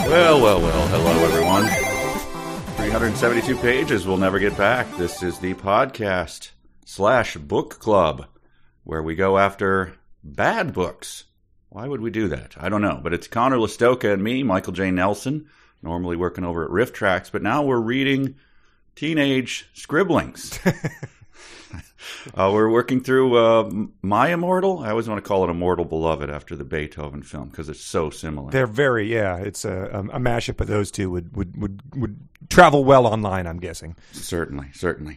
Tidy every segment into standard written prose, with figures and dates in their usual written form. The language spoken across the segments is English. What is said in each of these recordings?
Well, hello everyone. 372 pages we'll never get back. This is the podcast / book club where we go after bad books. Why would we do that? I don't know, but it's Connor Listoka and me, Michael J. Nelson, normally working over at Riff Tracks, but now we're reading teenage scribblings. We're working through My Immortal. I always want to call it Immortal Beloved after the Beethoven film because it's so similar. They're very, it's a mashup of those two would travel well online, I'm guessing. Certainly.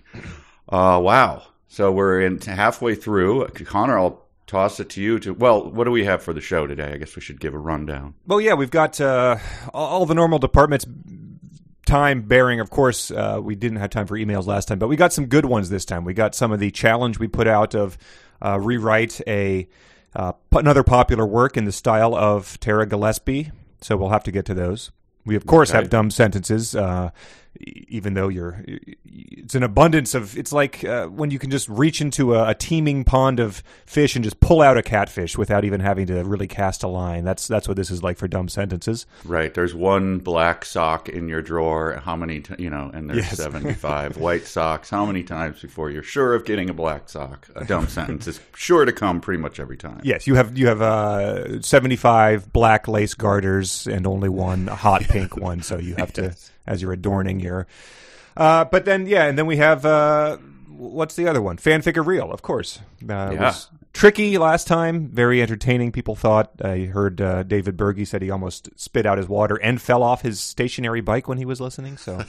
Wow. So we're halfway through. Connor, I'll toss it to you. What do we have for the show today? I guess we should give a rundown. Well, yeah, we've got all the normal departments. Time bearing, of course, we didn't have time for emails last time, but we got some good ones this time. We got some of the challenge we put out of rewrite another popular work in the style of Tara Gillespie, so we'll have to get to those. We, of course, have dumb sentences, even though it's an abundance of, it's like when you can just reach into a teeming pond of fish and just pull out a catfish without even having to really cast a line. That's what this is like for dumb sentences. Right. There's one black sock in your drawer. How many, and there's 75 white socks. How many times before you're sure of getting a black sock? A dumb sentence is sure to come pretty much every time. Yes. You have 75 black lace garters and only one hot pink one. So you have to, as you're adorning your, but then, and then we have, what's the other one? Fanfic or Real, of course. It was tricky last time, very entertaining, people thought. I heard David Berge said he almost spit out his water and fell off his stationary bike when he was listening, so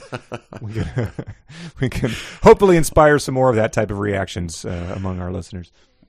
we can hopefully inspire some more of that type of reactions among our listeners.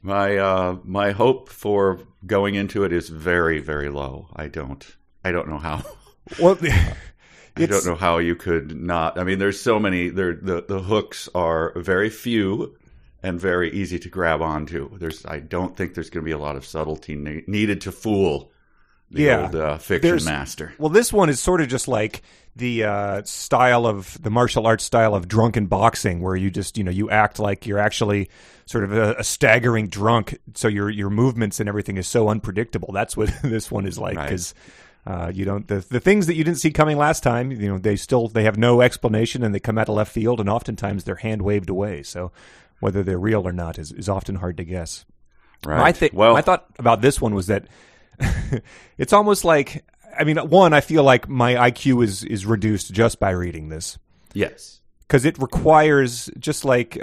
My hope for going into it is very, very low. I don't know how. Well, I don't know how you could not. I mean, there's so many. The hooks are very few and very easy to grab onto. I don't think there's going to be a lot of subtlety needed to fool the old fiction master. Well, this one is sort of just like the style of the martial arts style of drunken boxing, where you just you act like you're actually sort of a staggering drunk. So your movements and everything is so unpredictable. That's what this one is like because. The things that you didn't see coming last time, they have no explanation and they come out of left field and oftentimes they're hand waved away. So whether they're real or not is often hard to guess. Right. My thought about this one was that it's almost like, I feel like my IQ is reduced just by reading this. Yes. Because it requires, just like,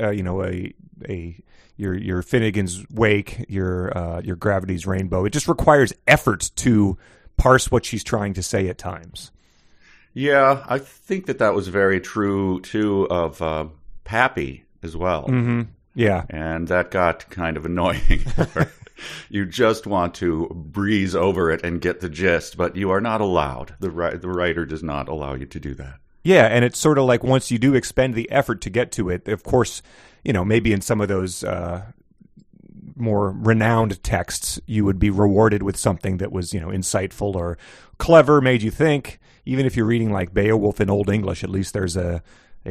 your Finnegan's Wake, your Gravity's Rainbow, it just requires effort to parse what she's trying to say at times. Yeah, I think that was very true, too, of Pappy as well. Mm-hmm. Yeah. And that got kind of annoying. You just want to breeze over it and get the gist, but you are not allowed. The writer does not allow you to do that. Yeah, and it's sort of like once you do expend the effort to get to it, of course, maybe in some of those more renowned texts, you would be rewarded with something that was, insightful or clever, made you think. Even if you're reading like Beowulf in Old English, at least there's a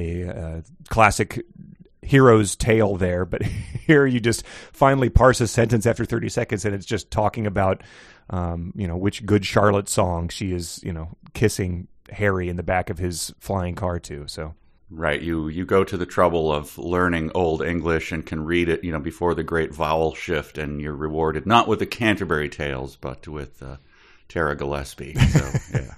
classic hero's tale there. But here you just finally parse a sentence after 30 seconds, and it's just talking about, which Good Charlotte song she is, kissing Harry in the back of his flying car to. So. Right, you go to the trouble of learning Old English and can read it, before the great vowel shift, and you're rewarded not with the Canterbury Tales, but with Tara Gillespie. So,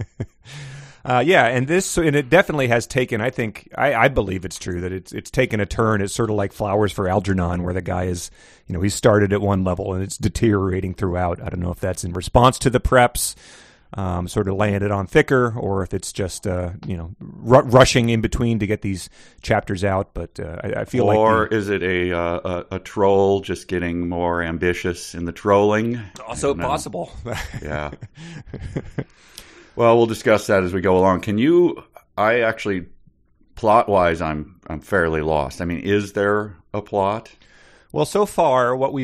yeah. And it definitely has taken. I think I believe it's true that it's taken a turn. It's sort of like Flowers for Algernon, where the guy is, he started at one level and it's deteriorating throughout. I don't know if that's in response to the preps. Sort of laying it on thicker, or if it's just rushing in between to get these chapters out. But I feel or is it a troll just getting more ambitious in the trolling? Also possible. Yeah. Well, we'll discuss that as we go along. I actually, plot-wise, I'm fairly lost. Is there a plot? Well, so far, what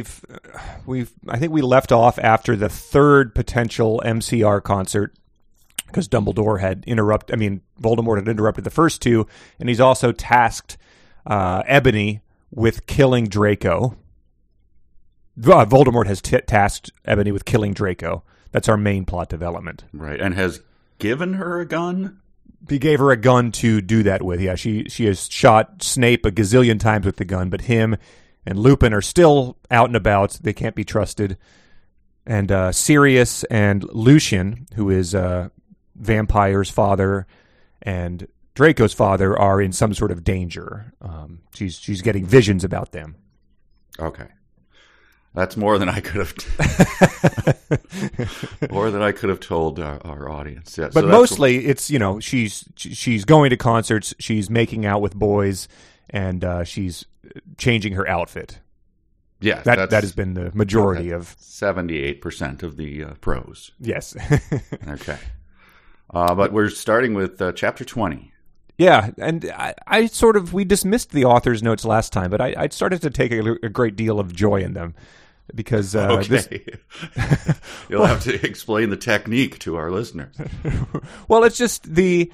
I think we left off after the third potential MCR concert, because Voldemort had interrupted the first two, and he's also tasked Ebony with killing Draco. Voldemort has tasked Ebony with killing Draco. That's our main plot development. Right, and has given her a gun? He gave her a gun to do that with. Yeah, she has shot Snape a gazillion times with the gun, but him and Lupin are still out and about. They can't be trusted. And Sirius and Lucian, who is Vampire's father and Draco's father, are in some sort of danger. She's getting visions about them. Okay. That's more than I could have told our audience. Yeah, but mostly it's, she's going to concerts, she's making out with boys, and she's changing her outfit. Yeah, that has been the majority of 78% of the prose. Yes. Okay. But we're starting with chapter 20. Yeah, and we dismissed the author's notes last time, but I started to take a great deal of joy in them because you'll have to explain the technique to our listeners. Well, it's just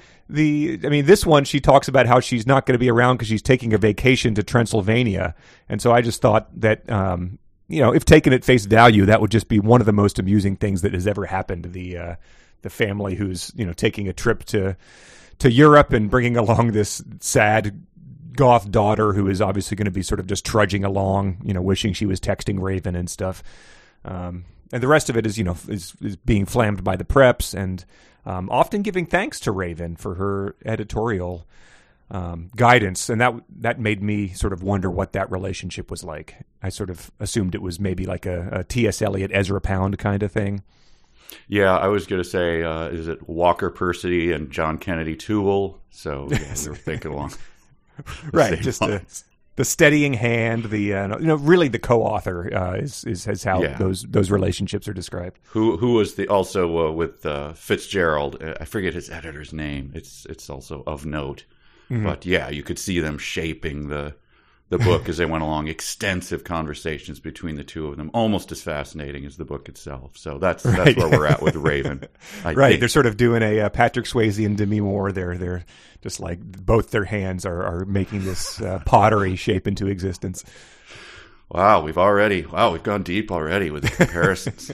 this one, she talks about how she's not going to be around because she's taking a vacation to Transylvania, and so I just thought that if taken at face value, that would just be one of the most amusing things that has ever happened to the family who's taking a trip to Europe and bringing along this sad goth daughter who is obviously going to be sort of just trudging along, wishing she was texting Raven and stuff. And the rest of it is, is being flammed by the preps and often giving thanks to Raven for her editorial guidance. And that made me sort of wonder what that relationship was like. I sort of assumed it was maybe like a T.S. Eliot, Ezra Pound kind of thing. Yeah, I was going to say, is it Walker Percy and John Kennedy Toole? So we were thinking along, right? Just the steadying hand, really the co-author is how those relationships are described. Who was also with Fitzgerald? I forget his editor's name. It's also of note, but yeah, you could see them shaping the book as they went along. Extensive conversations between the two of them, almost as fascinating as the book itself. So that's where we're at with Raven. I think. They're sort of doing a Patrick Swayze and Demi Moore. They're just like both their hands are making this pottery shape into existence. Wow, we've gone deep already with the comparisons.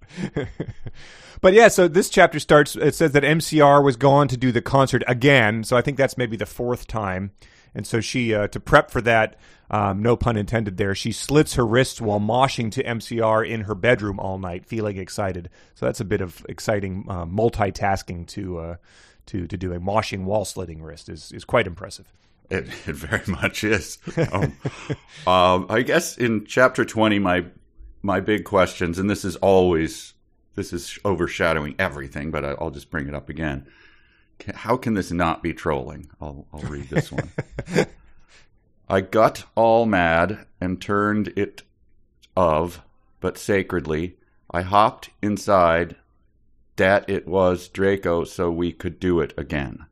But yeah, so this chapter starts. It says that MCR was gone to do the concert again. So I think that's maybe the fourth time. And so she, to prep for that, no pun intended there, she slits her wrists while moshing to MCR in her bedroom all night, feeling excited. So that's a bit of exciting multitasking to do a moshing while slitting wrist is quite impressive. It very much is. I guess in chapter 20, my big questions, and this is overshadowing everything, but I'll just bring it up again. How can this not be trolling? I'll read this one. I got all mad and turned it of, but sacredly, I hopped inside, dat it was Draco so we could do it again.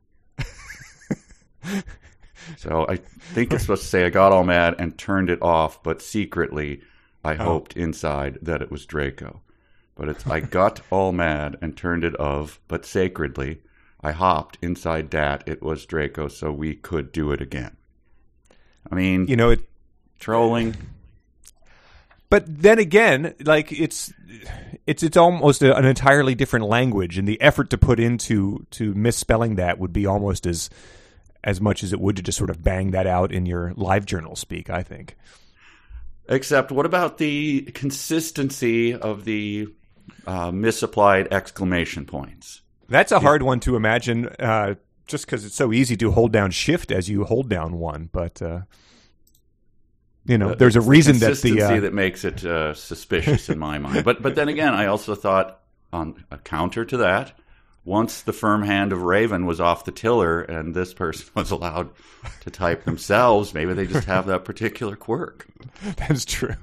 So I think it's supposed to say I got all mad and turned it off, but secretly I hoped inside that it was Draco. But it's I got all mad and turned it of, but sacredly I hopped inside dat it was Draco so we could do it again. I mean, trolling. But then again, like it's almost an entirely different language, and the effort to put into misspelling that would be almost as much as it would to just sort of bang that out in your live journal speak, I think. Except, what about the consistency of the misapplied exclamation points? That's a hard one to imagine, just because it's so easy to hold down shift as you hold down one. But there's a reason that consistency that makes it suspicious in my mind. But then again, I also thought on a counter to that, once the firm hand of Raven was off the tiller and this person was allowed to type themselves, maybe they just have that particular quirk. That's true.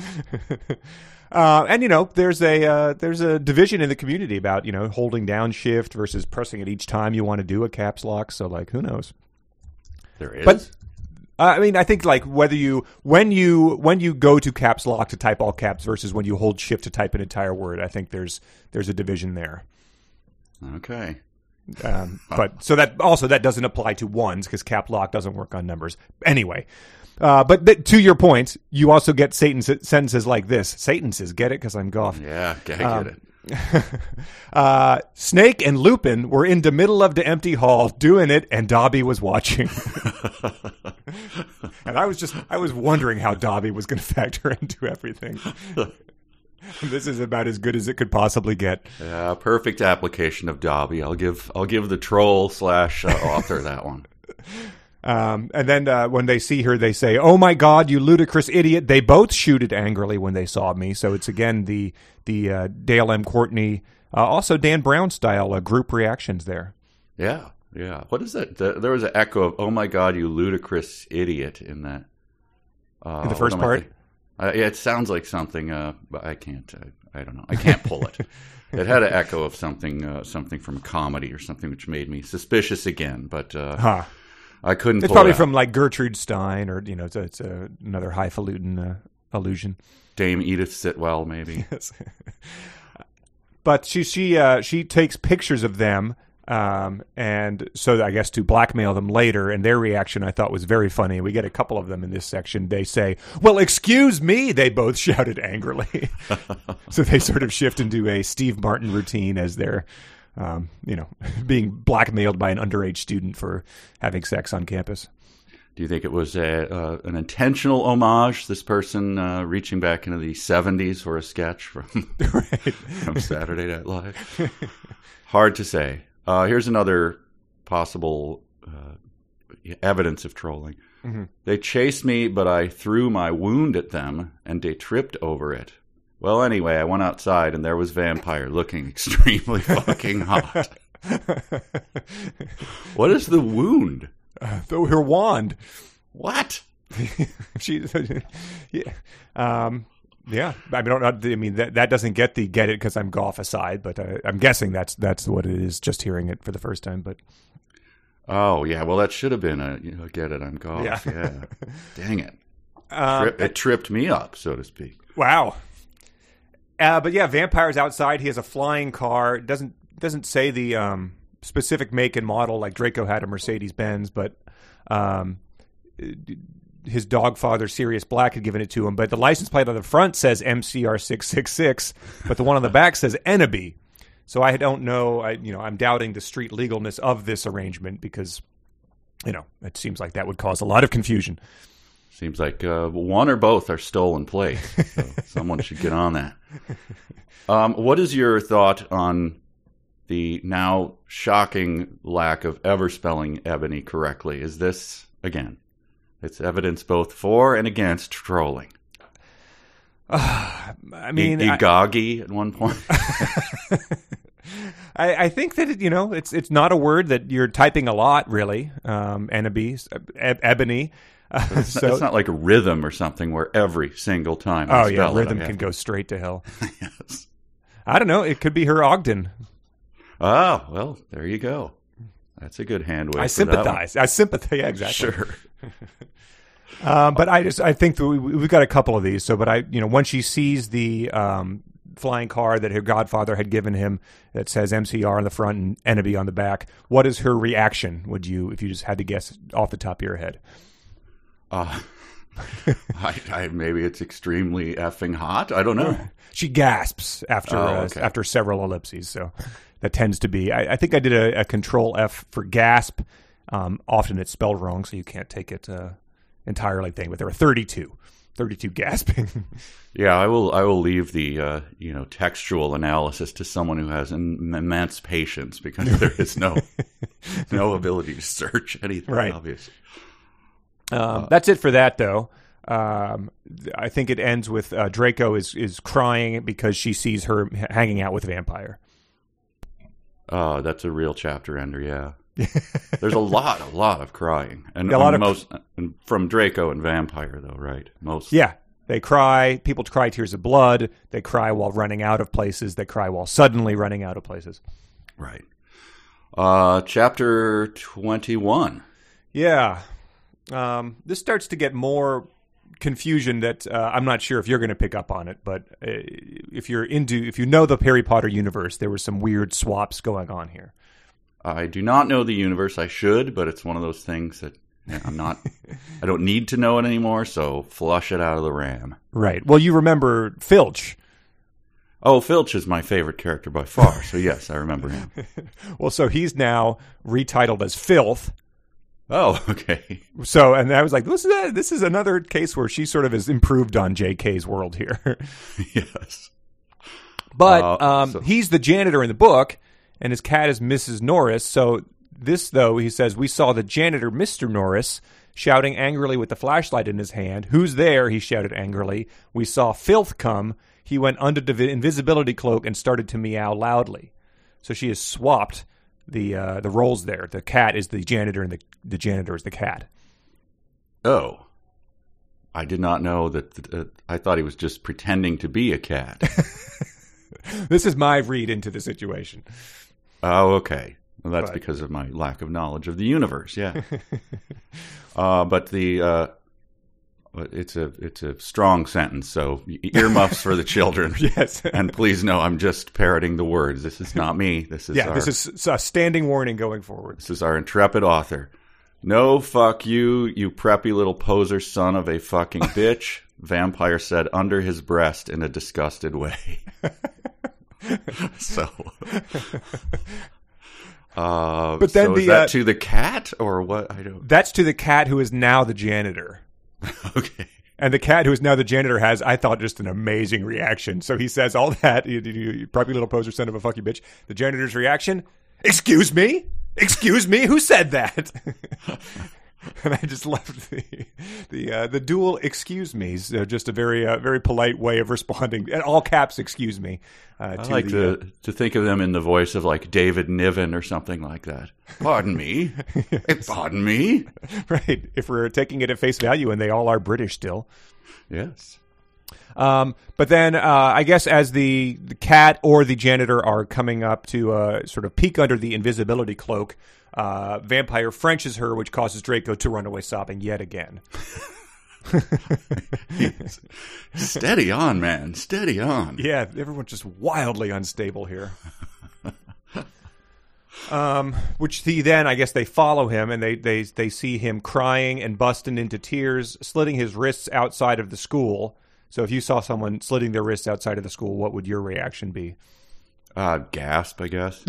And there's a division in the community about holding down shift versus pressing it each time you want to do a caps lock. So who knows? There is. But I think when you go to caps lock to type all caps versus when you hold shift to type an entire word, I think there's a division there. Okay. But so that doesn't apply to ones because cap lock doesn't work on numbers anyway. But to your point, you also get sentences like this. Sentences, get it? Because I'm goth. Yeah, I get it. Snake and Lupin were in the middle of the empty hall doing it, and Dobby was watching. And I was wondering how Dobby was going to factor into everything. This is about as good as it could possibly get. Yeah, perfect application of Dobby. I'll give the troll / author that one. And then when they see her, they say, "Oh my God, you ludicrous idiot!" They both shooted angrily when they saw me. So it's again the Dale M. Courtney, also Dan Brown style group reactions there. Yeah. What is that? There was an echo of "Oh my God, you ludicrous idiot" in that. In the first part. Yeah, it sounds like something, but I can't. I don't know. I can't pull it. It had an echo of something from a comedy or something, which made me suspicious again. But I couldn't. It's probably from like Gertrude Stein, or it's another highfalutin allusion. Dame Edith Sitwell, maybe. Yes. But she takes pictures of them. And so I guess to blackmail them later, and their reaction I thought was very funny. We get a couple of them in this section. They say, "Well, excuse me," they both shouted angrily. So they sort of shift into a Steve Martin routine as they're, being blackmailed by an underage student for having sex on campus. Do you think it was an intentional homage, this person reaching back into the 70s for a sketch from Saturday Night Live? Hard to say. Here's another possible evidence of trolling. Mm-hmm. They chased me, but I threw my wound at them, and they tripped over it. Well, anyway, I went outside, and there was Vampire looking extremely fucking hot. What is the wound? Her wand. What? Yeah. Yeah, I mean, that doesn't get it because I'm Goff aside, but I'm guessing that's what it is. Just hearing it for the first time, but oh yeah, well that should have been a get it I'm Goff. Yeah. Dang it, it tripped me up, so to speak. Wow. But yeah, Vampire's outside. He has a flying car. It doesn't say the specific make and model like Draco had a Mercedes-Benz, but his dog father, Sirius Black, had given it to him. But the license plate on the front says MCR 666, but the one on the back says Enemy. So I don't know. I'm doubting the street legalness of this arrangement because, it seems like that would cause a lot of confusion. Seems like one or both are stolen plates. So someone should get on that. What is your thought on the now shocking lack of ever spelling Ebony correctly? Is this, again, it's evidence both for and against trolling? I mean, Igagi at one point. I think that it's not a word that you're typing a lot, really. Ebony. It's not like a rhythm or something where every single time. Rhythm can go straight to hell. Yes. I don't know. It could be her Ogden. Oh, well, there you go. That's a good hand wave. I sympathize. Yeah, exactly. Sure. But I think that we've got a couple of these. So, but when she sees the flying car that her godfather had given him that says MCR on the front and Enemy on the back, what is her reaction? If you just had to guess off the top of your head? Maybe it's extremely effing hot. I don't know. She gasps after several ellipses. So that tends to be. I think I did a Control F for gasp. Often it's spelled wrong, so you can't take it entirely thing. But there are 32 gasping. Yeah, I will leave the textual analysis to someone who has immense patience because there is no ability to search anything. Right. Obviously. That's it for that, though. I think it ends with Draco is crying because she sees her hanging out with Vampire. Oh, that's a real chapter ender, yeah. There's a lot of crying, and from Draco and Vampire, though, right? Most. Yeah, they cry. People cry tears of blood. They cry while running out of places. They cry while suddenly running out of places. Right. Chapter 21. Yeah. This starts to get more confusion that I'm not sure if you're going to pick up on it, but if you know the Harry Potter universe, there were some weird swaps going on here. I do not know the universe. I should, but it's one of those things that I'm not. I don't need to know it anymore, so flush it out of the RAM. Right. Well, you remember Filch. Oh, Filch is my favorite character by far. So yes, I remember him. Well, so he's now retitled as Filth. Oh, okay. So, and I was like, this is another case where she sort of has improved on J.K.'s world here. Yes. But he's the janitor in the book, and his cat is Mrs. Norris. So this, though, he says, we saw the janitor, Mr. Norris, shouting angrily with the flashlight in his hand. Who's there? He shouted angrily. We saw Filth come. He went under the invisibility cloak and started to meow loudly. So she has swapped the roles there. The cat is the janitor, and the janitor is the cat. Oh. I did not know that. I thought he was just pretending to be a cat. This is my read into the situation. Oh, okay. Well, that's because of my lack of knowledge of the universe. Yeah. But it's a strong sentence, so earmuffs for the children. Yes. And please know I'm just parroting the words. This is not me. This is this is a standing warning going forward. This is our intrepid author. No, fuck you, you preppy little poser son of a fucking bitch, Vampire said under his breast in a disgusted way. So but then so is that to the cat or what? I don't. That's to the cat who is now the janitor. Okay. And the cat who is now the janitor has, I thought, just an amazing reaction. So he says all that, you probably little poser son of a fuck you bitch. The janitor's reaction, excuse me? Excuse me? Who said that? And I just loved the dual excuse me's. Just a very polite way of responding. And all caps, excuse me. I like to think of them in the voice of like David Niven or something like that. Pardon me. Yes. Pardon me. Right. If we're taking it at face value, and they all are British still. Yes. But then I guess as the cat or the janitor are coming up to sort of peek under the invisibility cloak, Vampire Frenches her, which causes Draco to run away sobbing yet again. Steady on, man. Steady on. Yeah, everyone's just wildly unstable here. Which then, I guess they follow him, and they see him crying and busting into tears, slitting his wrists outside of the school. So if you saw someone slitting their wrists outside of the school, what would your reaction be? Gasp, I guess.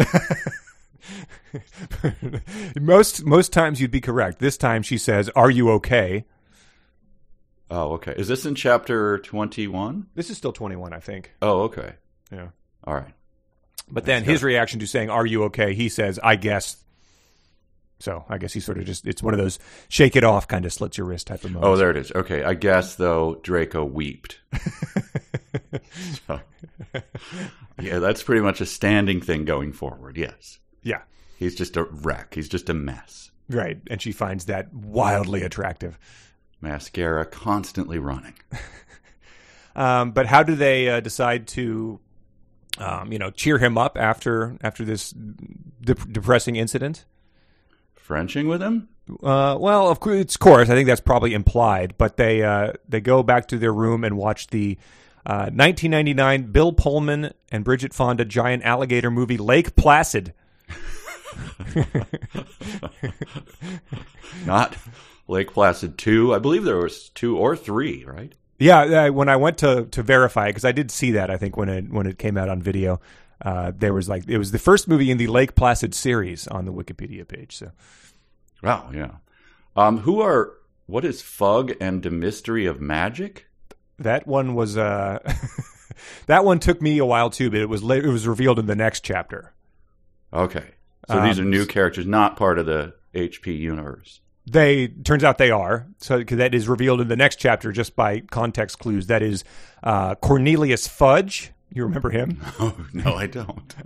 Most times you'd be correct. This time she says, "Are you okay?" Oh, okay. Is this in chapter 21? This is still 21, I think. Oh, okay. Yeah. All right. But then his reaction to saying, "Are you okay?" he says, "I guess." So I guess he sort of it's one of those shake it off kind of slits your wrist type of moments. Oh, there it is. Okay. I guess, though, Draco weeped. So, yeah, that's pretty much a standing thing going forward. Yes. Yeah. He's just a wreck. He's just a mess. Right. And she finds that wildly attractive. Mascara constantly running. But how do they decide to, cheer him up after this depressing incident? Frenching with him? Well, of course. I think that's probably implied. But they go back to their room and watch the 1999 Bill Pullman and Bridget Fonda giant alligator movie Lake Placid. Not Lake Placid 2. I believe there was 2 or 3, right? Yeah, when I went to verify, because I did see that, I think when it came out on video, there was it was the first movie in the Lake Placid series on the Wikipedia page. So, wow, yeah. What is Fug and the Mystery of Magic? That one was that one took me a while too, but it was revealed in the next chapter. Okay, so these are new characters, not part of the HP universe. Turns out they are. So that is revealed in the next chapter just by context clues. That is Cornelius Fudge. You remember him? No, I don't.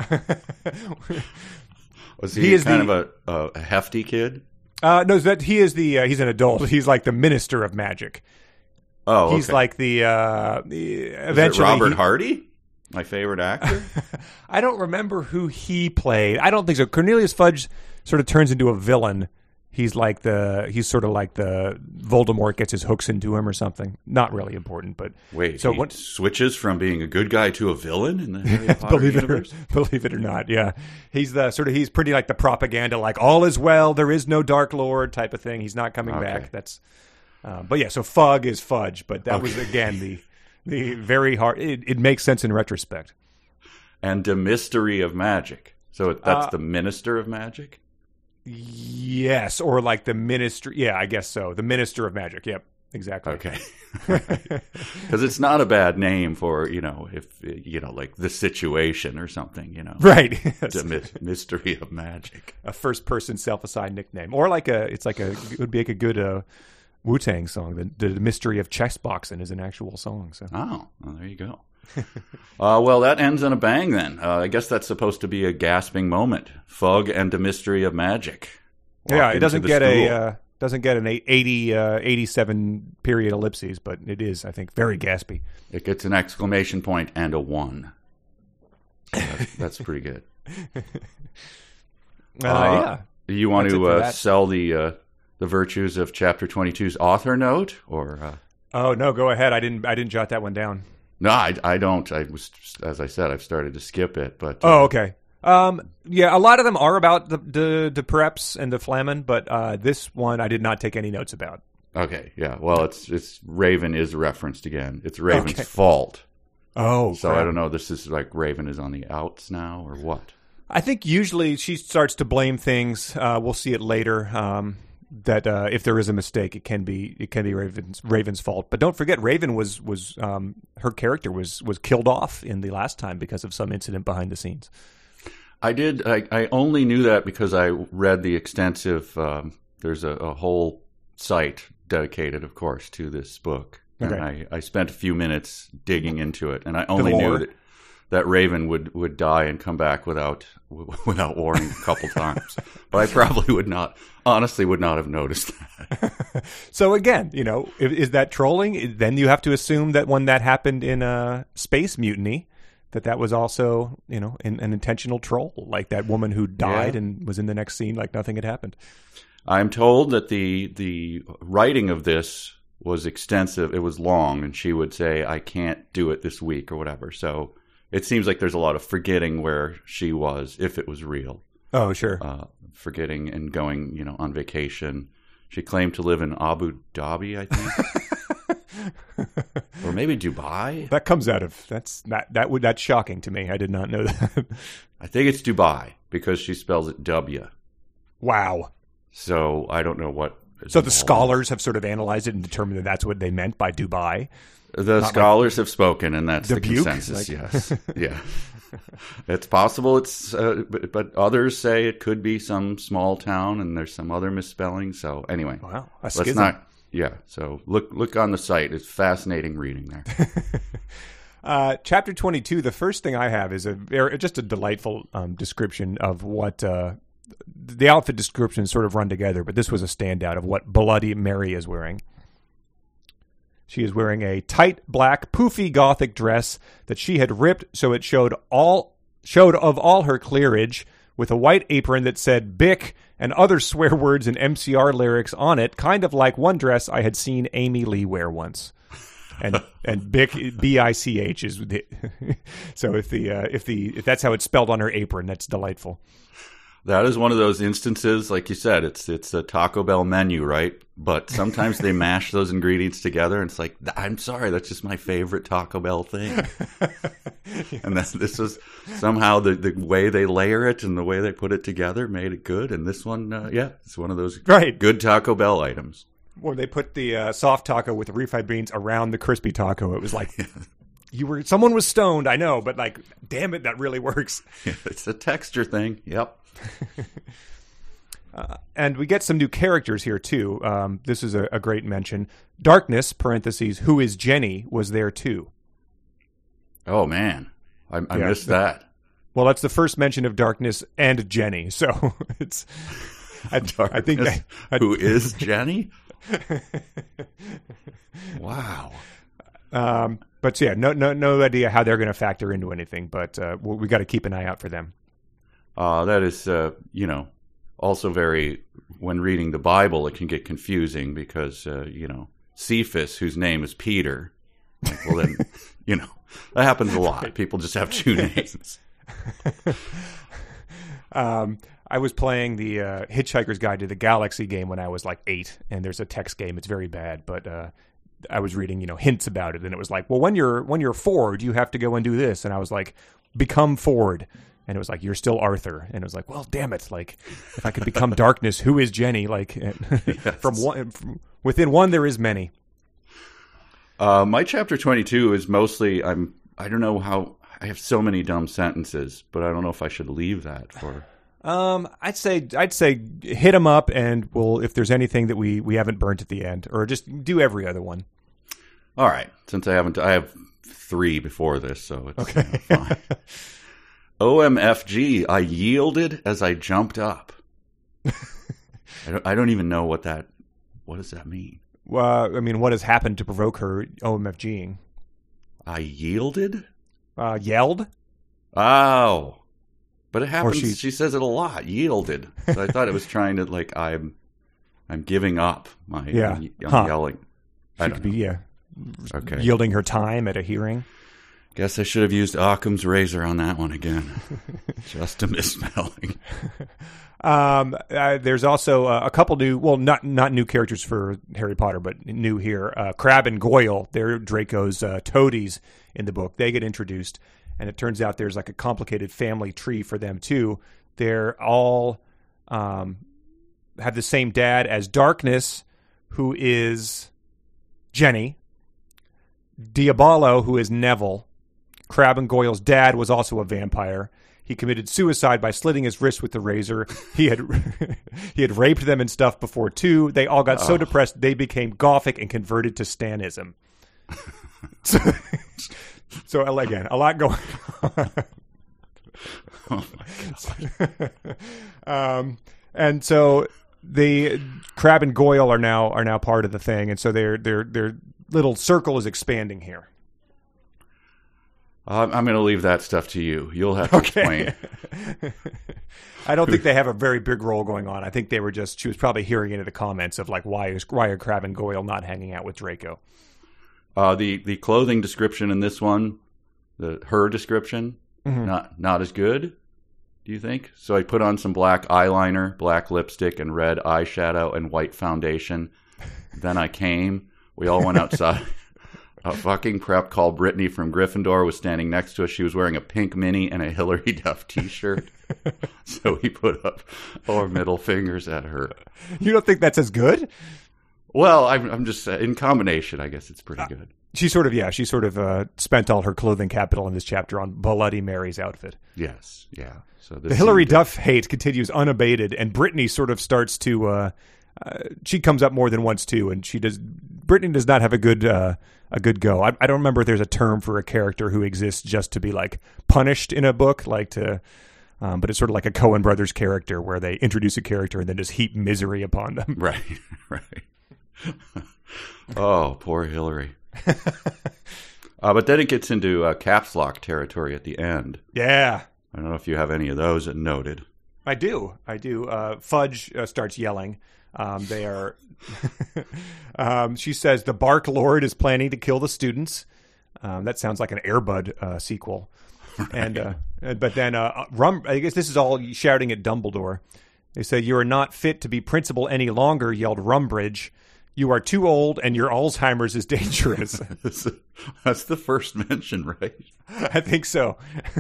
Was he kind of a hefty kid? No, he's an adult. He's like the minister of magic. Oh, okay. He's like the eventually is it Robert Hardy? My favorite actor? I don't remember who he played. I don't think so. Cornelius Fudge sort of turns into a villain. He's sort of like the Voldemort gets his hooks into him or something. Not really important, but wait. So what switches from being a good guy to a villain in the Harry Potter universe? Believe it or not, yeah. He's he's pretty like the propaganda, like all is well, there is no Dark Lord type of thing. He's not coming back. That's, but yeah. So Fug is Fudge, but that was again the very hard. It makes sense in retrospect. and the mystery of magic. So that's the Minister of Magic? Yes, or like the Ministry. Yeah, I guess so. The Minister of Magic. Yep, exactly. Okay. Because it's not a bad name for, if, like The Situation or something, Right. The Mystery of Magic. A first-person self-assigned nickname. Or it would be like a good Wu-Tang song. The Mystery of Chess Boxing is an actual song. So. Oh, well, there you go. Well, that ends on a bang then. I guess that's supposed to be a gasping moment. Fug and the Mystery of Magic. Yeah, it doesn't get an 87 period ellipses, but it is, I think, very gaspy. It gets an exclamation point and a 1. That's pretty good. Yeah. You want to sell the virtues of Chapter 22's author note, or? Oh no, go ahead. I didn't jot that one down. No, I don't. I was, as I said, I've started to skip it. But okay. Yeah, a lot of them are about the preps and the Flamen, but this one I did not take any notes about. Okay, yeah. Well, it's Raven is referenced again. It's Raven's fault. Oh, so crap. I don't know. This is like Raven is on the outs now, or what? I think usually she starts to blame things. We'll see it later. That if there is a mistake, it can be Raven's fault. But don't forget, Raven was her character was killed off in the last time because of some incident behind the scenes. I only knew that because I read the extensive. There's a whole site dedicated, of course, to this book, and I spent a few minutes digging into it, and I only knew that Raven would die and come back without warning a couple times. But I probably would not have noticed that. So again, is that trolling? Then you have to assume that when that happened in Space Mutiny, that was also, an intentional troll, like that woman who died and was in the next scene like nothing had happened. I'm told that the writing of this was extensive. It was long, and she would say, I can't do it this week or whatever. So it seems like there's a lot of forgetting where she was, if it was real. Oh, sure. Forgetting and going, on vacation. She claimed to live in Abu Dhabi, I think. Or maybe Dubai. That comes out of that's shocking to me. I did not know that. I think it's Dubai because she spells it W. Wow. So I don't know what. So the scholars have sort of analyzed it and determined that that's what they meant by Dubai. The scholars have spoken, and that's the consensus. Yes, yeah. It's possible. But others say it could be some small town, and there's some other misspelling. So anyway, wow, let's not. Yeah, so look on the site. It's fascinating reading there. Chapter 22. The first thing I have is just a delightful description of what the outfit descriptions sort of run together, but this was a standout of what Bloody Mary is wearing. She is wearing a tight black poofy gothic dress that she had ripped so it showed of all her clearage, with a white apron that said Bic and other swear words and MCR lyrics on it, kind of like one dress I had seen Amy Lee wear once. And Bic, B-I-C-H is so if that's how it's spelled on her apron, that's delightful. That is one of those instances, like you said, it's a Taco Bell menu, right? But sometimes they mash those ingredients together, and it's like, I'm sorry, that's just my favorite Taco Bell thing. Yes. And this was somehow the way they layer it and the way they put it together made it good. And this one, it's one of those good Taco Bell items. When they put the soft taco with the refried beans around the crispy taco, it was like... Someone was stoned, I know, but like, damn it, that really works. Yeah, it's a texture thing. Yep. And we get some new characters here too. This is a great mention. Darkness (parentheses) who is Jenny was there too. Oh man, I missed that. Well, that's the first mention of Darkness and Jenny. So it's I think who is Jenny? Wow. But yeah, no idea how they're going to factor into anything. But we got to keep an eye out for them. That is, also very. When reading the Bible, it can get confusing because Cephas, whose name is Peter. Like, well, then that happens a lot. Right. People just have two names. I was playing the Hitchhiker's Guide to the Galaxy game when I was like 8, and there's a text game. It's very bad, but I was reading, hints about it, and it was like, well, when you're 4, do you have to go and do this? And I was like, become Ford. And it was like, you're still Arthur. And it was like, well, damn it. Like, if I could become darkness, who is Jenny? Like, Yes. from within one, there is many. My chapter 22 is mostly, I don't know how, I have so many dumb sentences, but I don't know if I should leave that for... I'd say hit them up, and we'll, if there's anything that we haven't burnt at the end, or just do every other one. All right. Since I have 3 before this, so it's Okay. fine. OMFG, I yielded as I jumped up. I don't even know what does that mean? I mean, what has happened to provoke her OMFGing? I yielded? Yelled? Oh. But it happens, Or she says it a lot, yielded. So I thought it was trying to, like, I'm giving up. I'm yelling. She could be, Okay. yielding her time at a hearing. Guess I should have used Occam's razor on that one again. Just a misspelling. There's also a couple new, well, not new characters for Harry Potter, but new here. Crabbe and Goyle, they're Draco's toadies in the book. They get introduced, and it turns out there's like a complicated family tree for them too. They're all have the same dad as Darkness, who is Jenny. Diabolo, who is Neville. Crabbe and Goyle's dad was also a vampire. He committed suicide by slitting his wrist with the razor. He had raped them and stuff before too. They all got so depressed they became Gothic and converted to Stanism. So again, a lot going on. Oh my God. And so the Crabbe and Goyle are now part of the thing, and so their little circle is expanding here. I'm going to leave that stuff to you. You'll have to explain. I don't think they have a very big role going on. I think she was probably hearing into the comments of like, why are Crabbe and Goyle not hanging out with Draco? The clothing description in this one, her description, not as good, do you think? So I put on some black eyeliner, black lipstick, and red eyeshadow and white foundation. Then I came. We all went outside. A fucking prep called Brittany from Gryffindor was standing next to us. She was wearing a pink mini and a Hillary Duff t-shirt. So we put up our middle fingers at her. You don't think that's as good? Well, I'm just in combination. I guess it's pretty good. She sort of spent all her clothing capital in this chapter on Bloody Mary's outfit. Yes, yeah. So the Hillary Duff hate continues unabated, and Brittany sort of starts to. She comes up more than once too, and Brittany does not have a good go. I don't remember if there's a term for a character who exists just to be like punished in a book, like to. But it's sort of like a Coen Brothers character where they introduce a character and then just heap misery upon them. Right. Oh, poor Hillary. But then it gets into caps lock territory at the end. Yeah. I don't know if you have any of those noted. I do. Fudge starts yelling. They are. She says the Bark Lord is planning to kill the students. That sounds like an Air Bud sequel. Right. But then I guess this is all shouting at Dumbledore. They say, "You are not fit to be principal any longer," yelled Rumbridge. "You are too old, and your Alzheimer's is dangerous." That's the first mention, right? I think so.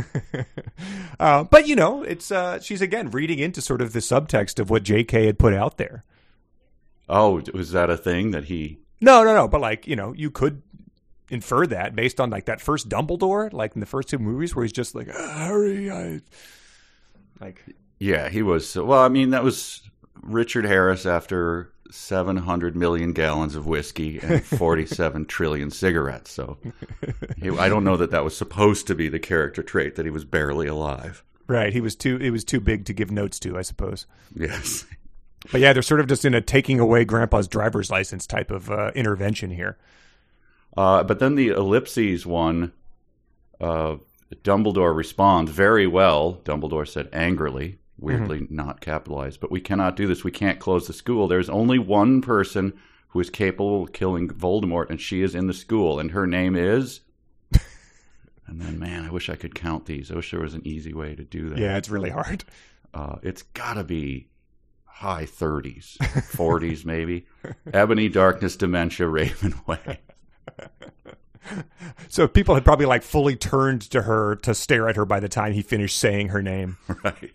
But it's she's again reading into sort of the subtext of what J.K. had put out there. Oh, was that a thing that he? No. But like you could infer that based on like that first Dumbledore, like in the first 2 movies, where he's just like, Harry, Yeah, he was. Well, I mean, that was Richard Harris after 700 million gallons of whiskey and 47 trillion cigarettes. So I don't know that was supposed to be the character trait, that he was barely alive. Right. It was too big to give notes to, I suppose. Yes. But yeah, they're sort of just in a taking away Grandpa's driver's license type of intervention here. But then the ellipses one, Dumbledore responds very well. Dumbledore said angrily, weirdly not capitalized, "But we cannot do this. We can't close the school. There's only one person who is capable of killing Voldemort, and she is in the school, and her name is..." And then, man, I wish I could count these. I wish there was an easy way to do that. Yeah, it's really hard. It's got to be high 30s, 40s maybe. Ebony, Darkness, Dementia, Raven Way. So people had probably like fully turned to her to stare at her by the time he finished saying her name. Right.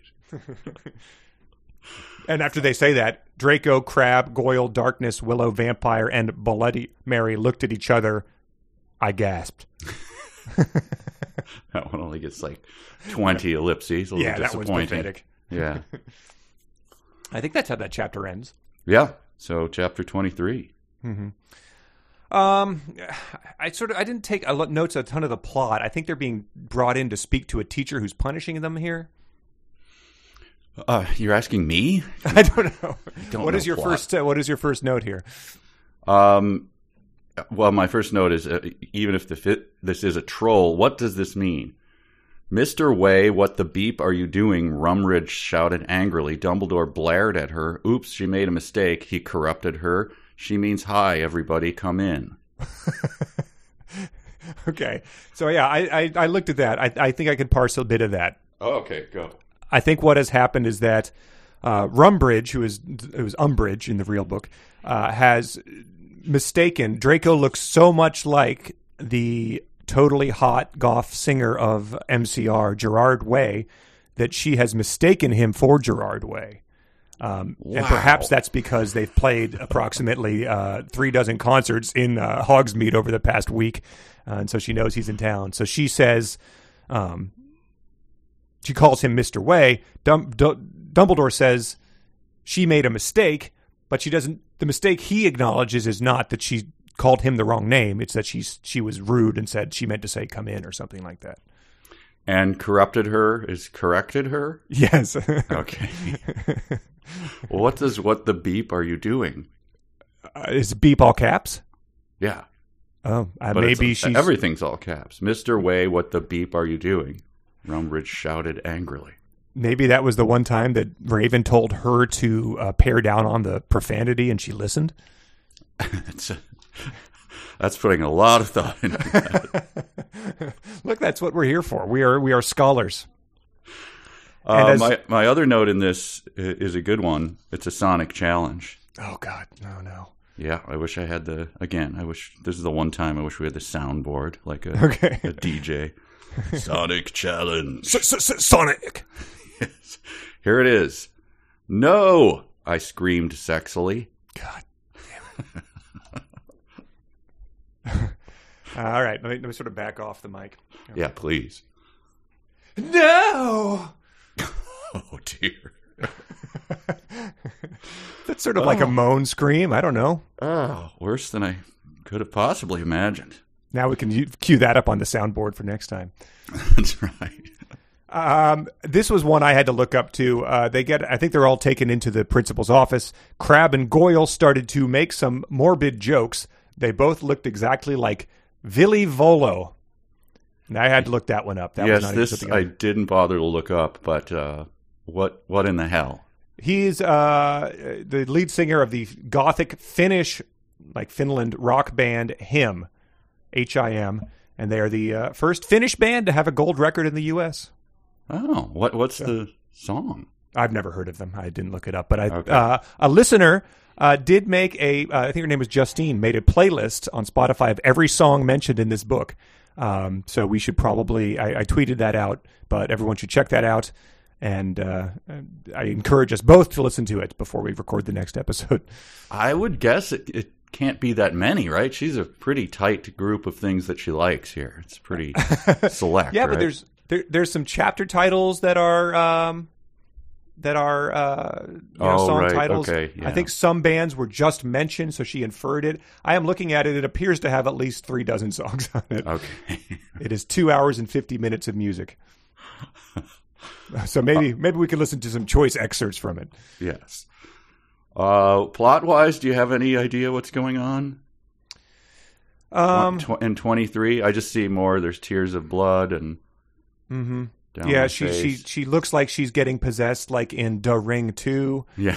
And after they say that, Draco, Crab, Goyle, Darkness, Willow, Vampire, and Bloody Mary looked at each other. I gasped. That one only gets like 20 ellipses. A little Yeah, that one's disappointing. pathetic. Yeah. I think that's how that chapter ends. Yeah. So chapter 23. I didn't take notes a ton of the plot. I think they're being brought in to speak to a teacher who's punishing them here. You're asking me? I don't know. Don't What know is your plot. what is your first note here? Well, my first note is, even if this is a troll, what does this mean? Mr. Way, what the beep are you doing? Rumridge shouted angrily. Dumbledore blared at her. Oops, she made a mistake. He corrupted her. She means hi, everybody, come in. Okay. So, yeah, I looked at that. I think I could parse a bit of that. Oh, okay, go. I think what has happened is that Rumbridge, who is Umbridge in the real book, has mistaken. Draco looks so much like the totally hot goth singer of MCR, Gerard Way, that she has mistaken him for Gerard Way. And perhaps that's because they've played approximately 36 concerts in Hogsmeade over the past week, and so she knows he's in town. So she says, she calls him Mr. Way. Dumbledore says she made a mistake, but she doesn't. The mistake he acknowledges is not that she called him the wrong name. It's that she was rude and said she meant to say come in or something like that. And corrupted her is corrected her? Yes. Okay. Well, what the beep are you doing? Is beep all caps? Yeah. Oh, But maybe she's... everything's all caps. Mr. Way, what the beep are you doing? Rumbridge shouted angrily. Maybe that was the one time that Raven told her to pare down on the profanity and she listened. That's putting a lot of thought into that. Look, that's what we're here for. We are scholars. My other note in this is a good one. It's a Sonic challenge. Oh, God. No. Yeah, I wish I had I wish this is the one time I wish we had the soundboard like a DJ. Sonic challenge. Sonic. Yes. Here it is. No, I screamed sexily. God damn it. All right, let me sort of back off the mic. Yeah, please. No. Oh, dear. That's sort of like a moan scream. I don't know. Oh, worse than I could have possibly imagined. Now we can cue that up on the soundboard for next time. That's right. This was one I had to look up to. I think they're all taken into the principal's office. Crabbe and Goyle started to make some morbid jokes. They both looked exactly like Villy Volo. And I had to look that one up. That was not this I didn't bother to look up, but what in the hell? He's the lead singer of the gothic Finnish, like Finland, rock band HIM, HIM, and they are the first Finnish band to have a gold record in the U.S. Oh, what's the song? I've never heard of them. I didn't look it up, but a listener did make I think her name was Justine, made a playlist on Spotify of every song mentioned in this book. So we should probably, I tweeted that out, but everyone should check that out. And I encourage us both to listen to it before we record the next episode. I would guess it can't be that many, right? She's a pretty tight group of things that she likes here. It's pretty select. Yeah, right? but there's some chapter titles that are song titles. Okay, yeah. I think some bands were just mentioned, so she inferred it. I am looking at it. It appears to have at least 36 songs on it. Okay. It is 2 hours and 50 minutes of music. So maybe we could listen to some choice excerpts from it. Yes. Plot-wise, do you have any idea what's going on? In 23, I just see more. There's tears of blood and down my face. she looks like she's getting possessed, like in The Ring 2. Yeah.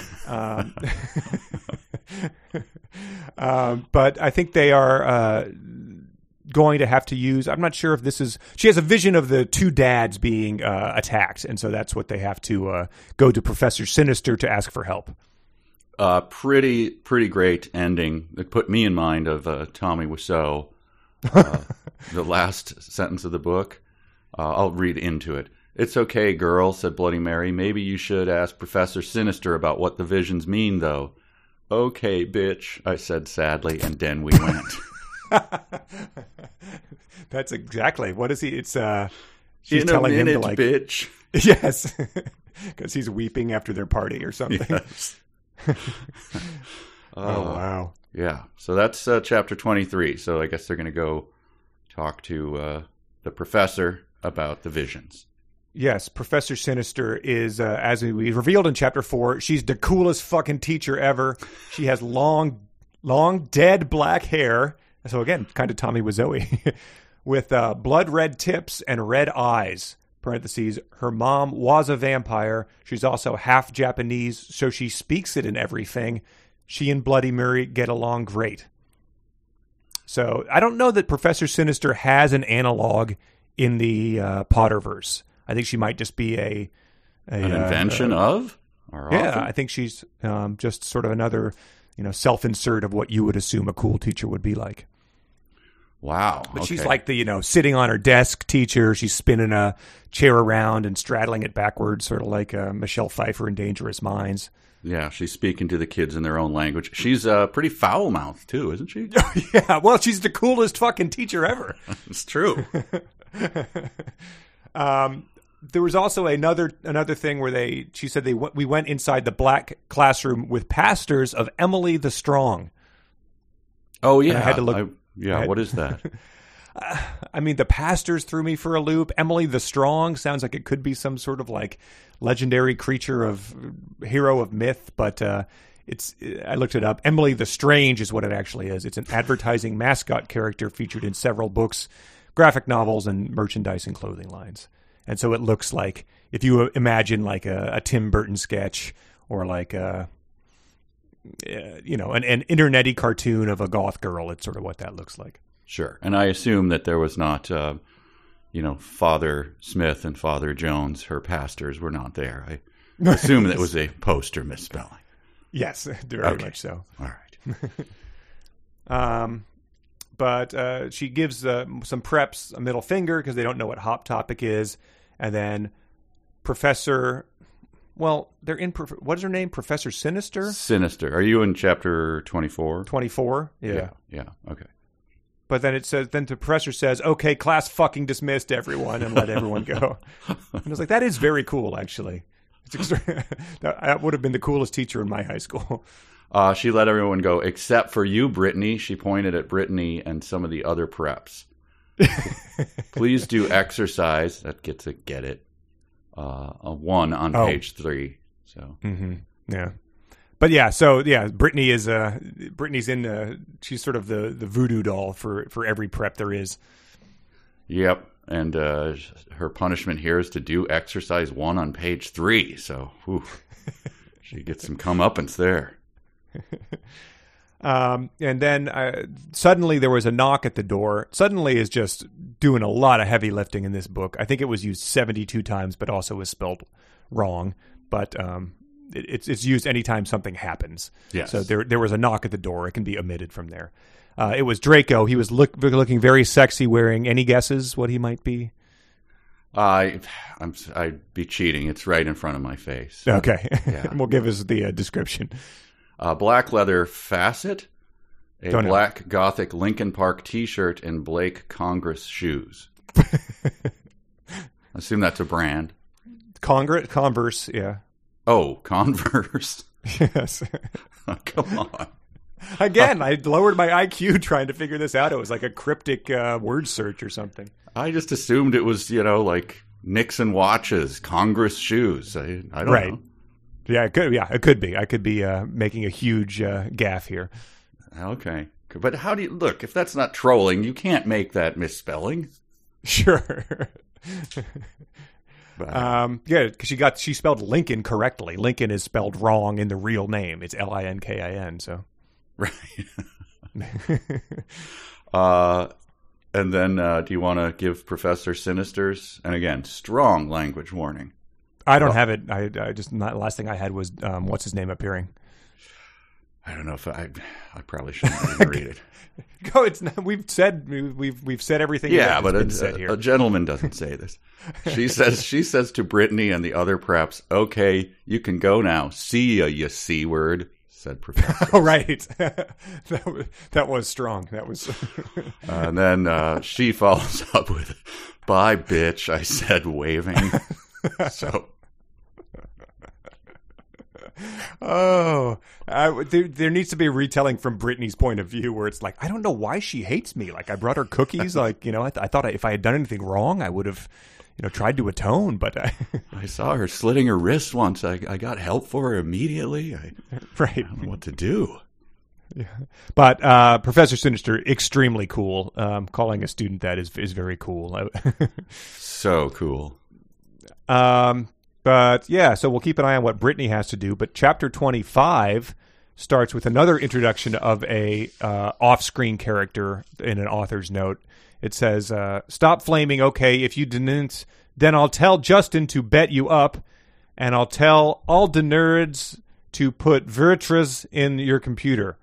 But I think they are going to have to use. I'm not sure if this is. She has a vision of the two dads being attacked, and so that's what they have to go to Professor Sinister to ask for help. Pretty great ending. It put me in mind of Tommy Wiseau The last sentence of the book. I'll read into it. "It's okay, girl," said Bloody Mary. "Maybe you should ask Professor Sinister about what the visions mean, though." "Okay, bitch," I said sadly, and then we went. That's exactly. What is he? It's she's telling him to, like, bitch. Yes, because he's weeping after their party or something. Yes. Oh, wow. Yeah. So that's chapter 23. So I guess they're going to go talk to the professor about the visions. Yes, Professor Sinister is, as we revealed in chapter 4, she's the coolest fucking teacher ever. She has long, dead black hair. So again, kind of Tommy Wiseau, with blood red tips and red eyes. Parentheses, her mom was a vampire. She's also half Japanese, so she speaks it in everything. She and Bloody Mary get along great. So I don't know that Professor Sinister has an analog in the Potterverse. I think she might just be an invention of? Or yeah, author? I think she's just sort of another, self-insert of what you would assume a cool teacher would be like. Wow. But okay. she's like the, sitting on her desk teacher. She's spinning a chair around and straddling it backwards, sort of like Michelle Pfeiffer in Dangerous Minds. Yeah, she's speaking to the kids in their own language. She's pretty foul-mouthed, too, isn't she? Yeah, well, she's the coolest fucking teacher ever. It's true. There was also another thing where she said we went inside the black classroom with pastors of Emily the Strong. Oh, yeah. And I had to look. What is that? I mean, the pastors threw me for a loop. Emily the Strong sounds like it could be some sort of like legendary hero of myth, but I looked it up. Emily the Strange is what it actually is. It's an advertising mascot character featured in several books, graphic novels, and merchandise and clothing lines. And so it looks like, if you imagine like a Tim Burton sketch or like an internet-y cartoon of a goth girl, it's sort of what that looks like. Sure. And I assume that there was not, Father Smith and Father Jones, her pastors, were not there. I assume that was a poster misspelling. Yes, very much so. All right. But she gives some preps a middle finger because they don't know what Hot Topic is. And then Professor... Well, they're in... What is her name? Professor Sinister? Sinister. Are you in chapter 24? 24? Yeah. Okay. But then then the professor says, "Okay, class fucking dismissed, everyone," and let everyone go. And I was like, that is very cool, actually. That would have been the coolest teacher in my high school. She let everyone go except for you, Brittany. She pointed at Brittany and some of the other preps. Please do exercise. That gets a get it. A 1 on page 3. So yeah. But Brittany Brittany's in. She's sort of the voodoo doll for every prep there is. Yep, and her punishment here is to do exercise 1 on page 3. So, she gets some comeuppance there. And then suddenly there was a knock at the door. Suddenly is just doing a lot of heavy lifting in this book. I think it was used 72 times, but also was spelled wrong. But it's used anytime something happens. Yes. So there was a knock at the door. It can be omitted from there. It was Draco. He was looking very sexy, wearing. Any guesses what he might be? I'd be cheating. It's right in front of my face. Okay. Yeah. We'll give us the description. Black leather facet, black gothic Linkin Park T-shirt, and Blake Congress shoes. I assume that's a brand. Converse, yeah. Oh, Converse. Yes. Come on. Again, I lowered my IQ trying to figure this out. It was like a cryptic word search or something. I just assumed it was, like Nixon watches, Congress shoes. I don't know. Yeah, it could be. I could be making a huge gaffe here. Okay. But how do you look? If that's not trolling, you can't make that misspelling. Sure. Because she spelled Lincoln correctly. Lincoln is spelled wrong in the real name. It's Linkin. So right. And then, do you want to give Professor Sinister's, and again, strong language warning? I don't have it. I just last thing I had was what's his name appearing. I don't know if I probably shouldn't even read it. Go. It's not, we've said everything. Yeah, but said here. A gentleman doesn't say this. She says to Brittany and the other preps, "Okay, you can go now. See ya, you C word," said Professor. Oh, right. that was strong. That was. And then she follows up with, "Bye, bitch," I said, waving. So. Oh, there needs to be a retelling from Brittany's point of view where it's like, I don't know why she hates me. Like, I brought her cookies. Like, I thought if I had done anything wrong, I would have, tried to atone. But I saw her slitting her wrist once. I got help for her immediately. I don't know what to do. Yeah. But Professor Sinister, extremely cool. Calling a student that is very cool. So cool. But yeah, so we'll keep an eye on what Brittany has to do. But chapter 25 starts with another introduction of a off-screen character in an author's note. It says, "Stop flaming. Okay, if you didn't, then I'll tell Justin to bet you up, and I'll tell all the nerds to put Virtues in your computer."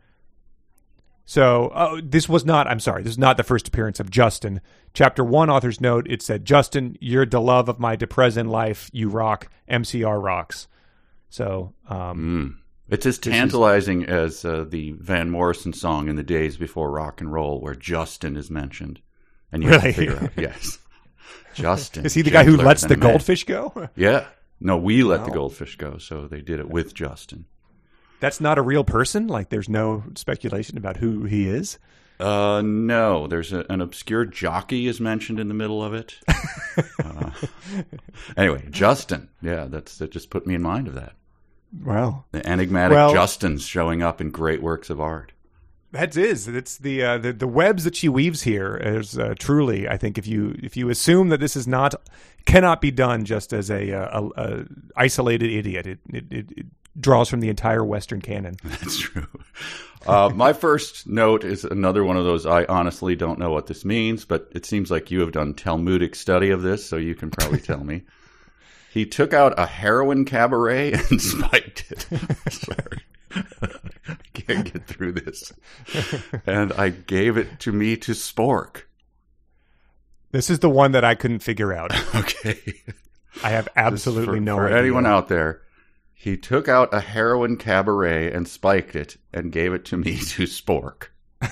So this is not the first appearance of Justin. Chapter 1, author's note, it said, "Justin, you're the love of my depressing life. You rock. MCR rocks." So it's as tantalizing as the Van Morrison song "In the Days Before Rock and Roll," where Justin is mentioned. And you have to figure out, yes. Justin. Is he the guy who lets the goldfish go? Yeah. No, we let the goldfish go, so they did it with Justin. That's not a real person? Like, there's no speculation about who he is? No. There's an obscure jockey is mentioned in the middle of it. Anyway, Justin. Yeah, that just put me in mind of that. Wow. The enigmatic Justins showing up in great works of art. It's the webs that she weaves here is truly, I think, if you assume that this is cannot be done just as a isolated idiot, it draws from the entire Western canon. That's true. My first note is another one of those, I honestly don't know what this means, but it seems like you have done Talmudic study of this, so you can probably tell me. He took out a heroin cabaret and spiked it. Sorry. I can't get through this. And I gave it to Spork. This is the one that I couldn't figure out. Okay. I have absolutely no idea. For anyone out there, he took out a heroin cabaret and spiked it and gave it to Spork.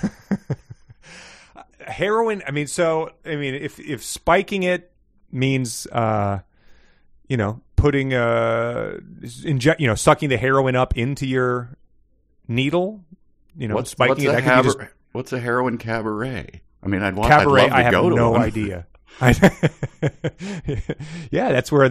Heroin, if spiking it means putting sucking the heroin up into your needle, spiking it. What's a heroin cabaret? I mean, I'd love to go to I have no one. idea. Yeah, that's where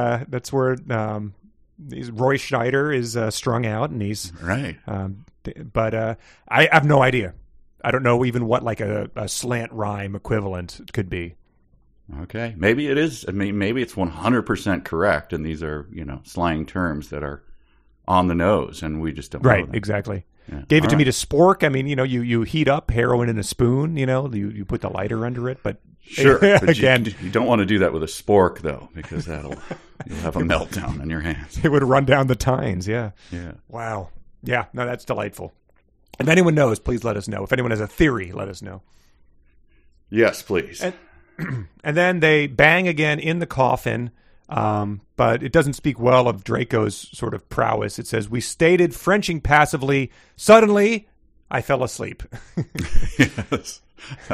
Roy Schneider is strung out, and he's right. But I have no idea. I don't know even what like a slant rhyme equivalent could be. Okay, maybe it is. I mean, maybe it's 100% correct, and these are slang terms that are on the nose, and we just don't know them. Right, exactly. Yeah. Gave it to me to Spork. I mean, you heat up heroin in a spoon. You put the lighter under it, but sure. But again, you don't want to do that with a spork though, because you'll have a meltdown on your hands. It would run down the tines. Yeah. Yeah. Wow. Yeah. No, that's delightful. If anyone knows, please let us know. If anyone has a theory, let us know. Yes, please. And then they bang again in the coffin. But it doesn't speak well of Draco's sort of prowess. It says, "We stated Frenching passively. Suddenly, I fell asleep." Yes.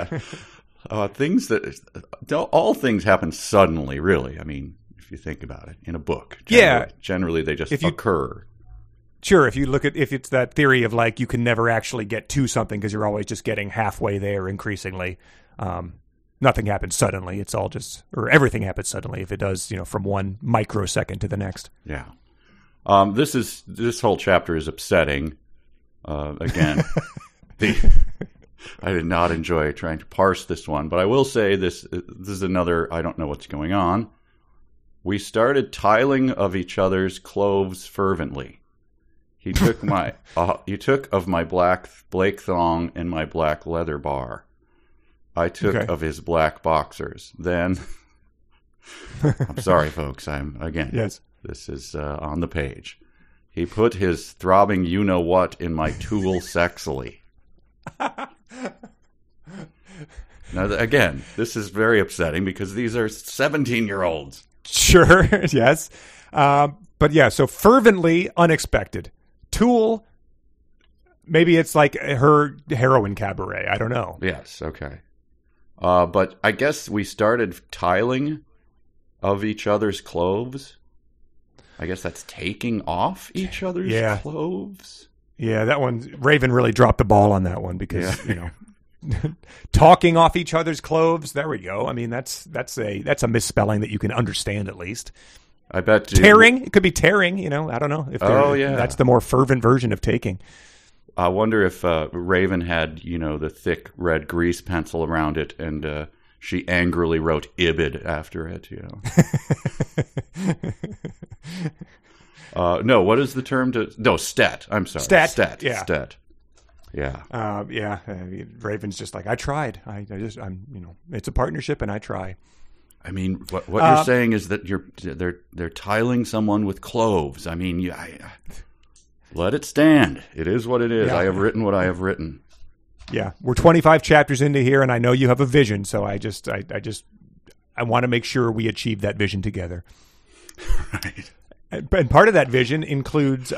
All things happen suddenly, really. I mean, if you think about it, in a book. Generally they just occur. Sure, if it's that theory of like you can never actually get to something because you're always just getting halfway there increasingly. Nothing happens suddenly. It's all everything happens suddenly if it does, from 1 microsecond to the next. Yeah. This whole chapter is upsetting. Again, I did not enjoy trying to parse this one, but I will say this is another, I don't know what's going on. We started tiling of each other's clothes fervently. He took of my black Blake thong and my black leather bar. I took of his black boxers. Then, I'm sorry, folks. Yes. This is on the page. He put his throbbing you-know-what in my tool sexily. Now, again, this is very upsetting because these are 17-year-olds. Sure, yes. But yeah, so fervently unexpected. Tool, maybe it's like her heroin cabaret. I don't know. Yes, okay. But I guess we started tiling of each other's clothes. I guess that's taking off each other's clothes. Yeah, that one, Raven really dropped the ball on that one because, talking off each other's clothes. There we go. I mean, that's a misspelling that you can understand at least. I bet tearing. It could be tearing. I don't know if. That's the more fervent version of taking. I wonder if Raven had the thick red grease pencil around it, and she angrily wrote "ibid" after it. No, what is the term to? No, stet. I'm sorry, stet. Yeah. Stet. Yeah. I mean, Raven's just like, I tried. I'm it's a partnership, and I try. I mean, what you're saying is that they're tiling someone with cloves. I mean, let it stand. It is what it is. Yeah. I have written what I have written. Yeah, we're 25 chapters into here, and I know you have a vision. So I want to make sure we achieve that vision together. Right. And part of that vision includes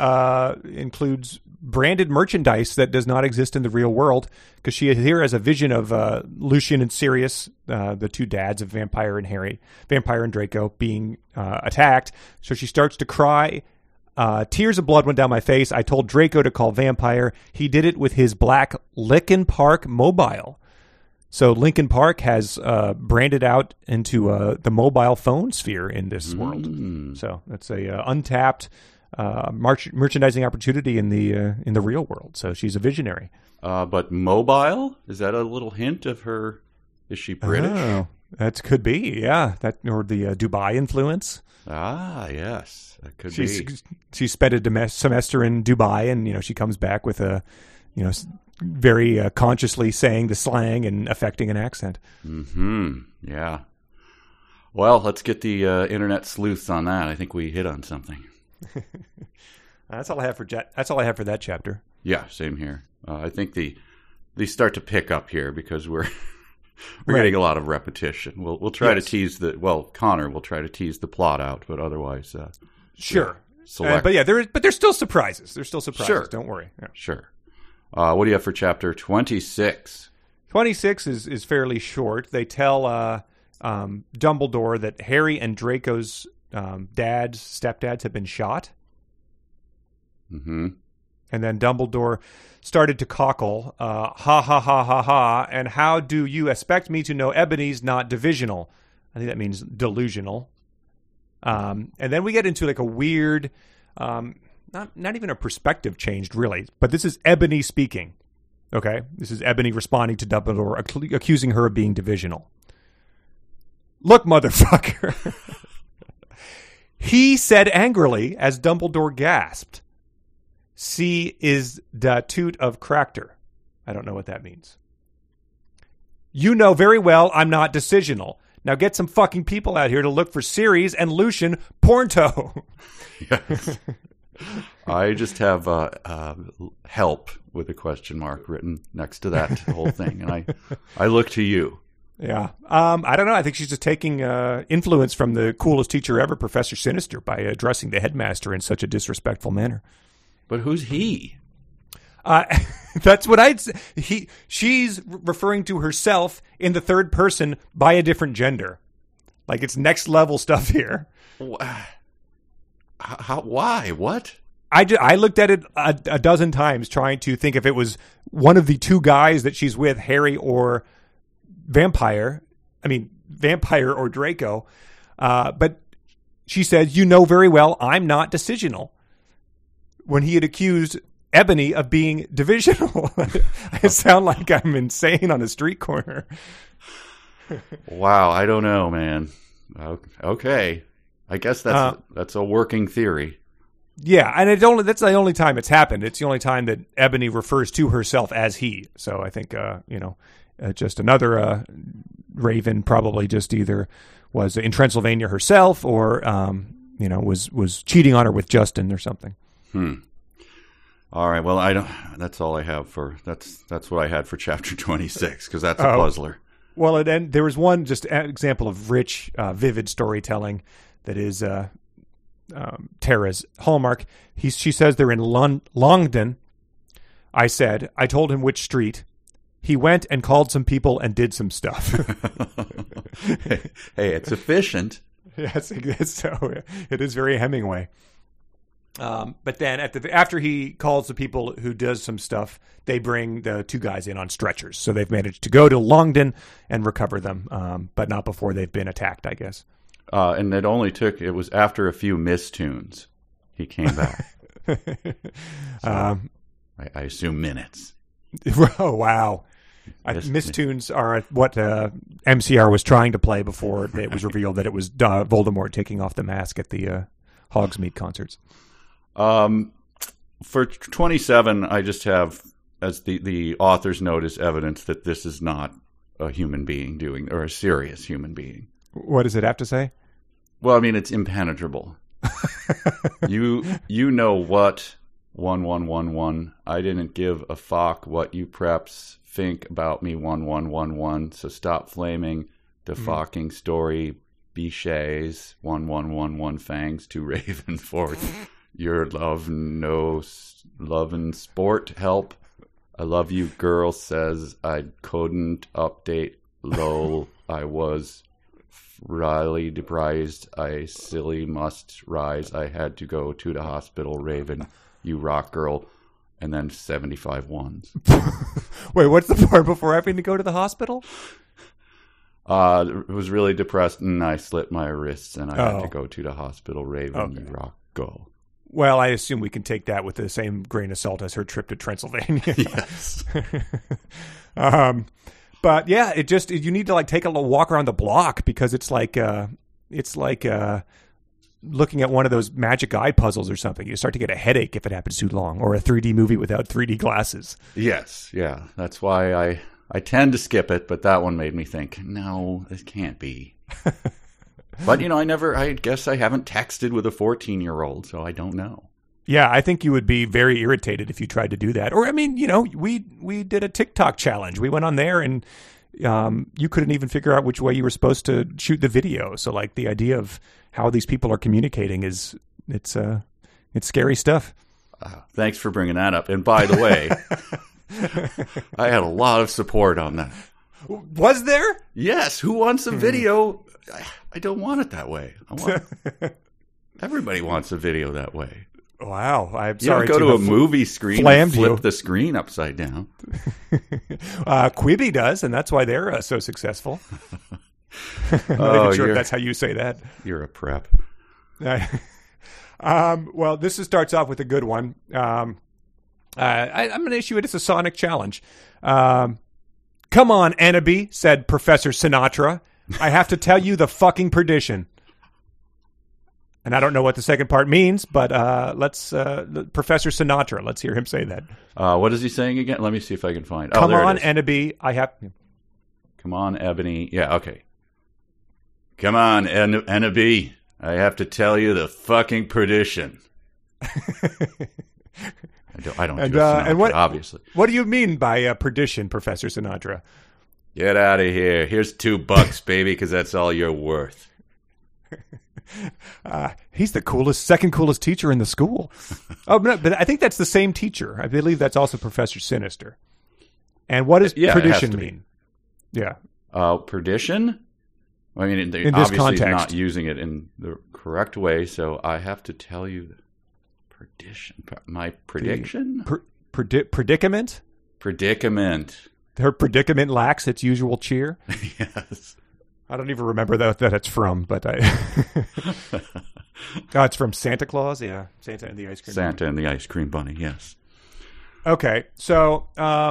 branded merchandise that does not exist in the real world, because she here has a vision of Lucian and Sirius, the two dads of Vampire and Draco, being attacked. So she starts to cry. Tears of blood went down my face. I told Draco to call Vampire. He did it with his black Linkin Park mobile. So Linkin Park has branded out into the mobile phone sphere in this world. So that's a untapped merchandising opportunity in the real world. So she's a visionary. But mobile? Is that a little hint of her? Is she British? Oh, that could be, yeah. Or the Dubai influence. Ah, yes, that could be. She spent a semester in Dubai, and she comes back with a very consciously saying the slang and affecting an accent. Yeah. Well, let's get the internet sleuths on that. I think we hit on something. That's all I have for that chapter. Yeah, same here. I think these start to pick up here because we're getting a lot of repetition. We'll try to tease Connor will try to tease the plot out, but otherwise, sure. But there's still surprises. Sure. Don't worry. Yeah. Sure. What do you have for chapter 26? 26 is fairly short. They tell Dumbledore that Harry and Draco's stepdads have been shot. Mm-hmm. And then Dumbledore started to cockle, ha ha ha ha ha, and how do you expect me to know Ebony's not divisional? I think that means delusional. And then we get into like a weird... Not even a perspective changed, really. But this is Ebony speaking. Okay? This is Ebony responding to Dumbledore, accusing her of being divisional. Look, motherfucker. He said angrily as Dumbledore gasped. C is the toot of Crackter. I don't know what that means. You know very well I'm not decisional. Now get some fucking people out here to look for Sirius and Lucian Pornto. Yes. I just have help with a question mark written next to that whole thing, and I look to you. Yeah. I don't know. I think she's just taking influence from the coolest teacher ever, Professor Sinister, by addressing the headmaster in such a disrespectful manner. But who's he? That's what I'd say. She's referring to herself in the third person by a different gender. Like, it's next level stuff here. How? Why? What? I looked at it a dozen times trying to think if it was one of the two guys that she's with, Harry or Vampire or Draco. But she said, you know very well I'm not decisional. When he had accused Ebony of being divisional. I sound like I'm insane on a street corner. Wow, I don't know, man. Okay. I guess that's a working theory. Yeah, and that's the only time it's happened. It's the only time that Ebony refers to herself as he. So I think just another Raven probably just either was in Transylvania herself or was cheating on her with Justin or something. All right. Well, I don't. That's all I have for. That's what I had for chapter 26 because that's a puzzler. Well, and there was one just example of rich, vivid storytelling that is Tara's hallmark. She says they're in Longden. I said, I told him which street. He went and called some people and did some stuff. Hey, it's efficient. Yes, so it is very Hemingway. But then after he calls the people who does some stuff, they bring the two guys in on stretchers. So they've managed to go to Longden and recover them, but not before they've been attacked, I guess. And it was after a few mistunes he came back. So, I assume minutes. Oh, wow. Mistunes are what MCR was trying to play before it was revealed that it was Voldemort taking off the mask at the Hogsmeade concerts. For 27, I just have, as the author's note, is evidence that this is not a human being or a serious human being. What does it have to say? Well, I mean, it's impenetrable. You know what, 1111. I didn't give a fuck what you preps think about me, 1111. So stop flaming the fucking story. Bichets, 1111 fangs to Ravenfort. Your love and sport help. I love you, girl says I couldn't update. Lol, I was really deprived. I silly must rise. I had to go to the hospital. Raven, you rock, girl. And then 75 ones. Wait, what's the part before having to go to the hospital? It was really depressed, and I slit my wrists, and I had to go to the hospital. Raven, you rock, go. Well, I assume we can take that with the same grain of salt as her trip to Transylvania. Yes. But yeah, you need to take a little walk around the block because it's like looking at one of those magic eye puzzles or something. You start to get a headache if it happens too long, or a 3D movie without 3D glasses. Yes, yeah. That's why I tend to skip it, but that one made me think, no, it can't be. But, I guess I haven't texted with a 14-year-old, so I don't know. Yeah, I think you would be very irritated if you tried to do that. Or, I mean, we did a TikTok challenge. We went on there and you couldn't even figure out which way you were supposed to shoot the video. So, the idea of how these people are communicating it's scary stuff. Thanks for bringing that up. And by the way, I had a lot of support on that. Was there? Yes. Who wants a video? I don't want it that way. Everybody wants a video that way. Wow. I'm sorry. You don't go to a movie screen and flip the screen upside down. Quibi does, and that's why they're so successful. I'm not even sure if that's how you say that. You're a prep. Well, this starts off with a good one. I'm going to issue it as a Sonic challenge. Come on, Anaby, said Professor Sinatra. I have to tell you the fucking perdition. And I don't know what the second part means, but let's Professor Sinatra. Let's hear him say that. What is he saying again? Let me see if I can find. Come on, Anaby. Come on, Ebony. Yeah, okay. Come on, Anaby. I have to tell you the fucking perdition. I don't do Sinatra, obviously. What do you mean by perdition, Professor Sinatra? Get out of here. Here's $2, baby, because that's all you're worth. He's the second coolest teacher in the school. But I think that's the same teacher. I believe that's also Professor Sinister. And what does perdition mean? Yeah. Perdition? I mean, they in this obviously context, not using it in the correct way, so I have to tell you perdition. My prediction? Predicament? Predicament. Her predicament lacks its usual cheer? Yes. I don't even remember that it's from, but it's from Santa Claus? Yeah. Santa and the Ice Cream Bunny. Santa and the Ice Cream Bunny, yes. Okay, so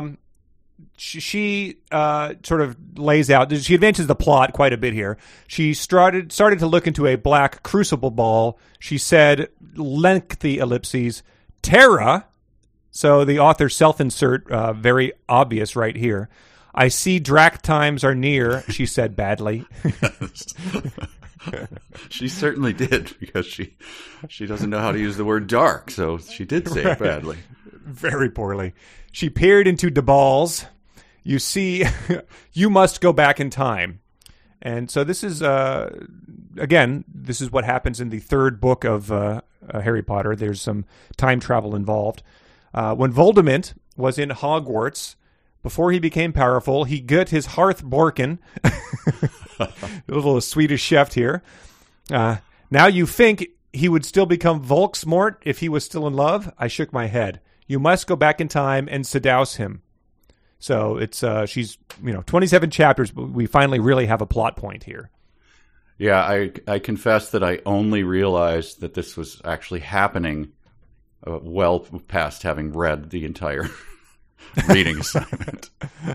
she sort of lays out, she advances the plot quite a bit here. She started to look into a black crucible ball. She said, lengthy ellipses, Terra. So the author self-insert, very obvious right here. I see Drac times are near, she said badly. She certainly did, because she doesn't know how to use the word dark, so she did say it badly. Very poorly. She peered into DeBalls. You see, you must go back in time. And so this is, again, this is what happens in the third book of Harry Potter. There's some time travel involved. When Voldemort was in Hogwarts, before he became powerful, he got his hearth broken. A little Swedish chef here. Now you think he would still become Volksmort if he was still in love? I shook my head. You must go back in time and seduce him. So it's she's 27 chapters, but we finally really have a plot point here. Yeah, I confess that I only realized that this was actually happening well past having read the entire reading assignment.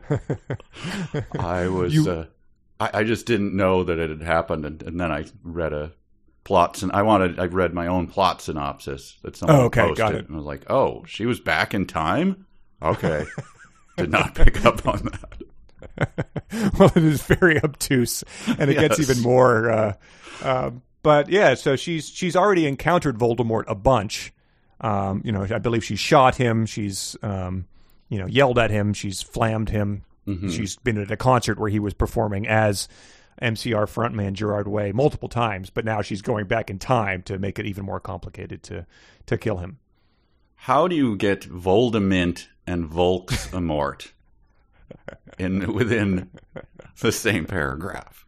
I was I just didn't know that it had happened, and then I read a plot. I read my own plot synopsis that someone posted, got it. And I was like, "Oh, she was back in time." Okay, did not pick up on that. Well, it is very obtuse, and it gets even more. But yeah, so she's already encountered Voldemort a bunch. I believe she shot him. She's yelled at him. She's flammed him. Mm-hmm. She's been at a concert where he was performing as MCR frontman Gerard Way multiple times, but now she's going back in time to make it even more complicated to kill him. How do you get Voldemort and Volksmort within the same paragraph?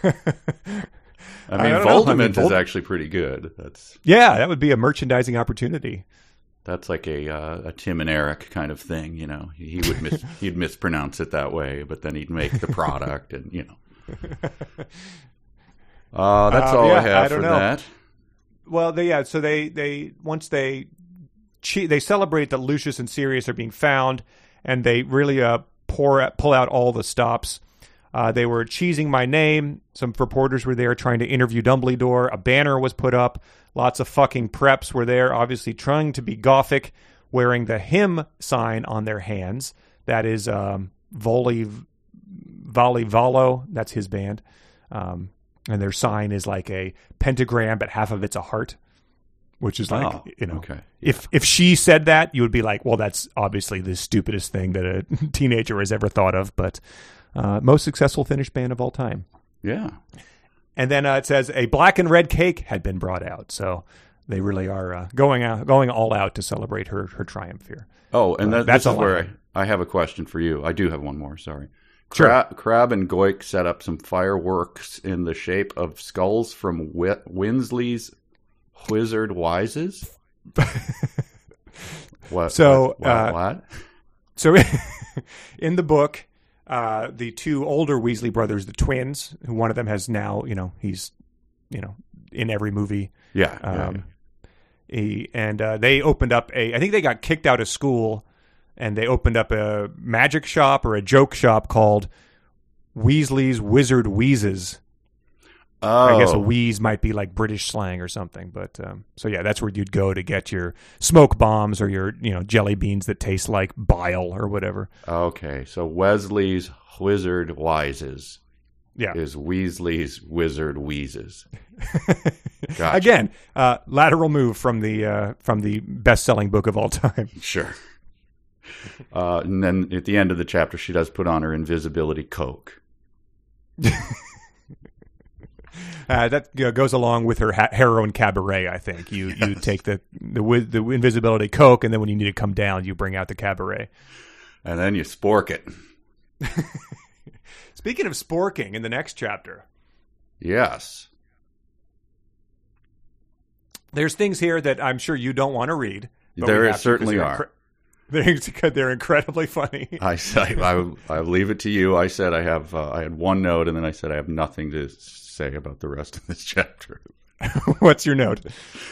I mean, Voldemort is actually pretty good. That would be a merchandising opportunity. That's like a Tim and Eric kind of thing, he'd mispronounce it that way, but then he'd make the product, and that's all I have for that. Well, they once they celebrate that Lucius and Sirius are being found, and they really pull out all the stops. They were cheesing my name. Some reporters were there trying to interview Dumbledore. A banner was put up. Lots of fucking preps were there, obviously trying to be gothic, wearing the hymn sign on their hands. That is Volley Valo. That's his band. And their sign is like a pentagram, but half of it's a heart, which is like, okay. If she said that, you would be like, well, that's obviously the stupidest thing that a teenager has ever thought of, but most successful Finnish band of all time. Yeah. And then it says a black and red cake had been brought out. So they really are going all out to celebrate her triumph here. Oh, and that's where I have a question for you. I do have one more, sorry. Sure. Crabbe and Goyk set up some fireworks in the shape of skulls from Winsley's Wizard Wises. What? So, what? So in the book, the two older Weasley brothers, the twins, who one of them has now, he's, in every movie. Yeah. They opened up I think they got kicked out of school, and they opened up a magic shop or a joke shop called Weasley's Wizard Wheezes. Oh. I guess a wheeze might be like British slang or something. But so yeah, that's where you'd go to get your smoke bombs or your jelly beans that taste like bile or whatever. Okay, so Wesley's Wizard Wises is Weasley's Wizard Wheezes. Gotcha. Again, lateral move from the best-selling book of all time. Sure. And then at the end of the chapter, she does put on her invisibility coat. That goes along with her heroin cabaret. I think you take the invisibility coke, and then when you need to come down, you bring out the cabaret, and then you spork it. Speaking of sporking, in the next chapter, yes, there's things here that I'm sure you don't want to read. There certainly are. They're incredibly funny. I leave it to you. I said I had one note, and then I said I have nothing to say about the rest of this chapter. What's your note?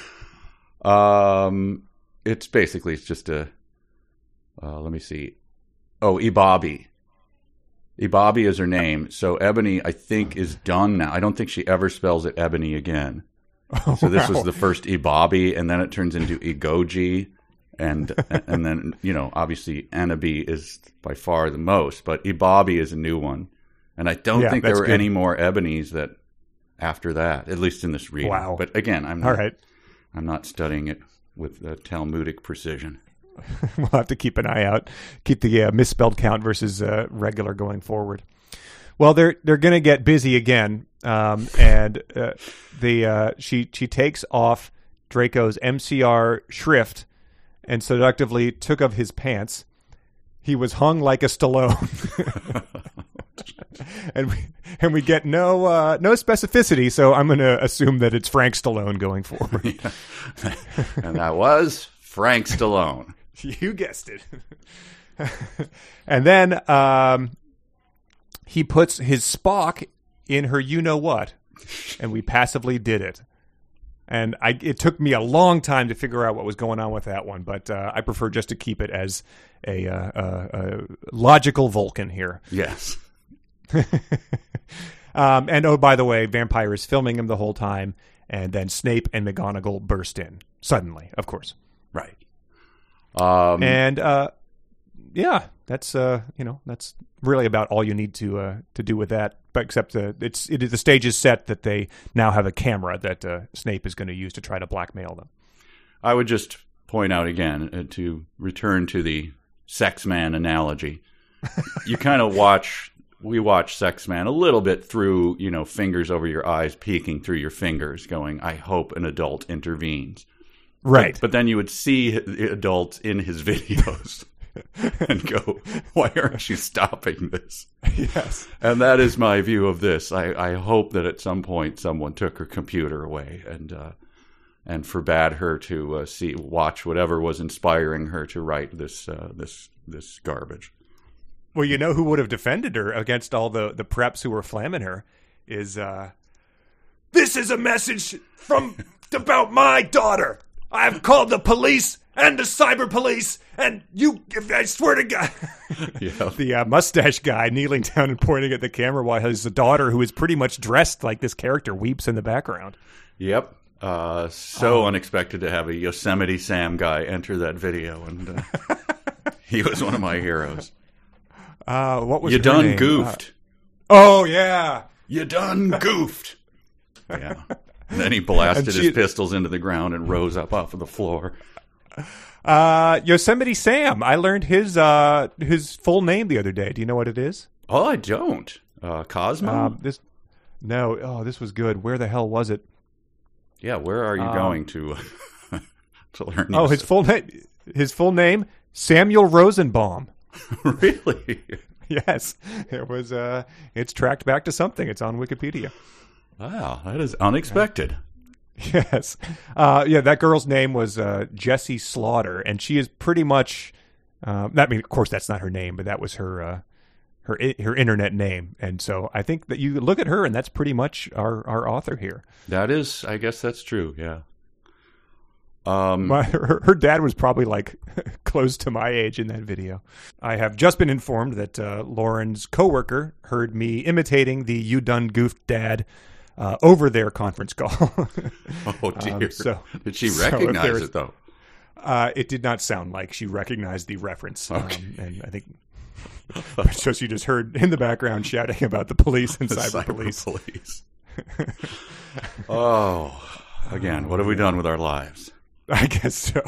It's just a let me see. Oh, Ibabi. Ibabi is her name. So Ebony, I think, is done now. I don't think she ever spells it Ebony again. Oh, so this was the first Ibabi, and then it turns into Igoji, and then obviously Anabi is by far the most, but Ibabi is a new one, and I don't think there were any more Ebonies that after that, at least in this reading. Wow. But again, I'm not studying it with Talmudic precision. We'll have to keep an eye out. Keep the misspelled count versus regular going forward. Well, they're going to get busy again, and she takes off Draco's MCR shrift and seductively took off his pants. He was hung like a Stallone, and we get no specificity. So I'm going to assume that it's Frank Stallone going forward. Yeah. And that was Frank Stallone. You guessed it. And then he puts his Spock in her you-know-what, and we passively did it. And it took me a long time to figure out what was going on with that one, but I prefer just to keep it as a logical Vulcan here. Yes. And oh, by the way, Vampire is filming him the whole time, and then Snape and McGonagall burst in suddenly, of course. Right. Yeah, that's that's really about all you need to do with that. But except the stage is set that they now have a camera that Snape is going to use to try to blackmail them. I would just point out again, to return to the Sex Man analogy. You kind of we watch Sex Man a little bit through, fingers over your eyes, peeking through your fingers, going, I hope an adult intervenes. Right. But then you would see adults in his videos and go, why aren't you stopping this? Yes. And that is my view of this. I hope that at some point someone took her computer away and forbade her to watch whatever was inspiring her to write this garbage. Well, who would have defended her against all the preps who were flamming her is, this is a message about my daughter. I have called the police and the cyber police, and I swear to God. Yeah. The mustache guy kneeling down and pointing at the camera while his daughter, who is pretty much dressed like this character, weeps in the background. Yep. So unexpected to have a Yosemite Sam guy enter that video, and he was one of my heroes. What was you her done name? goofed? Oh yeah, you done goofed. Yeah. And then he blasted his pistols into the ground and rose up off of the floor. Yosemite Sam. I learned his full name the other day. Do you know what it is? Oh, I don't. Cosmo? This was good. Where the hell was it? Yeah, where are you going to learn? Oh, his full name, Samuel Rosenbaum. Really? Yes. It was. It's tracked back to something. It's on Wikipedia. Wow, that is unexpected. Yes. That girl's name was Jessie Slaughter, and she is pretty much. Of course, that's not her name, but that was her internet name. And so I think that you look at her, and that's pretty much our author here. That is, I guess that's true. Yeah. Her dad was probably like close to my age in that video. I have just been informed that Lauren's coworker heard me imitating the "You Done Goofed" dad over their conference call. Oh dear! Did she recognize it though? It did not sound like she recognized the reference. Okay. And I think so. She just heard in the background shouting about the police and cyber police. Oh, again, what have we done with our lives? I guess so.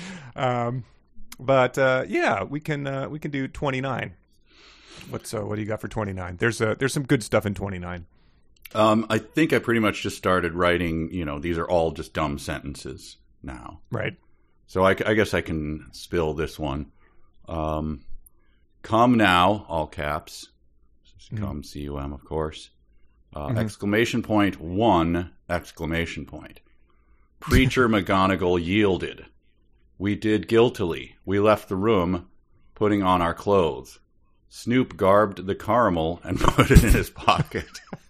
We can do 29. What do you got for 29? There's some good stuff in 29. I think I pretty much just started writing, these are all just dumb sentences now. Right. So I guess I can spill this one. Come now, all caps. Come, C-U-M, of course. Exclamation point, 1, exclamation point. Preacher McGonagall yielded. We did guiltily. We left the room, putting on our clothes. Snoop garbed the caramel and put it in his pocket.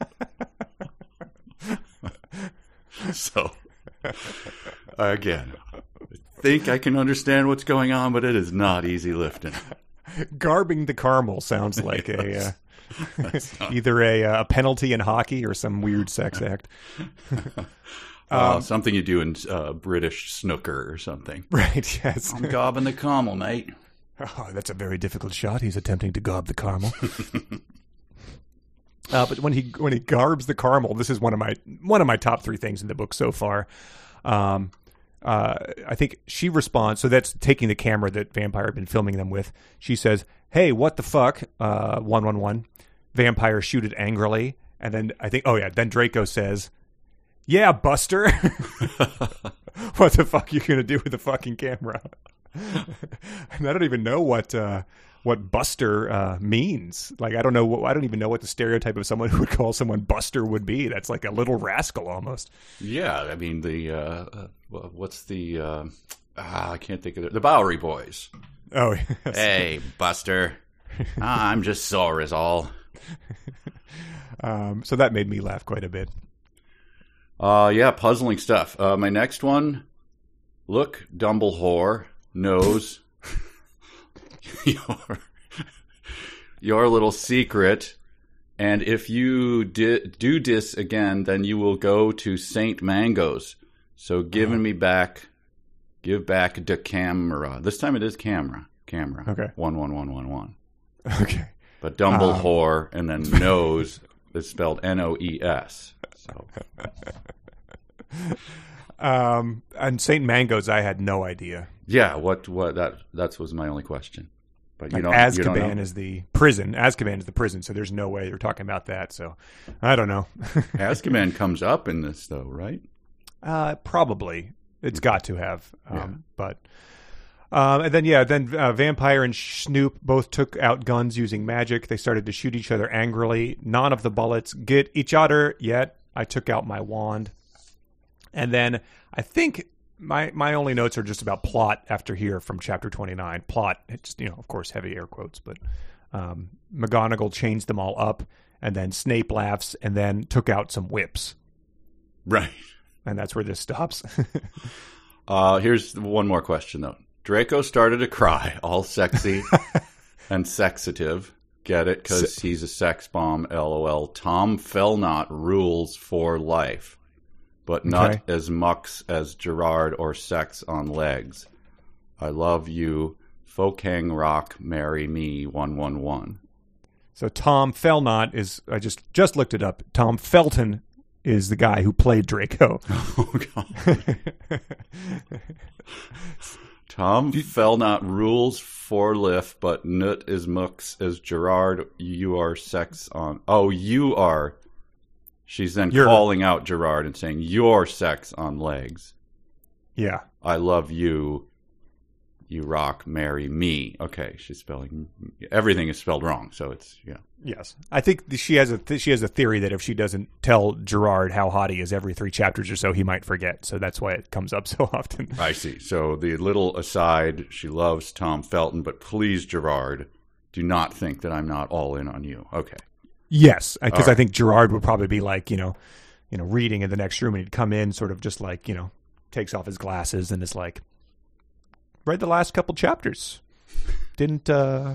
So, again, I think I can understand what's going on, but it is not easy lifting. Garbing the caramel sounds like either a penalty in hockey or some weird sex act. Something you do in British snooker or something. Right, yes. I'm gobbing the caramel, mate. Oh, that's a very difficult shot. He's attempting to gob the caramel. But when he garbs the caramel, this is one of my top 3 things in the book so far. I think she responds. So that's taking the camera that Vampire had been filming them with. She says, "Hey, what the fuck? 111." Vampire shoot it angrily, and then I think, then Draco says, "Yeah, Buster." What the fuck are you gonna do with the fucking camera? And I don't even know what Buster means. Like, I don't even know what the stereotype of someone who would call someone Buster would be. That's like a little rascal almost. Yeah, I mean what's the I can't think of it. The Bowery Boys. Oh, yes. Hey, Buster. I'm just sore is all. So that made me laugh quite a bit. Yeah, puzzling stuff. My next one. Look, Dumbledore knows your little secret, and if you do this again, then you will go to Saint Mango's. So give back the camera. This time it is camera. Okay. 11111. Okay. But Dumbledore and then knows is spelled Noes. So. And Saint Mango's, I had no idea. Yeah, that was my only question. But Azkaban is the prison. Azkaban is the prison, so there's no way they're talking about that. So I don't know. Azkaban comes up in this, though, right? Probably. It's got to have. But and then Vampire and Snoop both took out guns using magic. They started to shoot each other angrily. None of the bullets get each other yet. I took out my wand. And then I think my only notes are just about plot after here from chapter 29. Plot, it's, of course, heavy air quotes, but McGonagall changed them all up, and then Snape laughs, and then took out some whips. Right. And that's where this stops. Here's one more question, though. Draco started to cry, all sexy and sexative. Get it? Because he's a sex bomb, LOL. Tom Felnott rules for life. But not as much as Gerard or sex on legs. I love you. Fokang Rock, marry me, 111. So Tom Felnott is, I just looked it up. Tom Felton is the guy who played Draco. Oh, God. Tom Felnott rules for life, but nut as much as Gerard, you are sex on. Oh, you are. She's then calling out Gerard and saying, "Your sex on legs." Yeah. I love you. You rock, marry me. Okay, she's spelling everything is spelled wrong, so it's Yes, I think she has a theory that if she doesn't tell Gerard how hot he is every 3 chapters or so, he might forget. So that's why it comes up so often. I see. So the little aside: she loves Tom Felton, but please, Gerard, do not think that I'm not all in on you. Okay. Yes, because I think Gerard would probably be like, reading in the next room, and he'd come in sort of just like, takes off his glasses and is like, read the last couple chapters. Didn't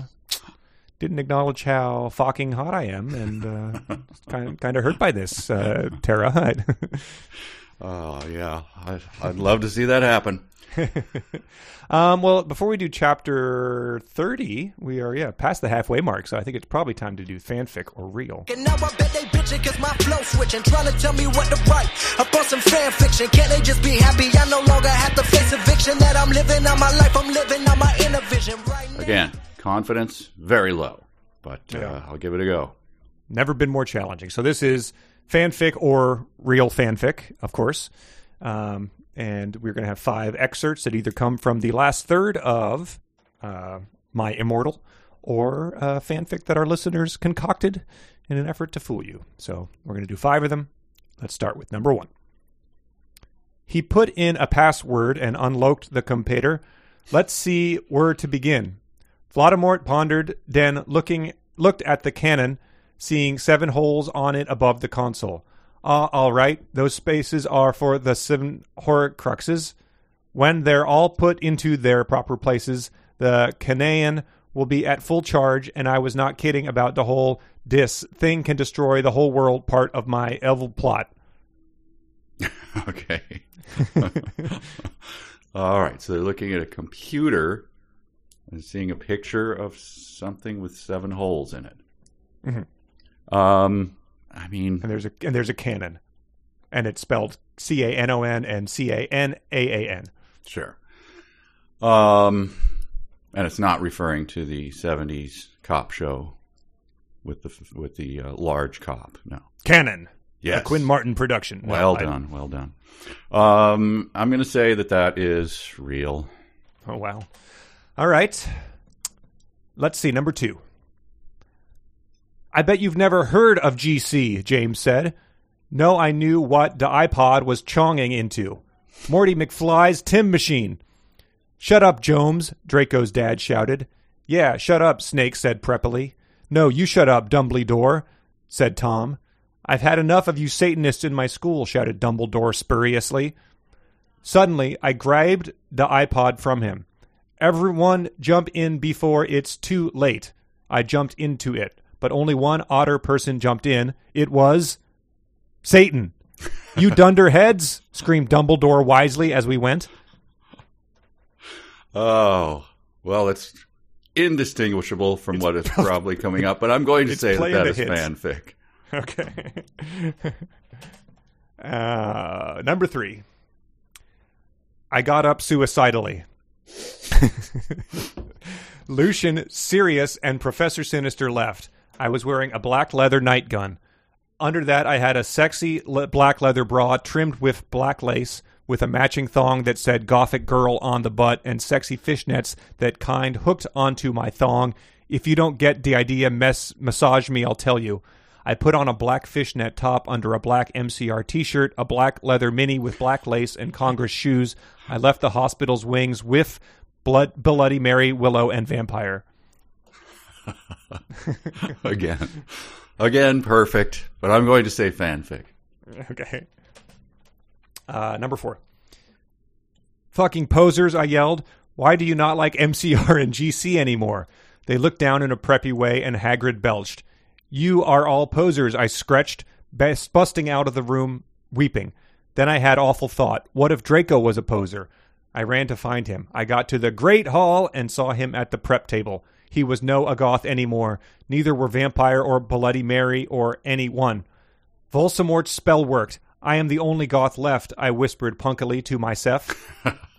acknowledge how fucking hot I am, and kind of hurt by this, Tara. Oh, yeah. I'd love to see that happen. Well, before we do chapter 30, we are past the halfway mark, so I think it's probably time to do fanfic or real. And now I bet they bitching cause my flow switching, trying to tell me what to write about some fan fiction. Can't they just be happy? I no longer have to face eviction, that I'm living out my life, I'm living out my inner vision right now. Again, confidence very low, but I'll give it a go. Never been more challenging. So this is fanfic or real fanfic, of course. And we're going to have 5 excerpts that either come from the last third of My Immortal or fanfic that our listeners concocted in an effort to fool you. So we're going to do 5 of them. Let's start with number 1. He put in a password and unlocked the computer. Let's see where to begin. Voldemort pondered, then looked at the cannon, seeing 7 holes on it above the console. All right, those spaces are for the 7 Horcruxes. When they're all put into their proper places, the Canaan will be at full charge, and I was not kidding about the whole "this thing can destroy the whole world" part of my evil plot. Okay. All right, so they're looking at a computer and seeing a picture of something with 7 holes in it. Mm-hmm. I mean, and there's a canon, and it's spelled CANON and CANAAN. Sure. And it's not referring to the 70s cop show with the large cop. No. Canon. Yes. A Quinn Martin production. No, Well done. I'm going to say that is real. Oh, wow. All right. Let's see. Number 2. I bet you've never heard of GC, James said. No, I knew what the iPod was chonging into. Morty McFly's Tim machine. Shut up, Jones, Draco's dad shouted. Yeah, shut up, Snake said preppily. No, you shut up, Dumbledore, said Tom. I've had enough of you Satanists in my school, shouted Dumbledore spuriously. Suddenly, I grabbed the iPod from him. Everyone jump in before it's too late. I jumped into it, but only one otter person jumped in. It was Satan. You dunderheads, screamed Dumbledore wisely as we went. Oh, well, it's indistinguishable from what is probably coming up, but I'm going to say that is fanfic. Okay. Number 3. I got up suicidally. Lucian, Sirius, and Professor Sinister left. I was wearing a black leather nightgun. Under that, I had a sexy black leather bra trimmed with black lace, with a matching thong that said Gothic Girl on the butt, and sexy fishnets that kind hooked onto my thong. If you don't get the idea, massage me, I'll tell you. I put on a black fishnet top under a black MCR t-shirt, a black leather mini with black lace, and Congress shoes. I left the hospital's wings with Bloody Mary, Willow, and Vampire. Again, perfect, but I'm going to say fanfic. Okay. Number 4. Fucking posers, I yelled. Why do you not like MCR and GC anymore? They looked down in a preppy way, and Hagrid belched. You are all posers, I screeched, busting out of the room, weeping. Then I had awful thought. What if Draco was a poser? I ran to find him. I got to the Great Hall and saw him at the prep table. He was no Agoth anymore. Neither were Vampire or Bloody Mary or any one. Voldemort's spell worked. I am the only Goth left, I whispered punkily to myself.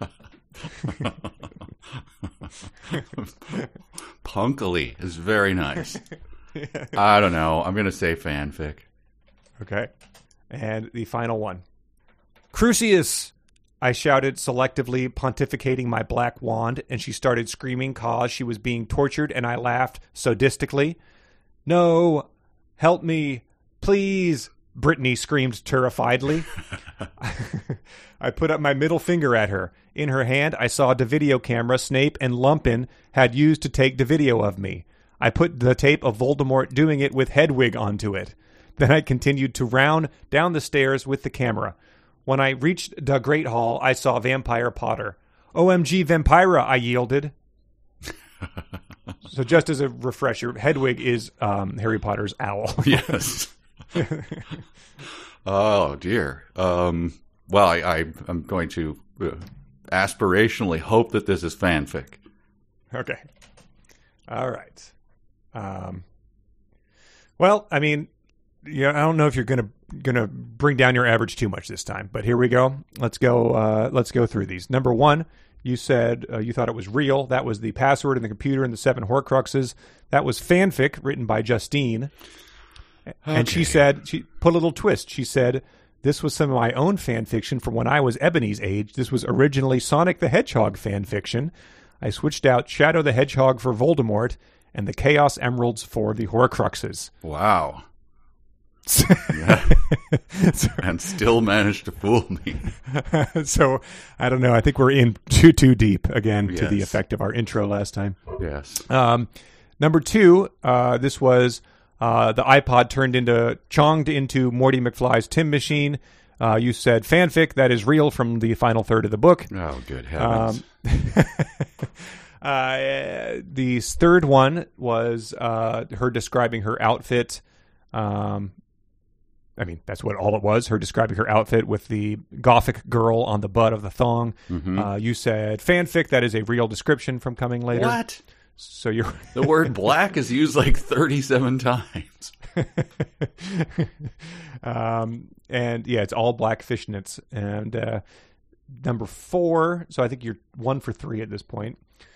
Punkily is very nice. I don't know. I'm going to say fanfic. Okay. And the final one. Crucius! I shouted selectively, pontificating my black wand, and she started screaming cause she was being tortured, and I laughed sadistically. No, help me, please, Brittany screamed terrifiedly. I put up my middle finger at her. In her hand, I saw the video camera Snape and Lumpin had used to take the video of me. I put the tape of Voldemort doing it with Hedwig onto it. Then I continued to round down the stairs with the camera. When I reached the Great Hall, I saw Vampire Potter. OMG Vampira, I yielded. So just as a refresher, Hedwig is Harry Potter's owl. Yes. Oh, dear. Well, I'm going to aspirationally hope that this is fanfic. Okay. All right. Well, I mean, yeah, I don't know if you're gonna bring down your average too much this time, but here we go. Let's go through these. Number 1, you said you thought it was real. That was the password in the computer and the 7 Horcruxes. That was fanfic written by Justine. Okay. And she said, she put a little twist. She said, this was some of my own fan fiction from when I was Ebony's age. This was originally Sonic the Hedgehog fan fiction. I switched out Shadow the Hedgehog for Voldemort and the Chaos Emeralds for the Horcruxes. Wow. And still managed to fool me. So, I don't know. I think we're in too deep, again, to the effect of our intro last time. Yes. Number 2, this was the iPod chonged into Morty McFly's Tim machine. You said fanfic, that is real from the final third of the book. Oh, good heavens. The third one was her describing her outfit. I mean, that's what all it was, her describing her outfit with the Gothic girl on the butt of the thong. Mm-hmm. You said fanfic, that is a real description from Coming Later. What? So you're the word black is used like 37 times. And yeah, it's all black fishnets. And number 4, so I think you're 1 for 3 at this point.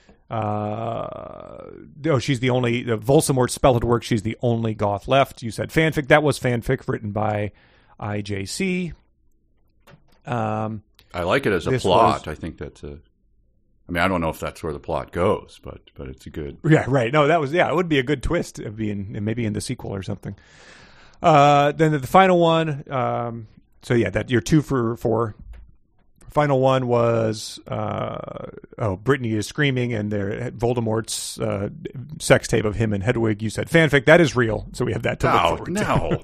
She's the only Volsamort spell had worked. She's the only goth left. You said fanfic. That was fanfic written by IJC. I like it as a plot. I think that's I don't know if that's where the plot goes, but it's a good. Yeah, right. No, that was it would be a good twist of being maybe in the sequel or something. Then the final one. So yeah, that you're 2 for 4. Final one was Brittany is screaming, and Voldemort's sex tape of him and Hedwig. You said fanfic. That is real, so we have that to look forward to. No.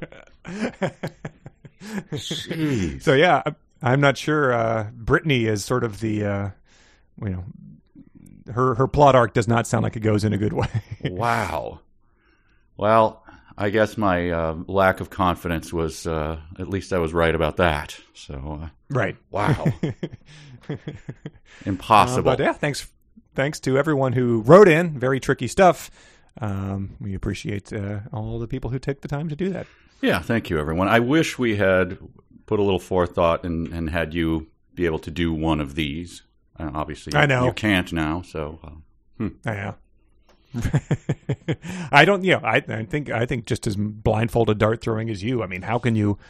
Jeez. So yeah, I'm not sure. Brittany is sort of the her plot arc does not sound like it goes in a good way. Wow. Well, I guess my lack of confidence was at least I was right about that. So right. Wow. Impossible. But yeah, thanks to everyone who wrote in. Very tricky stuff. We appreciate all the people who take the time to do that. Yeah, thank you, everyone. I wish we had put a little forethought and had you be able to do one of these. Obviously, I know you can't now. So, I know. I don't. Yeah, I think just as blindfolded dart throwing as you. I mean, how can you?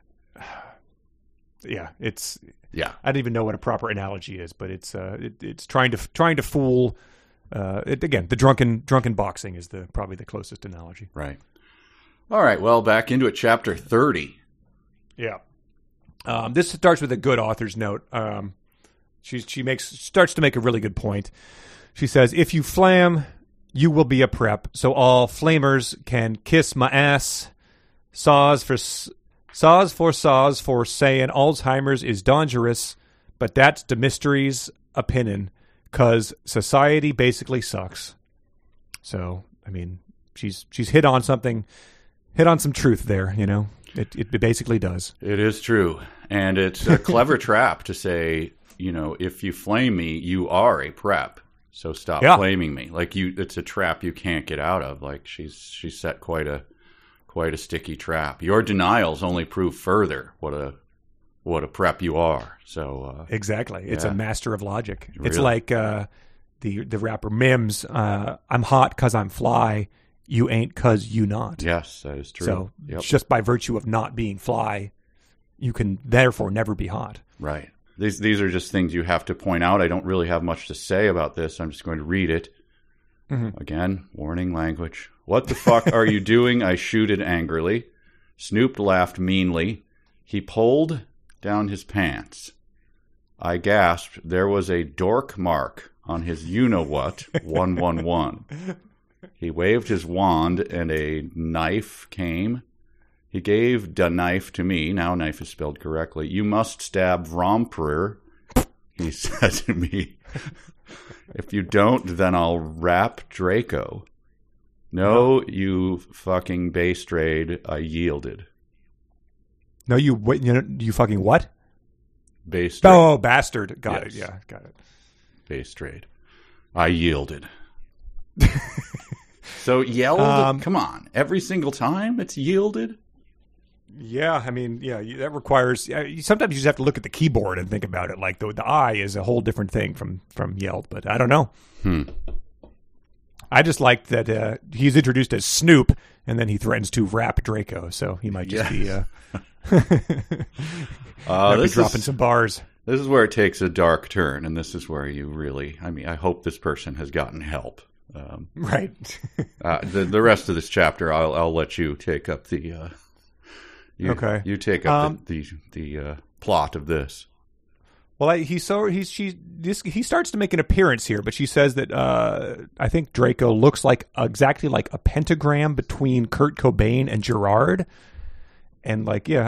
Yeah, it's. Yeah, I don't even know what a proper analogy is, but it's trying to fool. Again, the drunken boxing is probably the closest analogy. Right. All right. Well, back into it. Chapter 30. Yeah. This starts with a good author's note. She starts to make a really good point. She says, "If you flam, you will be a prep. So all flamers can kiss my ass. Saws for saying Alzheimer's is dangerous, but that's the mystery's opinion, 'cause society basically sucks." So, I mean, she's hit on some truth there, It basically does. It is true. And it's a clever trap to say, if you flame me, you are a prep. So stop flaming me. Like it's a trap you can't get out of. Like she's set quite a sticky trap. Your denials only prove further what a prep you are. So exactly. It's a master of logic. Really? It's like the rapper Mims, I'm hot 'cause I'm fly. You ain't 'cause you not. Yes, that is true. So just by virtue of not being fly, you can therefore never be hot. Right. These are just things you have to point out. I don't really have much to say about this. I'm just going to read it. Mm-hmm. Again, warning language. "What the fuck are you doing?" I shooted angrily. Snoop laughed meanly. He pulled down his pants. I gasped. There was a dork mark on his you-know-what, 111. He waved his wand, and a knife came. He gave the knife to me. Now knife is spelled correctly. "You must stab Vromper," he said to me. "If you don't, then I'll rap Draco." "No, you fucking bastrade," I yielded. No, you fucking what? Bastrade. Oh, bastard. Got it. Yeah, got it. Bastrade. I yielded. So yelled, come on. Every single time it's yielded? Yeah, I mean, that requires. Sometimes you just have to look at the keyboard and think about it. Like the I is a whole different thing from yelled, but I don't know. I just liked that he's introduced as Snoop, and then he threatens to rap Draco, so he might just be dropping some bars. This is where it takes a dark turn, and this is where you really. I mean, I hope this person has gotten help. Right. The rest of this chapter, I'll let you take up the. Okay. You take up the plot of this. Well, he starts to make an appearance here, but she says that I think Draco looks exactly like a pentagram between Kurt Cobain and Gerard, and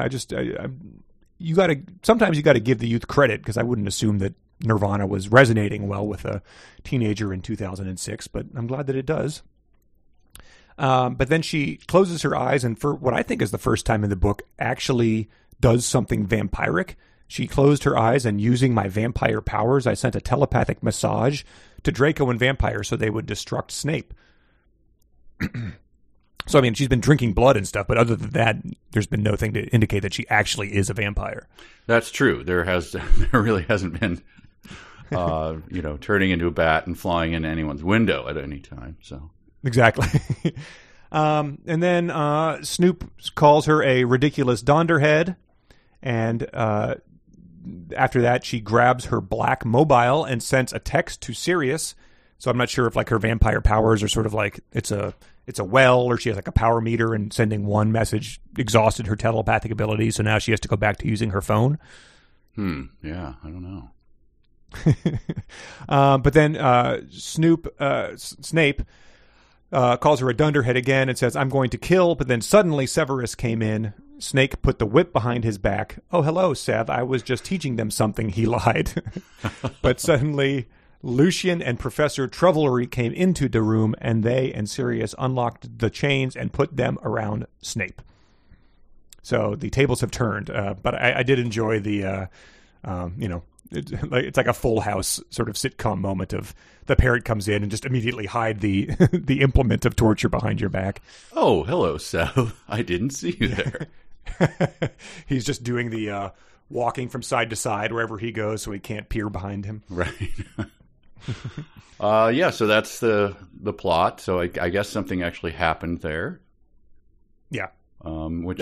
sometimes you got to give the youth credit, because I wouldn't assume that Nirvana was resonating well with a teenager in 2006, but I'm glad that it does. But then she closes her eyes, and for what I think is the first time in the book, actually does something vampiric. She closed her eyes, and using my vampire powers, I sent a telepathic massage to Draco and Vampire so they would destruct Snape. So, I mean, she's been drinking blood and stuff, but other than that, there's been no thing to indicate that she actually is a vampire. That's true. There really hasn't been, turning into a bat and flying into anyone's window at any time. So exactly. And then Snoop calls her a ridiculous donderhead, and after that, she grabs her black mobile and sends a text to Sirius. So I'm not sure if like her vampire powers are sort of like it's a well, or she has like a power meter, and sending one message exhausted her telepathic ability. So now she has to go back to using her phone. Yeah, I don't know. But then Snape calls her a dunderhead again and says, "I'm going to kill." But then suddenly Severus came in. Snake put the whip behind his back. "Oh, hello, Sev. I was just teaching them something," he lied. But suddenly Lucian and Professor Trovelry came into the room, and they and Sirius unlocked the chains and put them around Snape. So the tables have turned. But I did enjoy the, it's like a Full House sort of sitcom moment of the parrot comes in and just immediately hide the the implement of torture behind your back. "Oh, hello, Sev. I didn't see you there." He's just doing the walking from side to side wherever he goes, so he can't peer behind him. Right. So that's the plot. So I guess something actually happened there. Yeah. Which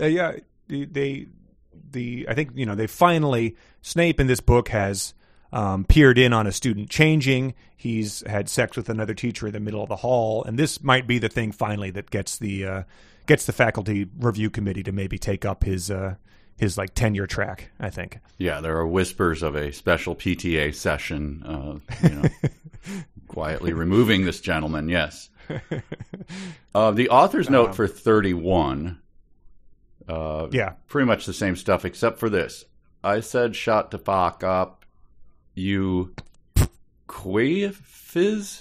I think they finally, Snape in this book has peered in on a student changing. He's had sex with another teacher in the middle of the hall, and this might be the thing finally that gets the faculty review committee to maybe take up his like tenure track, I think. Yeah, there are whispers of a special PTA session, quietly removing this gentleman. Yes. The author's note for 31. Pretty much the same stuff except for this. "I said shut the fuck up, you queefizz."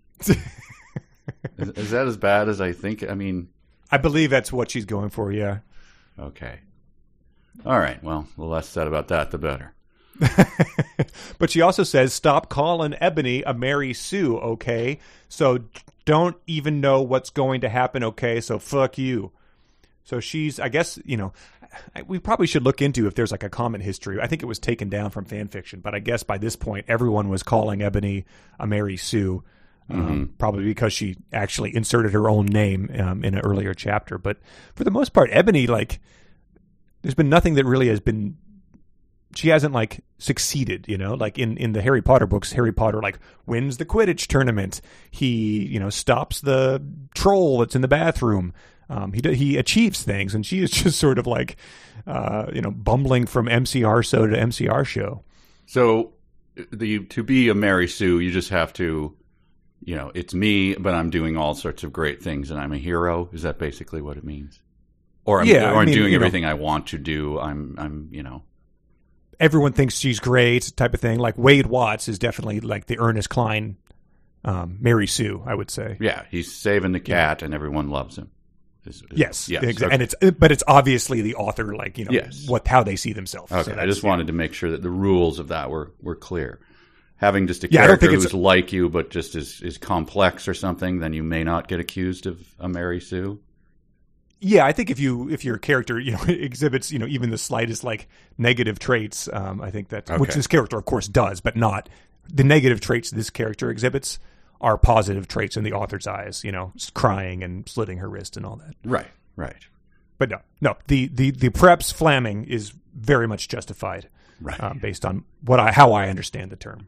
Is that as bad as I think? I mean, I believe that's what she's going for, yeah. Okay. All right. Well, the less said about that, the better. But she also says, "Stop calling Ebony a Mary Sue, okay? So don't even know what's going to happen, okay? So fuck you." So she's, I guess, we probably should look into if there's like a common history. I think it was taken down from fan fiction, but I guess by this point, everyone was calling Ebony a Mary Sue, probably because she actually inserted her own name in an earlier chapter. But for the most part, Ebony, like, there's been nothing that really has been, she hasn't like succeeded, like in the Harry Potter books. Harry Potter like wins the Quidditch tournament. He, stops the troll that's in the bathroom. He achieves things, and she is just sort of like, bumbling from MCR show to MCR show. So to be a Mary Sue, you just have to, it's me, but I'm doing all sorts of great things, and I'm a hero. Is that basically what it means? Or I'm doing everything I want to do. I'm. Everyone thinks she's great, type of thing. Like Wade Watts is definitely like the Ernest Cline, Mary Sue, I would say. Yeah, he's saving the cat, and everyone loves him. Yes, exactly. And it's obviously the author, like yes. how they see themselves. Okay, so I just wanted to make sure that the rules of that were clear. Having just a character who's like you, but just is complex or something, then you may not get accused of a Mary Sue. Yeah, I think if your character exhibits even the slightest like negative traits, I think that which this character of course does, but not the negative traits this character exhibits are positive traits in the author's eyes. Crying and slitting her wrist and all that. Right. But no, the preps flamming is very much justified, right? Based on how I understand the term.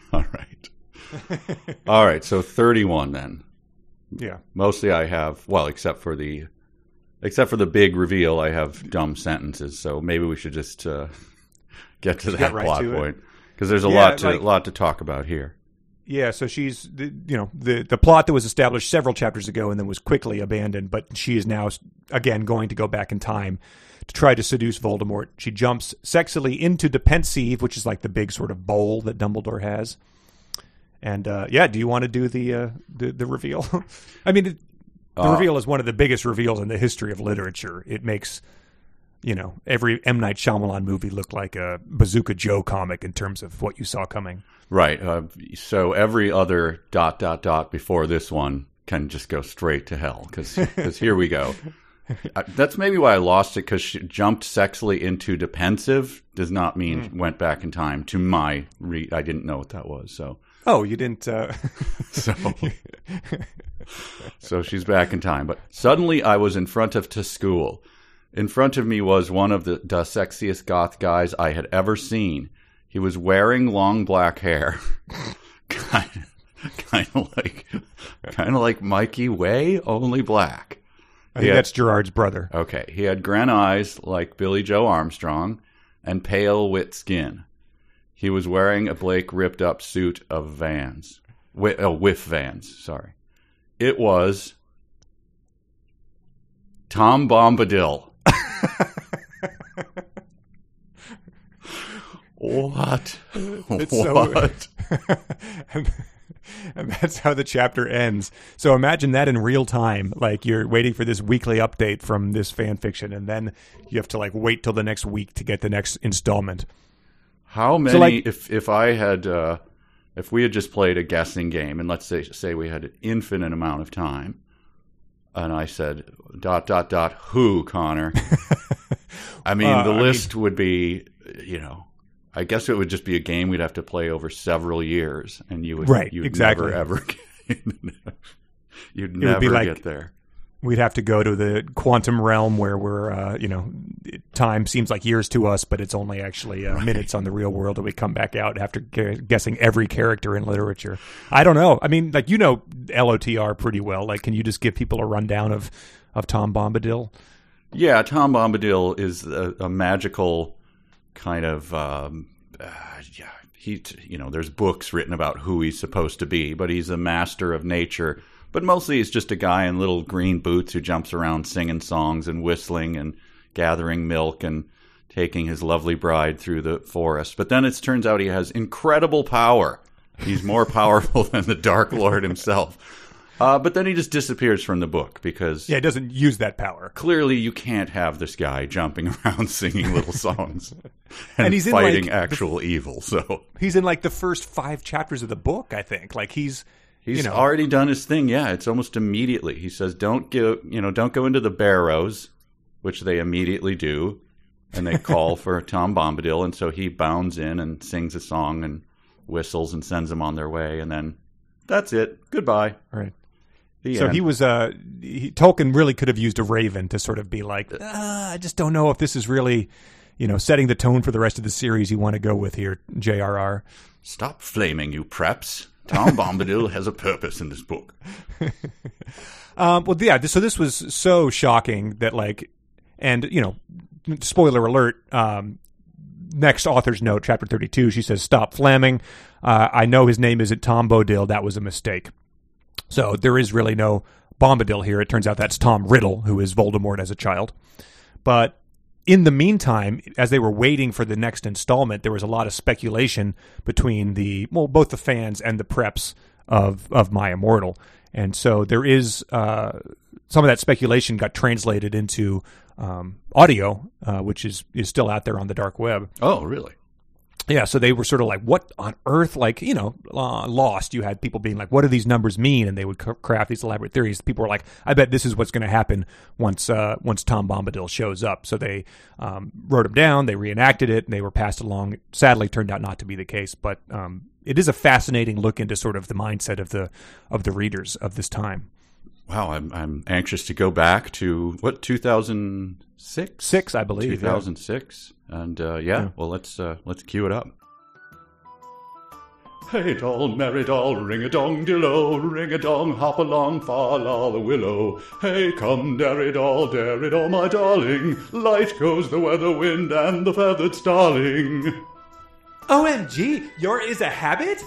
All right. So 31 then. Yeah. Mostly I have except for the big reveal, I have dumb sentences. So maybe we should just get to that plot point because there's a lot to talk about here. Yeah, so she's the plot that was established several chapters ago and then was quickly abandoned, but she is now again going to go back in time to try to seduce Voldemort. She jumps sexily into the Pensieve, which is like the big sort of bowl that Dumbledore has. And do you want to do the reveal? I mean, the reveal is one of the biggest reveals in the history of literature. It makes every M. Night Shyamalan movie look like a Bazooka Joe comic in terms of what you saw coming. Right. So every other ... before this one can just go straight to hell, because here we go. That's maybe why I lost it, because she jumped sexily into defensive does not mean went back in time. To my read, I didn't know what that was. So you didn't. So she's back in time. But suddenly I was in front of to school. In front of me was one of the sexiest goth guys I had ever seen. He was wearing long black hair, kind of like Mikey Way, only black. I think that's Gerard's brother. Okay. He had gren eyes like Billy Joe Armstrong and pale, wet skin. He was wearing a Blake ripped-up suit of Vans. With Vans, sorry. It was Tom Bombadil. What? What? And that's how the chapter ends. So imagine that in real time. Like, you're waiting for this weekly update from this fan fiction, and then you have to like wait till the next week to get the next installment. How many? If we had just played a guessing game, and let's say we had an infinite amount of time, and I said ... who, Connor? I mean, the list would be, I guess it would just be a game we'd have to play over several years, and you'd exactly. never ever you'd never get there. We'd have to go to the quantum realm where we're, time seems like years to us, but it's only actually minutes on the real world, and we come back out after guessing every character in literature. I don't know. I mean, like, LOTR pretty well. Like, can you just give people a rundown of Tom Bombadil? Yeah, Tom Bombadil is a magical kind of there's books written about who he's supposed to be, but he's a master of nature. But mostly he's just a guy in little green boots who jumps around singing songs and whistling and gathering milk and taking his lovely bride through the forest. But then it turns out he has incredible power. He's more powerful than the Dark Lord himself. But then he just disappears from the book because... Yeah, he doesn't use that power. Clearly, you can't have this guy jumping around singing little songs and he's fighting actual evil. So he's in like the first 5 chapters of the book, I think. Like he's already done his thing. Yeah, it's almost immediately. He says, don't go into the barrows, which they immediately do. And they call for Tom Bombadil. And so he bounds in and sings a song and whistles and sends them on their way. And then that's it. Goodbye. All right. So he was Tolkien really could have used a raven to sort of be like, I just don't know if this is really, setting the tone for the rest of the series you want to go with here, J.R.R. Stop flaming, you preps. Tom Bombadil has a purpose in this book. So this was so shocking that spoiler alert, next author's note, chapter 32, she says, stop flamming. I know his name isn't Tom Bodil. That was a mistake. So there is really no Bombadil here. It turns out that's Tom Riddle, who is Voldemort as a child. But in the meantime, as they were waiting for the next installment, there was a lot of speculation between both the fans and the preps of My Immortal. And so there is some of that speculation got translated into audio, which is still out there on the dark web. Oh, really? Yeah, so they were sort of like, what on earth? Like, Lost, you had people being like, what do these numbers mean? And they would craft these elaborate theories. People were like, I bet this is what's going to happen once Tom Bombadil shows up. So they wrote him down, they reenacted it, and they were passed along. It sadly turned out not to be the case, but it is a fascinating look into sort of the mindset of the readers of this time. Wow, I'm anxious to go back to, 2006? 6, I believe. 2006. Yeah. And well, let's cue it up. Hey doll, merry doll, ring-a-dong-dillo, ring-a-dong, hop along, fall all the willow. Hey come, derry doll, my darling, light goes the weather wind and the feathered starling. OMG, your is a habit?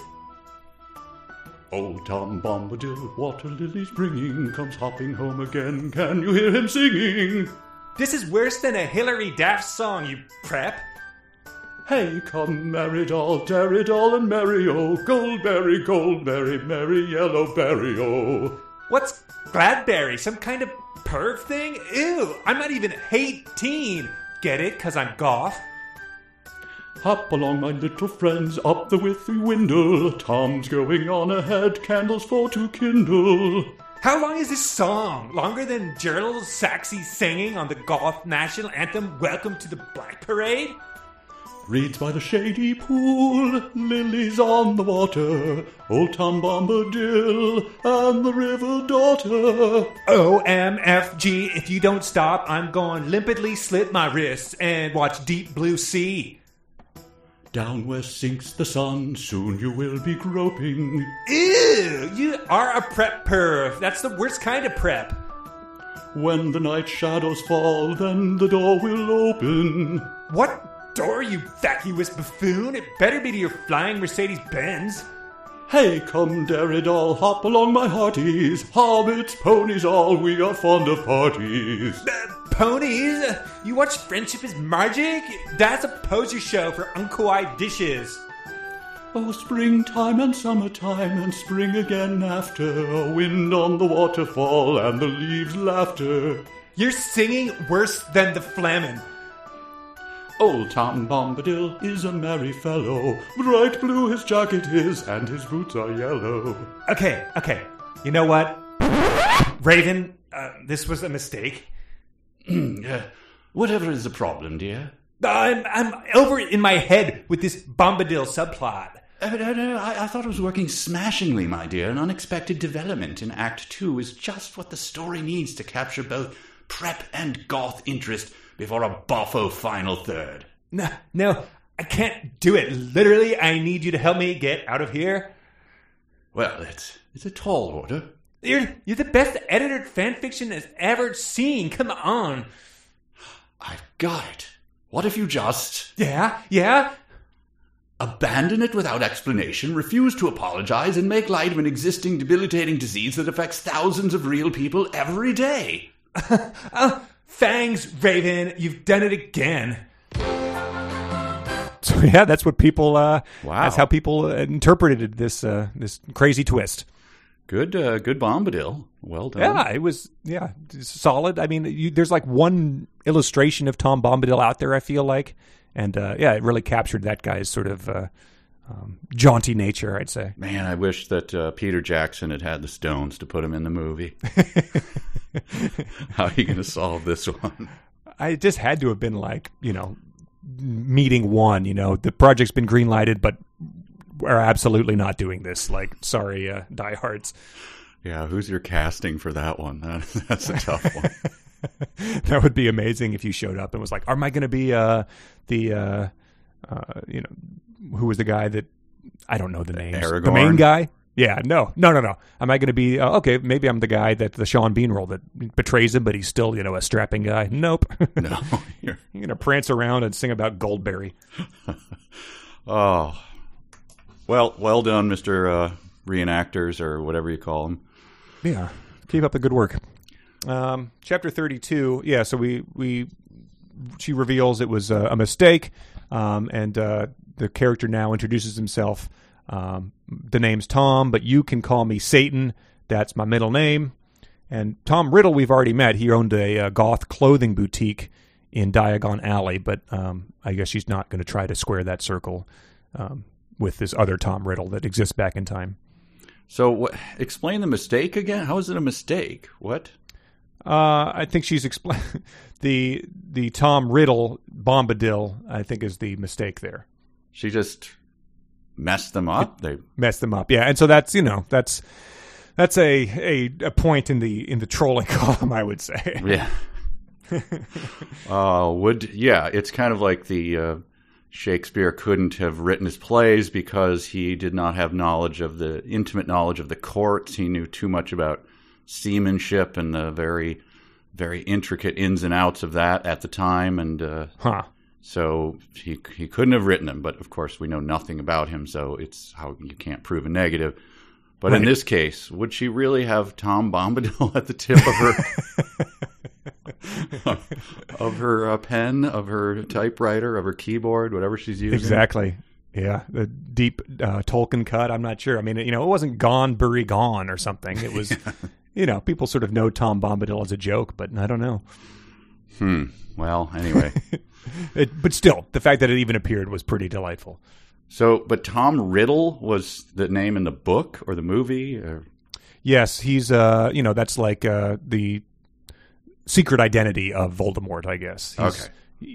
Old Tom Bombadil, water lilies bringing, comes hopping home again. Can you hear him singing? This is worse than a Hilary Daft song, you prep. Hey, come, merry doll, derry doll, and merry-o, goldberry, merry yellow berry-o. What's Gladberry? Some kind of perv thing? Ew, I'm not even 18. Get it? 'Cause I'm goth? Hop along, my little friends, up the withy windle. Tom's going on ahead, candles for to kindle. How long is this song? Longer than Gerald Saxey singing on the Goth national anthem, Welcome to the Black Parade? Reeds by the shady pool, lilies on the water, old Tom Bombadil and the river daughter. OMFG, if you don't stop, I'm going limpidly slit my wrists and watch Deep Blue Sea. Down west sinks the sun, soon you will be groping. Ew, you are a prep perv. That's the worst kind of prep. When the night shadows fall, then the door will open. What door, you vacuous buffoon? It better be to your flying Mercedes-Benz. Hey, come, Derridol, hop along my hearties. Hobbits, ponies, all, we are fond of parties. Ponies? You watch Friendship is Magic? That's a poser show for uncle-eyed dishes. Oh, springtime and summertime and spring again after. A wind on the waterfall and the leaves' laughter. You're singing worse than the Flamin'. Old Tom Bombadil is a merry fellow. Bright blue his jacket is, and his boots are yellow. Okay. You know what? Raven, this was a mistake. Whatever is the problem, dear? I'm over in my head with this Bombadil subplot. I thought it was working smashingly, my dear. An unexpected development in Act 2 is just what the story needs to capture both prep and goth interest before a boffo final third. No, I can't do it. Literally, I need you to help me get out of here. Well, it's a tall order. You're the best edited fanfiction has ever seen. Come on. I've got it. What if you just... Yeah? Abandon it without explanation, refuse to apologize, and make light of an existing debilitating disease that affects thousands of real people every day. Thanks, Raven. You've done it again. So yeah, that's what people. Wow. That's how people interpreted this crazy twist. Good Bombadil. Well done. Yeah, it was solid. I mean, there's like one illustration of Tom Bombadil out there, I feel like, and it really captured that guy's sort of jaunty nature, I'd say. Man, I wish that Peter Jackson had the stones to put him in the movie. How are you going to solve this one? I just had to have been like, meeting one. The project's been greenlighted, but we're absolutely not doing this. Like, sorry, diehards. Yeah, who's your casting for that one? That's a tough one. That would be amazing if you showed up and was like, "Am I going to be who was the guy that I don't know the names? Aragorn? The main guy? Yeah, no. Am I going to be okay? Maybe I'm the guy that the Sean Bean role that betrays him, but he's still a strapping guy. Nope. No, you're going to prance around and sing about Goldberry. Oh, well done, Mr. Reenactors or whatever you call them. Yeah, keep up the good work. Chapter 32. Yeah, so she reveals it was a mistake, and the character now introduces himself. The name's Tom, but you can call me Satan. That's my middle name. And Tom Riddle, we've already met. He owned a goth clothing boutique in Diagon Alley, but I guess she's not going to try to square that circle with this other Tom Riddle that exists back in time. So explain the mistake again. How is it a mistake? What? I think she's the Tom Riddle Bombadil, I think, is the mistake there. She just messed them up. They messed them up, yeah. And so that's that's a point in the trolling column, I would say. Yeah. It's kind of like the Shakespeare couldn't have written his plays because he did not have intimate knowledge of the courts. He knew too much about seamanship and the very, very intricate ins and outs of that at the time, and so he couldn't have written them. But of course, we know nothing about him, so it's how you can't prove a negative. But right. In this case, would she really have Tom Bombadil at the tip of her pen, of her typewriter, of her keyboard, whatever she's using? Exactly. Yeah, the deep Tolkien cut. I'm not sure. I mean, it wasn't Gone, Bury Gone or something. It was, people sort of know Tom Bombadil as a joke, but I don't know. Well, anyway. But still, the fact that it even appeared was pretty delightful. So, but Tom Riddle was the name in the book or the movie? Or? Yes, he's that's like the secret identity of Voldemort, I guess. Okay.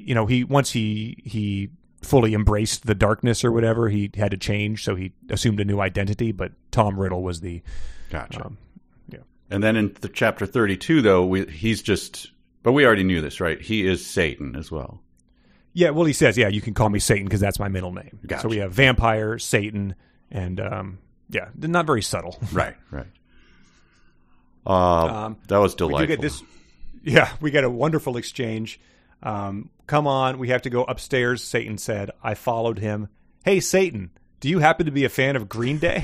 He fully embraced the darkness or whatever, he had to change, so he assumed a new identity, but Tom Riddle was the... Gotcha. Yeah. And then in chapter 32, though, he's just... But we already knew this, right? He is Satan as well. Yeah, well, he says, you can call me Satan because that's my middle name. Gotcha. So we have vampire, Satan, and, not very subtle. Right. That was delightful. We do get this... Yeah, we get a wonderful exchange. Come on, we have to go upstairs, Satan said. I followed him. Hey, Satan, do you happen to be a fan of Green Day?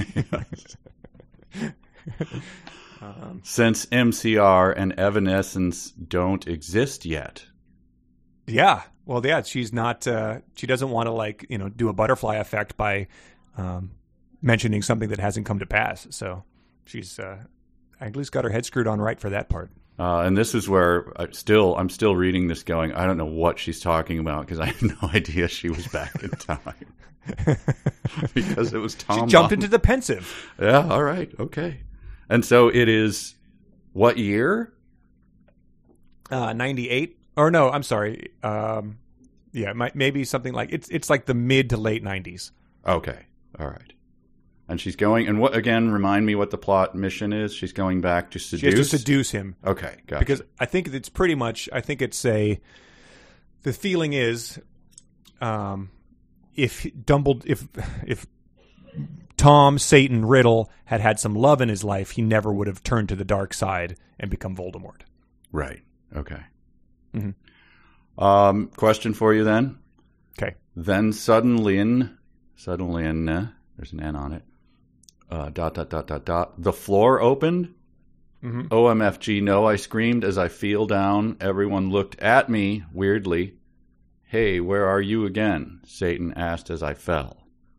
Since MCR and Evanescence don't exist yet. Yeah. Well, yeah, she's not, she doesn't want to, do a butterfly effect by mentioning something that hasn't come to pass. So she's at least got her head screwed on right for that part. And this is where I'm still reading this going, I don't know what she's talking about because I had no idea she was back in time. Because it was Tom. She jumped into the pensive. Yeah, all right, okay. And so it is what year? 98. Or no, I'm sorry. Maybe something like it's like the mid to late 90s. Okay, all right. And she's going, and what again? Remind me what the plot mission is. She's going back to seduce. She has to seduce him. Okay, gotcha. Because I think it's pretty much. I think it's the feeling is, if Tom, Satan, Riddle had some love in his life, he never would have turned to the dark side and become Voldemort. Right. Okay. Mm-hmm. Question for you then. Okay. Then suddenly, there's an N on it. ... The floor opened. Mm-hmm. OMFG, no, I screamed as I feel down. Everyone looked at me weirdly. Hey, where are you again? Satan asked as I fell.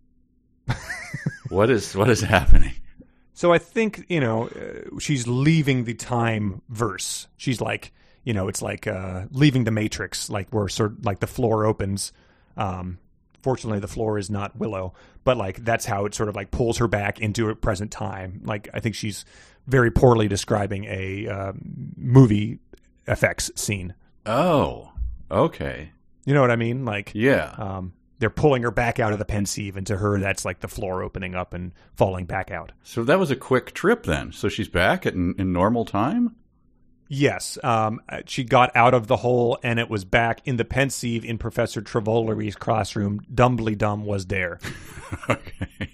What is happening? So I think, she's leaving the time verse. She's like, it's like leaving the Matrix, like where sort of like the floor opens. Fortunately, the floor is not Willow, but like that's how it sort of like pulls her back into a present time. Like I think she's very poorly describing a movie effects scene. Oh, okay. You know what I mean? Like, yeah. They're pulling her back out of the pensieve, and to her, that's like the floor opening up and falling back out. So that was a quick trip then. So she's back in normal time? Yes. She got out of the hole, and it was back in the pensieve in Professor Trevollery's classroom. Dumbledum was there. Okay.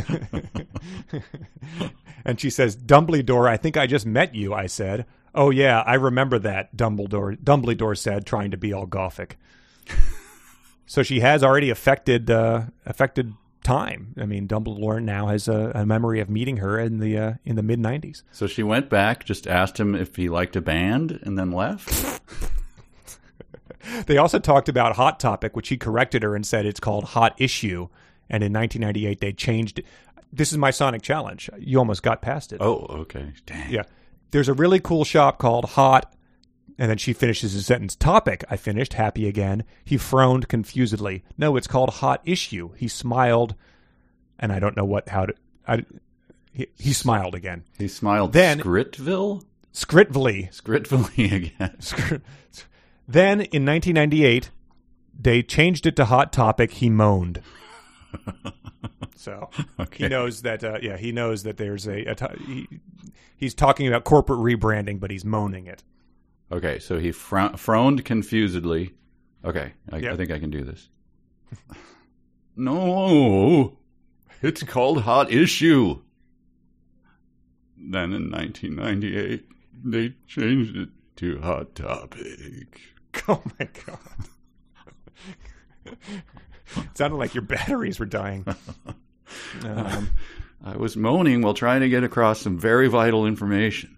And she says, Dumbledore, I think I just met you, I said. Oh, yeah, I remember that, Dumbledore said, trying to be all gothic. So she has already affected time. I mean, Dumbledore now has a memory of meeting her in the mid-90s. So she went back, just asked him if he liked a band, and then left? They also talked about Hot Topic, which he corrected her and said it's called Hot Issue. And in 1998, they changed it. This is my Sonic Challenge. You almost got past it. Oh, okay. Dang. Yeah. There's a really cool shop called Hot, and then she finishes his sentence. Topic, I finished, happy again. He frowned confusedly. No, it's called Hot Issue. He smiled, and I don't know he smiled again. He smiled. Then Skritville again. Then, in 1998, they changed it to Hot Topic. He moaned. So okay. He knows that. He knows that there's he's talking about corporate rebranding, but he's moaning it. Okay, so he frowned confusedly. Okay, I think I can do this. No, it's called Hot Issue. Then in 1998, they changed it to Hot Topic. Oh my God. It sounded like your batteries were dying. I was moaning while trying to get across some very vital information.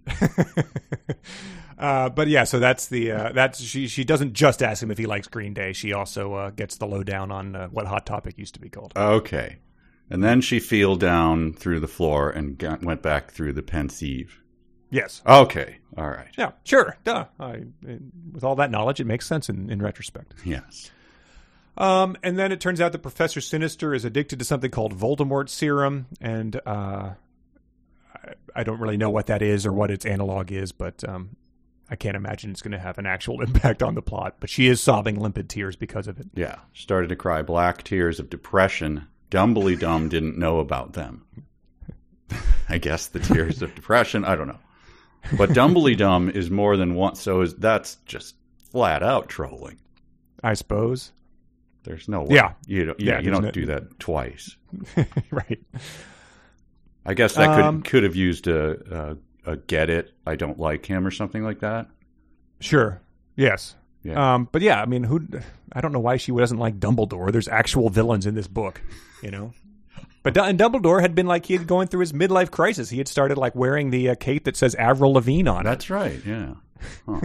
But yeah, so that's she doesn't just ask him if he likes Green Day. She also gets the lowdown on what Hot Topic used to be called. Okay. And then she fell down through the floor and went back through the pensieve. Yes. Okay. All right. Yeah, sure. Duh. With all that knowledge, it makes sense in retrospect. Yes. And then it turns out that Professor Sinister is addicted to something called Voldemort serum, and I don't really know what that is or what its analog is, but I can't imagine it's going to have an actual impact on the plot. But she is sobbing limpid tears because of it. Yeah, started to cry black tears of depression. Dumbly Dumb didn't know about them. I guess the tears of depression. I don't know. But Dumbly Dumb is more than one. So that's just flat out trolling. I suppose. There's no way. Yeah. You don't do that twice. Right. I guess that could have used a get it, I don't like him or something like that. Sure. Yes. Yeah. But yeah, I mean, I don't know why she doesn't like Dumbledore. There's actual villains in this book, you know? But and Dumbledore had been like, he had going through his midlife crisis. He had started like wearing the cape that says Avril Lavigne on it. That's right. Yeah. Huh.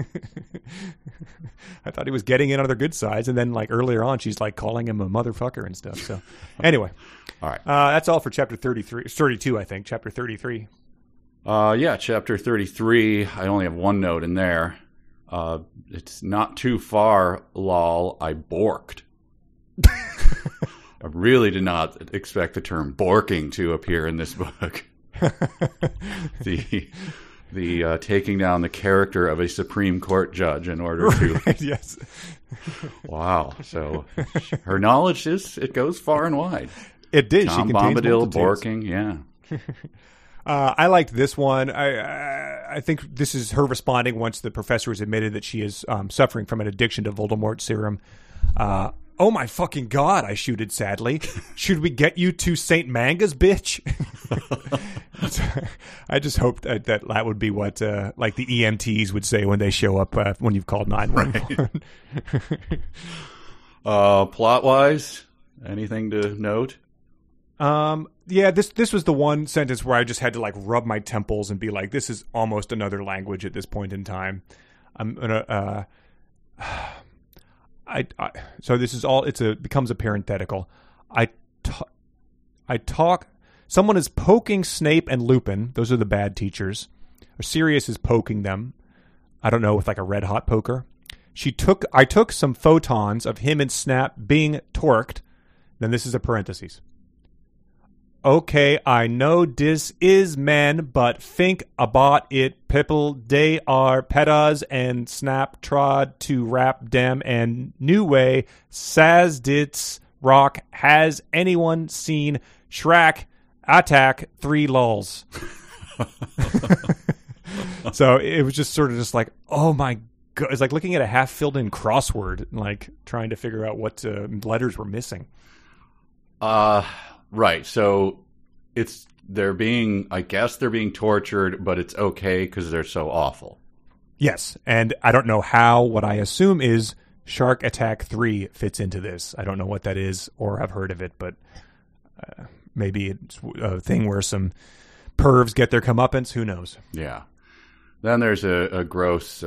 I thought he was getting in on their good sides. And then like earlier on, she's like calling him a motherfucker and stuff. So anyway. All right. That's all for chapter 32, I think. Chapter 33. Yeah, chapter 33. I only have one note in there. It's not too far, lol. I borked. I really did not expect the term borking to appear in this book. the taking down the character of a Supreme Court judge in order to... Right, yes. Wow. So her knowledge it goes far and wide. It did. Tom She contains Bombadil multitudes. borking, yeah. I liked this one. I think this is her responding once the professor has admitted that she is suffering from an addiction to Voldemort serum. Oh my fucking God, I shooted sadly. Should we get you to St. Manga's, bitch? I just hope that would be what like the EMTs would say when they show up when you've called 911. Right. Plot-wise, anything to note? Yeah, this was the one sentence where I just had to like rub my temples and be like, this is almost another language at this point in time. I'm gonna, so this is all, becomes a parenthetical. Someone is poking Snape and Lupin. Those are the bad teachers. Or Sirius is poking them. I don't know, with like a red hot poker. I took some photons of him and Snap being torqued. Then this is a parenthesis. Okay, I know this is men, but think about it. People, they are petas and Snap trod to rap dem and new way. Sazdits rock. Has anyone seen Shrek Attack 3 lulls? So it was just sort of just like, oh my God. It's like looking at a half-filled in crossword, like trying to figure out what letters were missing. Right. So they're being tortured, but it's okay because they're so awful. Yes. And I don't know how what I assume is Shark Attack 3 fits into this. I don't know what that is or have heard of it, but maybe it's a thing where some pervs get their comeuppance. Who knows? Yeah. Then there's a gross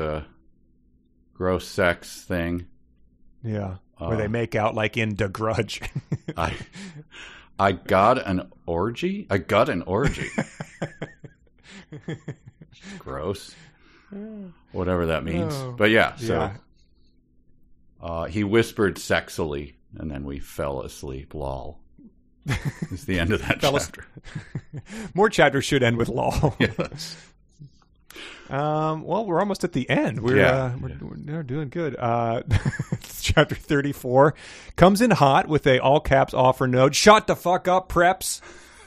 sex thing. Yeah. Where they make out like in The Grudge. I got an orgy? I got an orgy. Gross. Whatever that means. Oh, but yeah, so he whispered sexily, and then we fell asleep. Lol. It's the end of that chapter. More chapters should end with lol. Yes. Well, we're almost at the end. We're doing good. Chapter 34 comes in hot with a all caps offer note. Shut the fuck up, preps.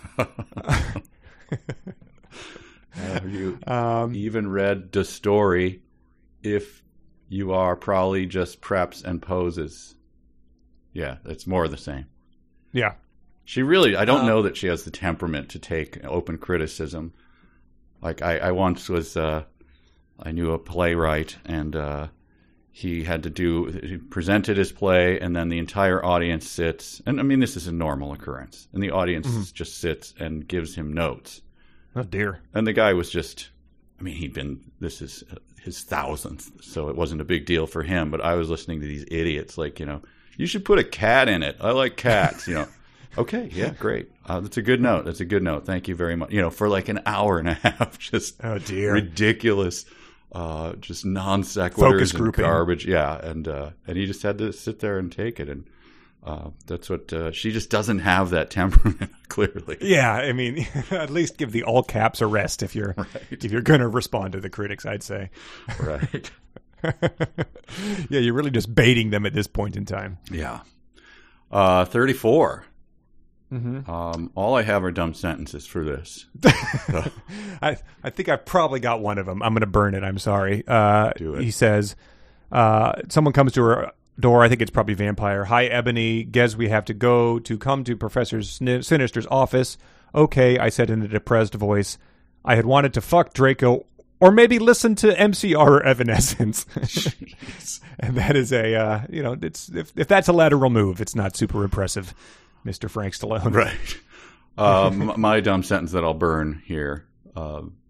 Have you even read the story? If you are probably just preps and poses. Yeah, it's more of the same. Yeah. She really, I don't know that she has the temperament to take open criticism. Like I once was, I knew a playwright, and he presented his play, and then the entire audience sits, and I mean, this is a normal occurrence, and the audience just sits and gives him notes. Oh dear. And the guy was just, I mean, this is his 1,000th, so it wasn't a big deal for him, but I was listening to these idiots like, you should put a cat in it. I like cats, Okay, yeah, great. That's a good note. That's a good note. Thank you very much. For like an hour and a half, just ridiculous, just non sequiturs focus and grouping. garbage. Yeah, and he just had to sit there and take it. And That's what she just doesn't have that temperament, clearly. Yeah, I mean, at least give the all caps a rest if you're going to respond to the critics, I'd say. Right. Yeah, you're really just baiting them at this point in time. Yeah. 34. Mm-hmm. All I have are dumb sentences for this. I think I've probably got one of them. I'm going to burn it. I'm sorry. Do it. He says, someone comes to her door. I think it's probably Vampire. Hi, Ebony. Guess we have to go to come to Professor Sinister's office. Okay, I said in a depressed voice. I had wanted to fuck Draco or maybe listen to MCR or Evanescence. And that is a, it's if that's a lateral move, it's not super impressive, Mr. Frank Stallone. Right. My dumb sentence that I'll burn here. Suddenly, ...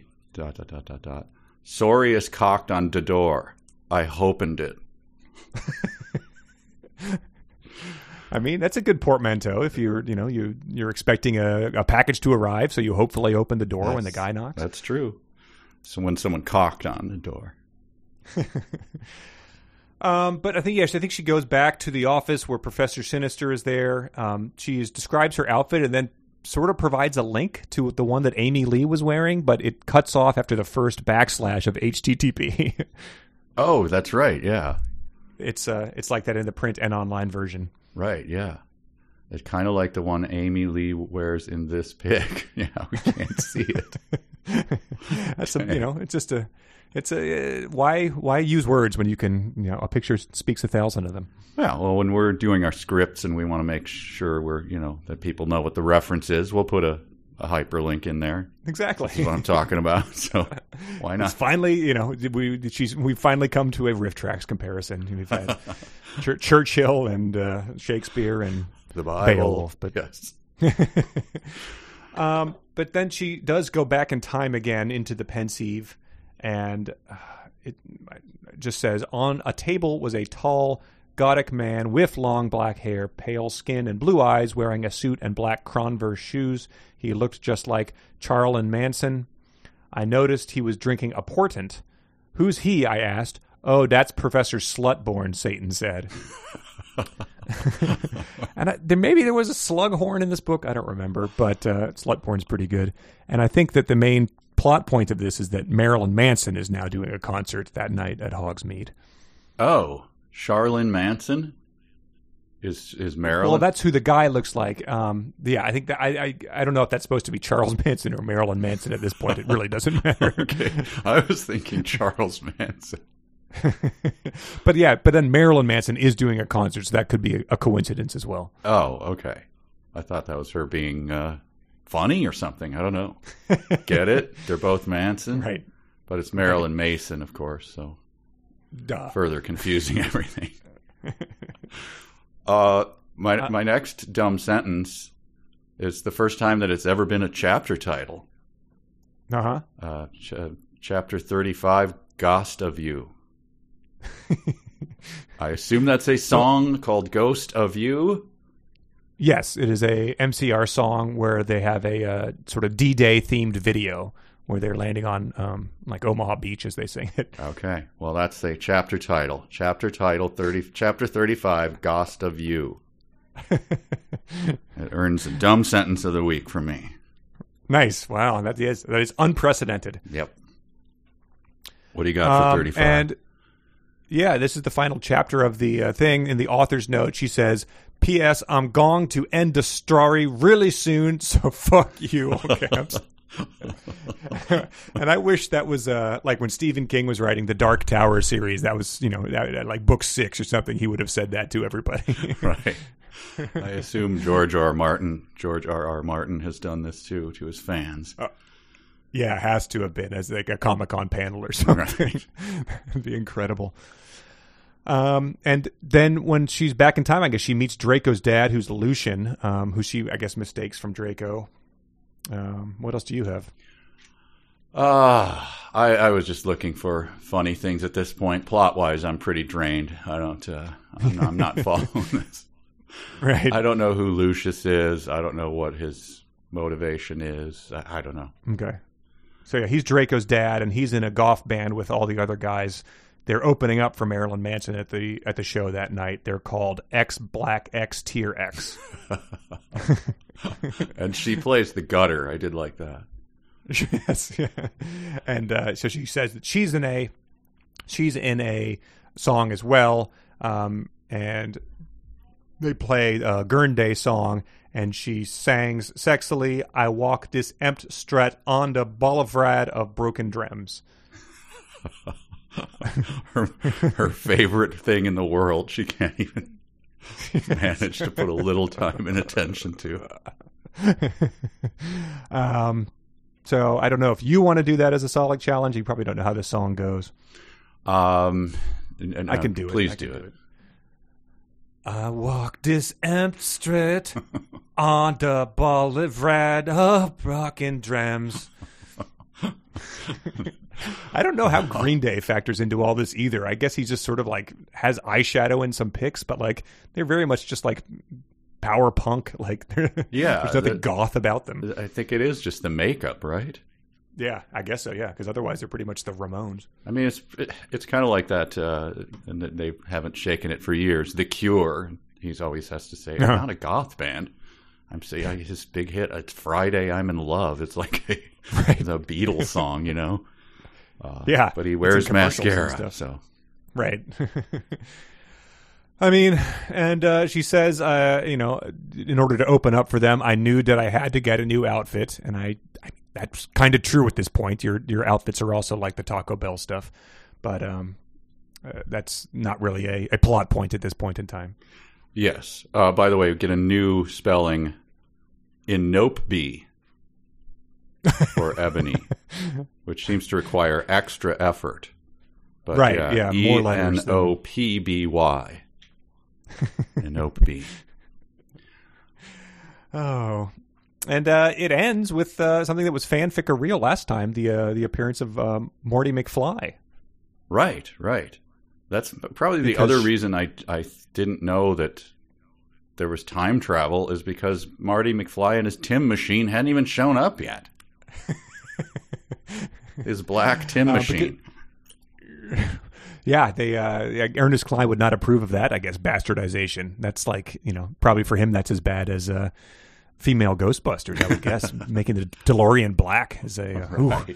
Sorry is cocked on the door. I hopened it. I mean, that's a good portmanteau if you're expecting a package to arrive, so you hopefully open the door when the guy knocks. That's true. So when someone cocked on the door. But I think she goes back to the office where Professor Sinister is there. She describes her outfit and then sort of provides a link to the one that Amy Lee was wearing, but it cuts off after the first backslash of HTTP. Oh, that's right. Yeah. It's like that in the print and online version. Right, yeah. It's kind of like the one Amy Lee wears in this pic. Yeah, we can't see it. That's why use words when you can, a picture speaks 1,000 of them. Yeah, well, when we're doing our scripts and we want to make sure we're, that people know what the reference is, we'll put a hyperlink in there. Exactly. That's what I'm talking about. So why not? It's finally, we finally come to a Riff Tracks comparison. We've had Churchill and Shakespeare and the Bible. Beowulf, but yes. But then she does go back in time again into the Pensieve, and it just says, on a table was a tall, Gothic man with long black hair, pale skin, and blue eyes, wearing a suit and black Converse shoes. He looked just like Charles Manson. I noticed he was drinking a portent. Who's he? I asked. Oh, that's Professor Slutborn, Satan said. And maybe there was a Slughorn in this book. I don't remember, but Slutborn's pretty good. And I think that the main plot point of this is that Marilyn Manson is now doing a concert that night at Hogsmeade. Oh, Charlene Manson is Marilyn? Well, that's who the guy looks like. Yeah, I think that I don't know if that's supposed to be Charles Manson or Marilyn Manson at this point. It really doesn't matter. Okay. I was thinking Charles Manson. But then Marilyn Manson is doing a concert, so that could be a coincidence as well. Oh, okay. I thought that was her being funny or something. I don't know. Get it? They're both Manson. Right. But it's Marilyn Mason, of course, so further confusing everything. My next dumb sentence is the first time that it's ever been a chapter title. Uh-huh. Chapter 35, Ghost of You. I assume that's a song called Ghost of You? Yes, it is a MCR song where they have a sort of D-Day themed video where they're landing on like Omaha Beach as they sing it. Okay, well that's a chapter title. Chapter 35, Ghost of You. It earns a dumb sentence of the week for me. Nice, wow, that is unprecedented. Yep. What do you got for 35? And yeah, this is the final chapter of the thing. In the author's note, she says, P.S. I'm going to end the story really soon, so fuck you, all caps. And I wish that was like when Stephen King was writing the Dark Tower series. That was, like book 6 or something. He would have said that to everybody. Right. I assume George R. R. Martin has done this too to his fans. Yeah, it has to have been as like a Comic-Con panel or something. Right. That'd be incredible. And then when she's back in time, I guess she meets Draco's dad, who's Lucian, who she, I guess, mistakes from Draco. What else do you have? I was just looking for funny things at this point. Plot-wise, I'm pretty drained. I'm not following this. Right. I don't know who Lucius is. I don't know what his motivation is. I don't know. Okay. So yeah, he's Draco's dad, and he's in a golf band with all the other guys they're opening up for Marilyn Manson at the show that night. They're called X Black X Tier X. And she plays the gutter. I did like that. Yes, yeah. And so she says that she's in a song as well, and they play a Gurn Day song, and she sings sexily, "I walk this empty street on the boulevard of broken dreams." her favorite thing in the world. She can't even manage to put a little time and attention to. So I don't know if you want to do that as a solid challenge. You probably don't know how this song goes. I can do it. Please do it. I walk this empty street on the boulevard of broken dreams. I don't know how Green Day factors into all this either. I guess he just sort of like has eyeshadow in some pics, but like they're very much just like power punk. Like there's nothing goth about them. I think it is just the makeup, right? Yeah, I guess so. Yeah, because otherwise they're pretty much the Ramones. I mean, it's kind of like that, and they haven't shaken it for years. The Cure. He always has to say, "I'm not a goth band." I'm saying his big hit. It's Friday, I'm in Love. It's like the Beatles song, you know. Yeah, but he wears mascara, so right. I mean, and she says, in order to open up for them, I knew that I had to get a new outfit, and I that's kind of true at this point. Your outfits are also like the Taco Bell stuff, but that's not really a plot point at this point in time. Yes. By the way, we get a new spelling in Nope B for Ebony, which seems to require extra effort. But right, yeah, more letters. ENOPBY. Nope. Oh, and it ends with something that was fanfic-a-real last time: the appearance of Morty McFly. Right. That's probably the other reason I didn't know that there was time travel is because Marty McFly and his Tim machine hadn't even shown up yet. His black Tim machine. Yeah, they Ernest Cline would not approve of that, I guess, bastardization. That's like, probably for him that's as bad as female Ghostbusters, I would guess. Making the DeLorean black is a right.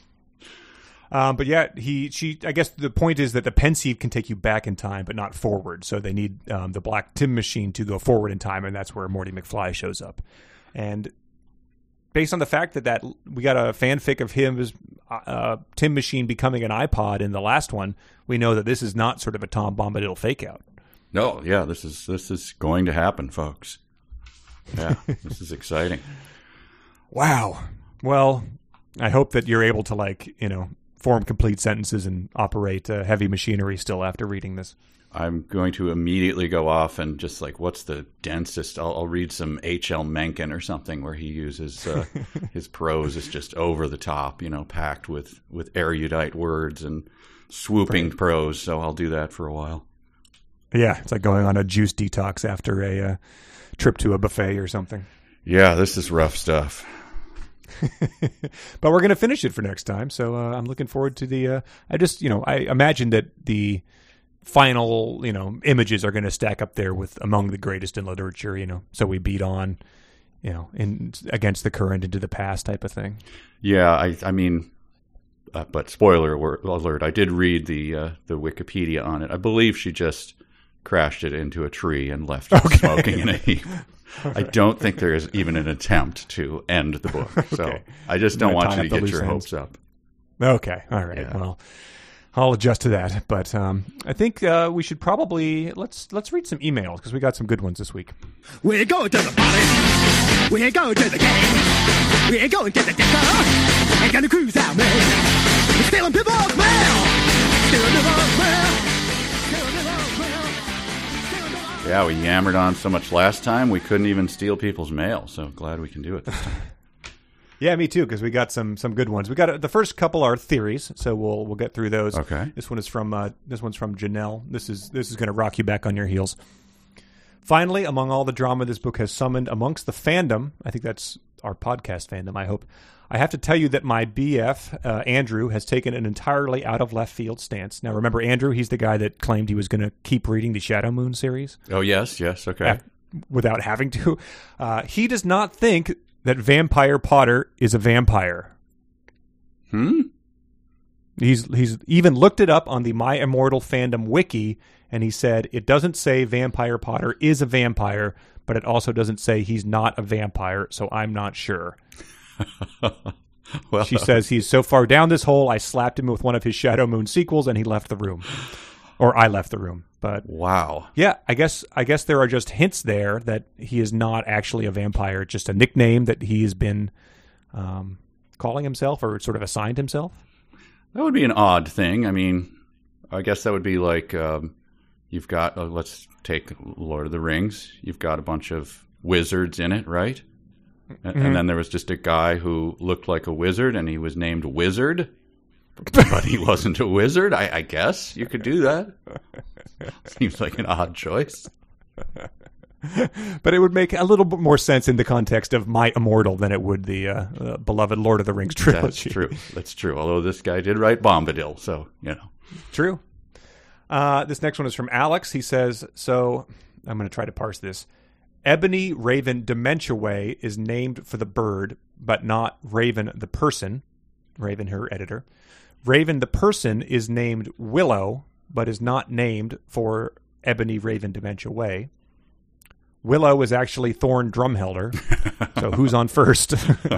But yeah, I guess the point is that the Pensieve can take you back in time, but not forward. So they need the black Tim machine to go forward in time, and that's where Morty McFly shows up. And based on the fact that we got a fanfic of him as Tim machine becoming an iPod in the last one, we know that this is not sort of a Tom Bombadil fake out. No, yeah, this is going to happen, folks. Yeah, this is exciting. Wow. Well, I hope that you're able to form complete sentences and operate heavy machinery still after reading this. I'm going to immediately go off and just what's the densest? I'll read some H.L. Mencken or something where he uses his prose is just over the top, packed with erudite words and swooping prose. So I'll do that for a while. Yeah, it's like going on a juice detox after a trip to a buffet or something. Yeah, this is rough stuff. But we're going to finish it for next time. So I'm looking forward to the I imagine that the final, images are going to stack up there with among the greatest in literature, so we beat on, against the current into the past type of thing. Yeah, I mean, but spoiler alert, I did read the Wikipedia on it. I believe she just crashed it into a tree and left it smoking in a heap. Right. I don't think there is even an attempt to end the book. So I just don't want you to get your hopes up. Okay. All right. Yeah. Well, I'll adjust to that. But I think we should probably let's read some emails because we got some good ones this week. We're going to the party. We're going to the game. We're going to the disco. We're going to cruise out, man. We're stealing people's mail. Stealing people's mail. Yeah, we yammered on so much last time, we couldn't even steal people's mail. So glad we can do it this time. Yeah, me too, because we got some good ones. We got the first couple are theories, so we'll get through those. Okay. This one's from Janelle. This is going to rock you back on your heels. Finally, among all the drama this book has summoned amongst the fandom, I think that's our podcast fandom, I hope, I have to tell you that my BF, Andrew, has taken an entirely out of left field stance. Now, remember Andrew? He's the guy that claimed he was going to keep reading the Shadow Moon series. Oh, yes, okay. Without having to. He does not think that Vampire Potter is a vampire. He's even looked it up on the My Immortal fandom wiki, and he said it doesn't say Vampire Potter is a vampire, but it also doesn't say he's not a vampire, so I'm not sure. Well, she says he's so far down this hole, I slapped him with one of his Shadow Moon sequels, and he left the room. Or I left the room. But wow. Yeah, I guess there are just hints there that he is not actually a vampire, just a nickname that he has been calling himself or sort of assigned himself. That would be an odd thing. I mean, I guess that would be like you've got, let's take Lord of the Rings. You've got a bunch of wizards in it, right? And then there was just a guy who looked like a wizard, and he was named Wizard, but he wasn't a wizard. I guess you could do that. Seems like an odd choice. But it would make a little bit more sense in the context of My Immortal than it would the beloved Lord of the Rings trilogy. That's true. Although this guy did write Bombadil, so, True. This next one is from Alex. He says, so I'm going to try to parse this. Ebony Raven Dementia Way is named for the bird, but not Raven the person. Raven, her editor. Raven the person is named Willow, but is not named for Ebony Raven Dementia Way. Willow is actually Thorn Drumhelder. So who's on first?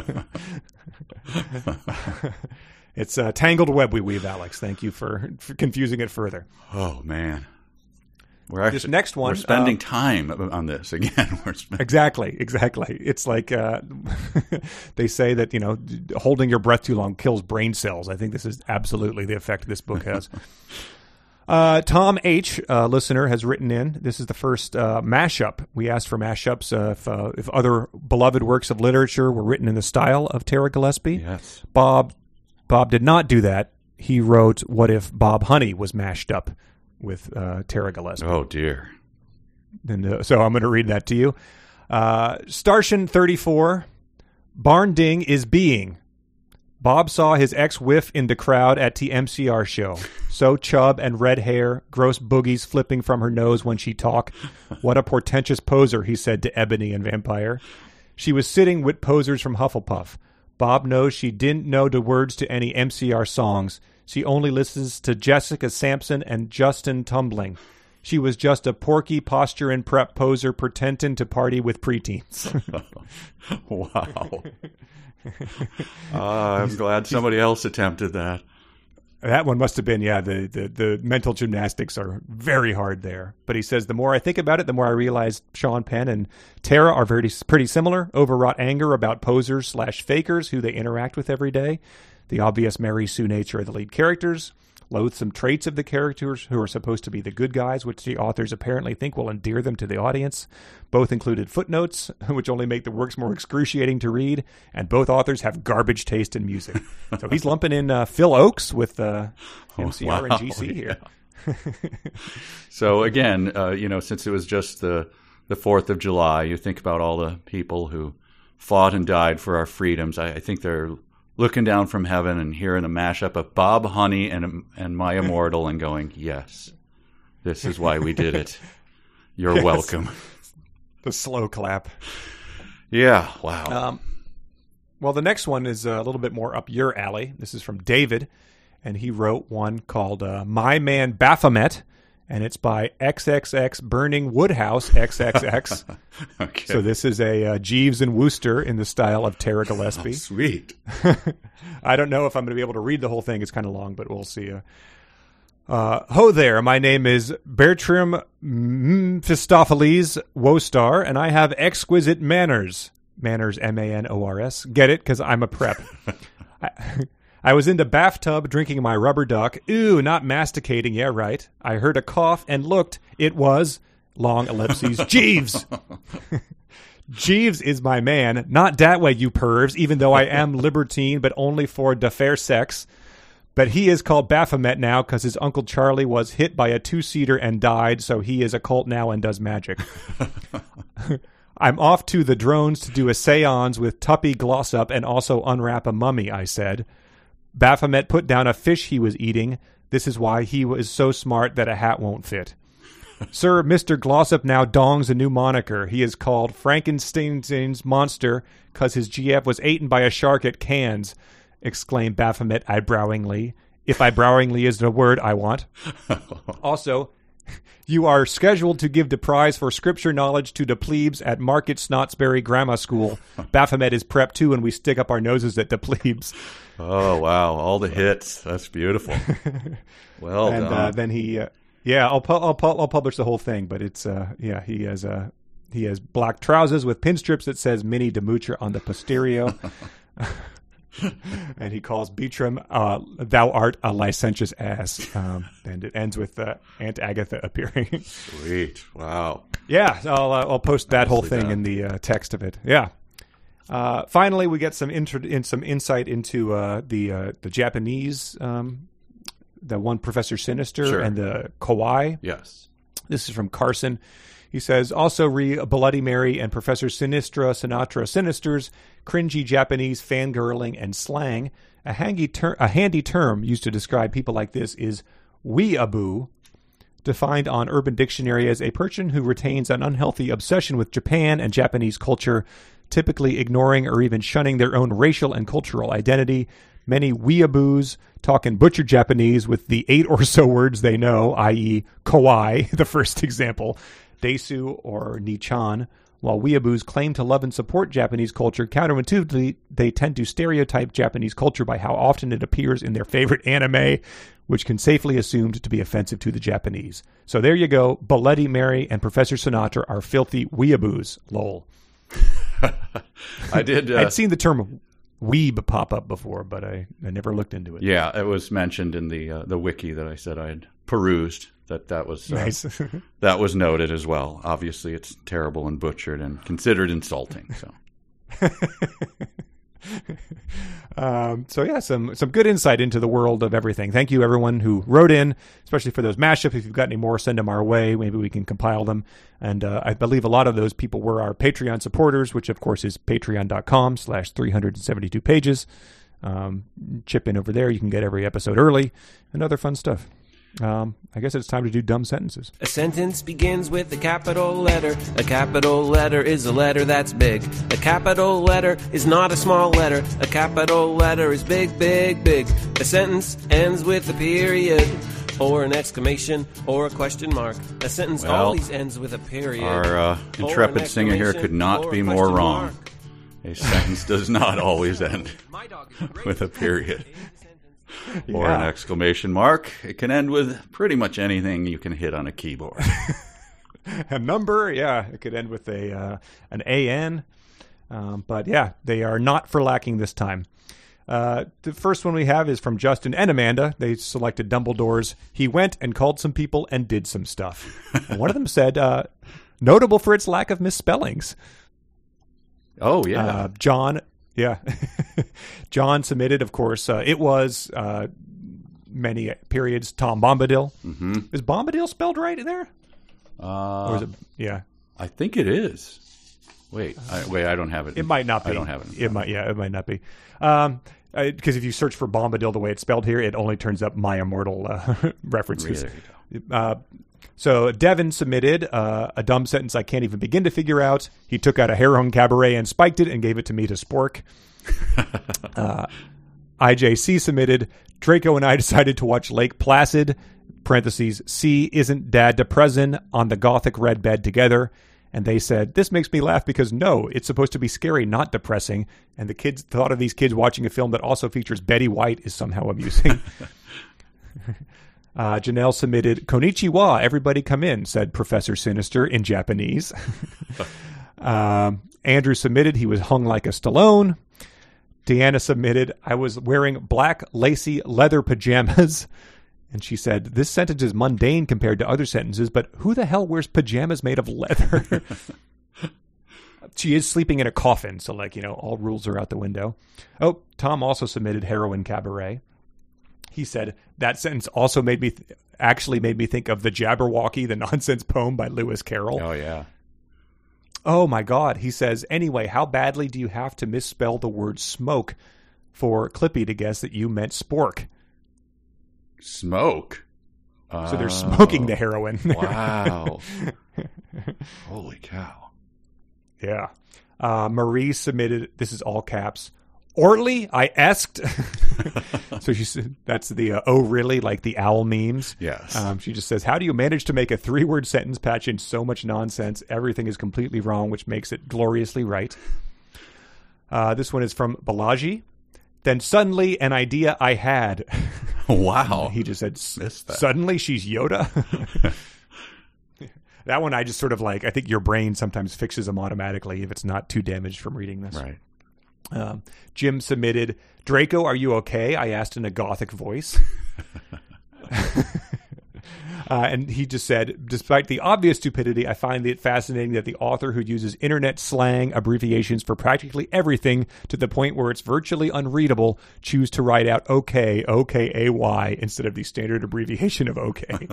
It's a tangled web we weave, Alex. Thank you for confusing it further. Oh, man. This next one, we're spending time on this again. Exactly. It's like they say that holding your breath too long kills brain cells. I think this is absolutely the effect this book has. Tom H., listener, has written in. This is the first mashup. We asked for mashups if other beloved works of literature were written in the style of Tara Gillespie. Yes. Bob did not do that. He wrote, "What if Bob Honey was mashed up with Tara Gillespie?" Oh, dear. And so I'm going to read that to you. Starshin 34, Barn Ding is being. Bob saw his ex-whiff in the crowd at the MCR show. So chub and red hair, gross boogies flipping from her nose when she talk. What a portentous poser, he said to Ebony and Vampire. She was sitting with posers from Hufflepuff. Bob knows she didn't know the words to any MCR songs. She only listens to Jessica Sampson and Justin Tumbling. She was just a porky posture and prep poser pretending to party with preteens. Wow. I'm glad somebody else attempted that. That one must have been, the mental gymnastics are very hard there. But he says, the more I think about it, the more I realize Sean Penn and Tara are pretty similar. Overwrought anger about posers/fakers who they interact with every day. The obvious Mary Sue nature of the lead characters. Loathsome traits of the characters who are supposed to be the good guys, which the authors apparently think will endear them to the audience. Both included footnotes, which only make the works more excruciating to read. And both authors have garbage taste in music. So he's lumping in Phil Oakes with MCR and GC here. Yeah. So again, since it was just the 4th of July, you think about all the people who fought and died for our freedoms. I think they're looking down from heaven and hearing a mashup of Bob Honey and My Immortal and going, yes, this is why we did it. You're welcome. The slow clap. Yeah, wow. Well, the next one is a little bit more up your alley. This is from David, and he wrote one called My Man Baphomet, and it's by XXX Burning Woodhouse XXX. Okay. So this is a Jeeves and Wooster in the style of Tara Gillespie. Oh, sweet. I don't know if I'm going to be able to read the whole thing. It's kind of long, but we'll see. Ho there, my name is Bertram Mephistopheles Wostar, and I have exquisite manners. Manners, M-A-N-O-R-S. Get it? Because I'm a prep. I was in the bathtub drinking my rubber duck. Ooh, not masticating. Yeah, right. I heard a cough and looked. It was, long ellipses, Jeeves. Jeeves is my man. Not that way, you pervs, even though I am libertine, but only for the fair sex. But he is called Baphomet now because his Uncle Charlie was hit by a 2-seater and died, so he is a cult now and does magic. I'm off to the drones to do a seance with Tuppy Glossop and also unwrap a mummy, I said. Baphomet put down a fish he was eating. This is why he was so smart that a hat won't fit. Sir, Mr. Glossop now dongs a new moniker. He is called Frankenstein's Monster because his GF was eaten by a shark at Cannes, exclaimed Baphomet eyebrowingly. If eyebrowingly is the word I want. Also, you are scheduled to give the prize for scripture knowledge to the plebes at Market Snotsbury Grammar School. Baphomet is prep too, and we stick up our noses at the plebes. Oh, wow. All the hits. That's beautiful. Well and, done. Then he... I'll publish the whole thing, but it's he has black trousers with pin strips that says Mini Demutra on the posterior, and he calls Beatram, "Thou art a licentious ass," and it ends with Aunt Agatha appearing. Sweet, wow. Yeah, I'll post that whole thing in the text of it. Yeah. Finally, we get some insight into the Japanese. The one Professor Sinister Sure. and the Kawaii. Yes. This is from Carson. He says, also re Bloody Mary and Professor Sinistera, Sinister's cringy Japanese fangirling and slang. A handy term used to describe people like this is weeaboo, defined on Urban Dictionary as a person who retains an unhealthy obsession with Japan and Japanese culture, typically ignoring or even shunning their own racial and cultural identity. Many weeaboos talk in butcher Japanese with the 8 or so words they know, i.e. kawaii, the first example, desu or nichan. While weeaboos claim to love and support Japanese culture, counterintuitively, they tend to stereotype Japanese culture by how often it appears in their favorite anime, which can safely assumed to be offensive to the Japanese. So there you go. Bloody Mary and Professor Sinatra are filthy weeaboos. Lol. I did. I'd seen the term weeb pop up before, but I never looked into it. Yeah, it was mentioned in the wiki that I said I had perused. That was nice. That was noted as well. Obviously, it's terrible and butchered and considered insulting. So, so yeah, some good insight into the world of everything. Thank you, everyone who wrote in, especially for those mashups. If you've got any more, send them our way. Maybe we can compile them. And I believe a lot of those people were our Patreon supporters, which of course is patreon.com/372 pages. Chip in over there. You can get every episode early and other fun stuff. I guess it's time to do dumb sentences. A sentence begins with a capital letter. A capital letter is a letter that's big. A capital letter is not a small letter. A capital letter is big, big, big. A sentence ends with a period, or an exclamation, or a question mark. A sentence always ends with a period. Our intrepid singer here could not be more wrong. A sentence does not always end with a period. Or an exclamation mark. It can end with pretty much anything you can hit on a keyboard. A number, yeah. It could end with an AN. But yeah, they are not for lacking this time. The first one we have is from Justin and Amanda. They selected Dumbledore's "He went and called some people and did some stuff." And one of them said, notable for its lack of misspellings. Oh, yeah. John... Yeah. John submitted, of course, it was many periods, Tom Bombadil. Mm-hmm. Is Bombadil spelled right in there? Or is it, yeah. I think it is. Wait, I don't have it. It might not be. I don't have it. It might not be. Because if you search for Bombadil the way it's spelled here, it only turns up My Immortal references. There you go. So Devin submitted a dumb sentence I can't even begin to figure out. He took out a Heroin Cabaret and spiked it and gave it to me to spork. IJC submitted, Draco and I decided to watch Lake Placid, parentheses, C isn't dad depressing, on the gothic red bed together. And they said, this makes me laugh because no, it's supposed to be scary, not depressing. And the kids thought of these kids watching a film that also features Betty White is somehow amusing. Janelle submitted, Konnichiwa, everybody come in, said Professor Sinister in Japanese. Andrew submitted, he was hung like a Stallone. Deanna submitted, I was wearing black lacy leather pajamas. And she said, this sentence is mundane compared to other sentences, but who the hell wears pajamas made of leather? She is sleeping in a coffin, so all rules are out the window. Oh, Tom also submitted Heroin Cabaret. He said, that sentence also made me think of The Jabberwocky, the nonsense poem by Lewis Carroll. Oh, yeah. Oh, my God. He says, anyway, how badly do you have to misspell the word smoke for Clippy to guess that you meant spork? Smoke? So they're smoking the heroin. Wow. Holy cow. Yeah. Marie submitted, this is all caps, Orly, I asked. So she said, that's the, oh, really? Like the owl memes. Yes. She just says, how do you manage to make a 3-word sentence patch in so much nonsense? Everything is completely wrong, which makes it gloriously right. This one is from Balaji. Then suddenly an idea I had. Wow. He just said, Missed that. suddenly she's Yoda. That one I just sort of like, I think your brain sometimes fixes them automatically if it's not too damaged from reading this. Right. Jim submitted, Draco, are you okay? I asked in a gothic voice. And he just said, despite the obvious stupidity, I find it fascinating that the author who uses internet slang abbreviations for practically everything to the point where it's virtually unreadable choose to write out OK, OKAY, instead of the standard abbreviation of OK.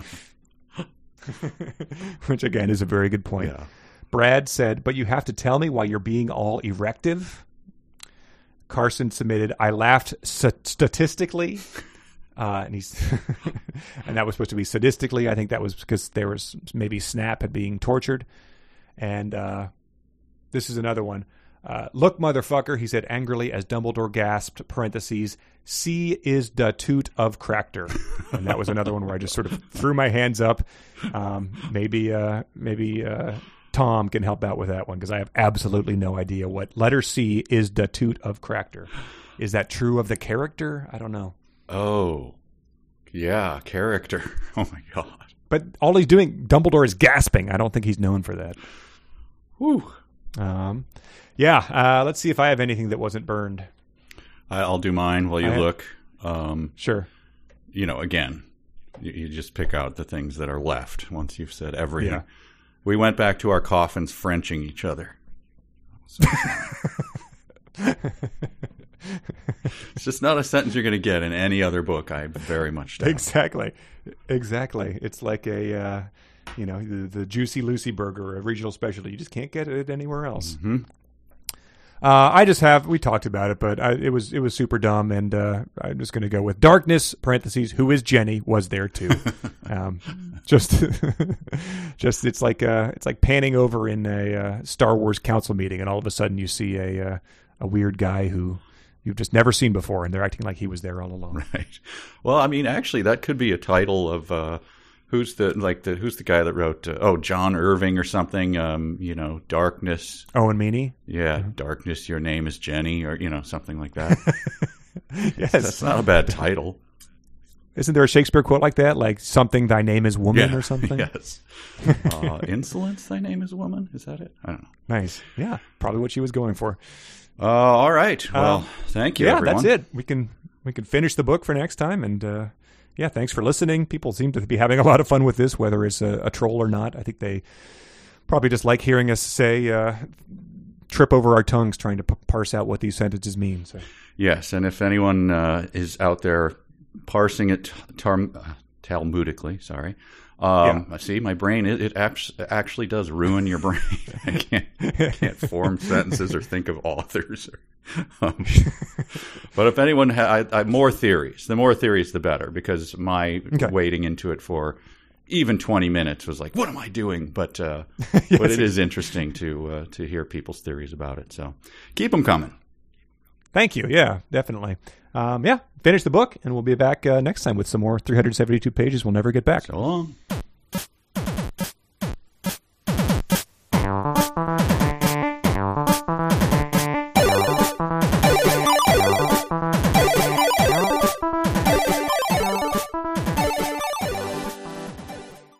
Which, again, is a very good point. Yeah. Brad said, but you have to tell me why you're being all erective. Carson submitted, I laughed statistically. And he's and that was supposed to be sadistically. I think that was because there was maybe Snap had being tortured. And this is another one. Look, motherfucker, he said angrily as Dumbledore gasped, parentheses, C is the toot of Cractor. And that was another one where I just sort of threw my hands up. Maybe Tom can help out with that one because I have absolutely no idea what letter C is the toot of Cractor. Is that true of the character? I don't know. Oh, yeah, character. Oh, my God. But all he's doing, Dumbledore is gasping. I don't think he's known for that. Whew. Let's see if I have anything that wasn't burned. I'll do mine while you look. Sure. You know, again, you just pick out the things that are left once you've said everything. Yeah. We went back to our coffins Frenching each other. So, it's just not a sentence you're going to get in any other book, I very much doubt. Exactly. It's like a, the Juicy Lucy burger, a regional specialty. You just can't get it anywhere else. Mm-hmm. We talked about it, but it was super dumb, and I'm just going to go with darkness, parentheses, who is Jenny, was there too. Just it's like panning over in a Star Wars council meeting, and all of a sudden you see a weird guy who you've just never seen before, and they're acting like he was there all along. Right. Well, I mean, actually, that could be a title of who's the guy that wrote John Irving or something. Darkness. Owen Meany. Yeah, Darkness. Your name is Jenny, or something like that. Yes, that's not a bad title. Isn't there a Shakespeare quote like that, like something thy name is woman or something? Yes. Insolence, thy name is woman. Is that it? I don't know. Nice. Yeah, probably what she was going for. All right. Well, thank you, everyone. That's it. We can finish the book for next time, and thanks for listening. People seem to be having a lot of fun with this, whether it's a troll or not. I think they probably just like hearing us say trip over our tongues trying to parse out what these sentences mean. So. Yes, and if anyone is out there parsing it Talmudically, sorry. See, my brain, it actually does ruin your brain. I can't form sentences or think of authors. But if anyone has more theories, the more theories, the better, because my wading into it for even 20 minutes was like, what am I doing? But but it is interesting to hear people's theories about it. So keep them coming. Thank you. Yeah, definitely. Finish the book, and we'll be back next time with some more 372 pages we'll never get back. So long.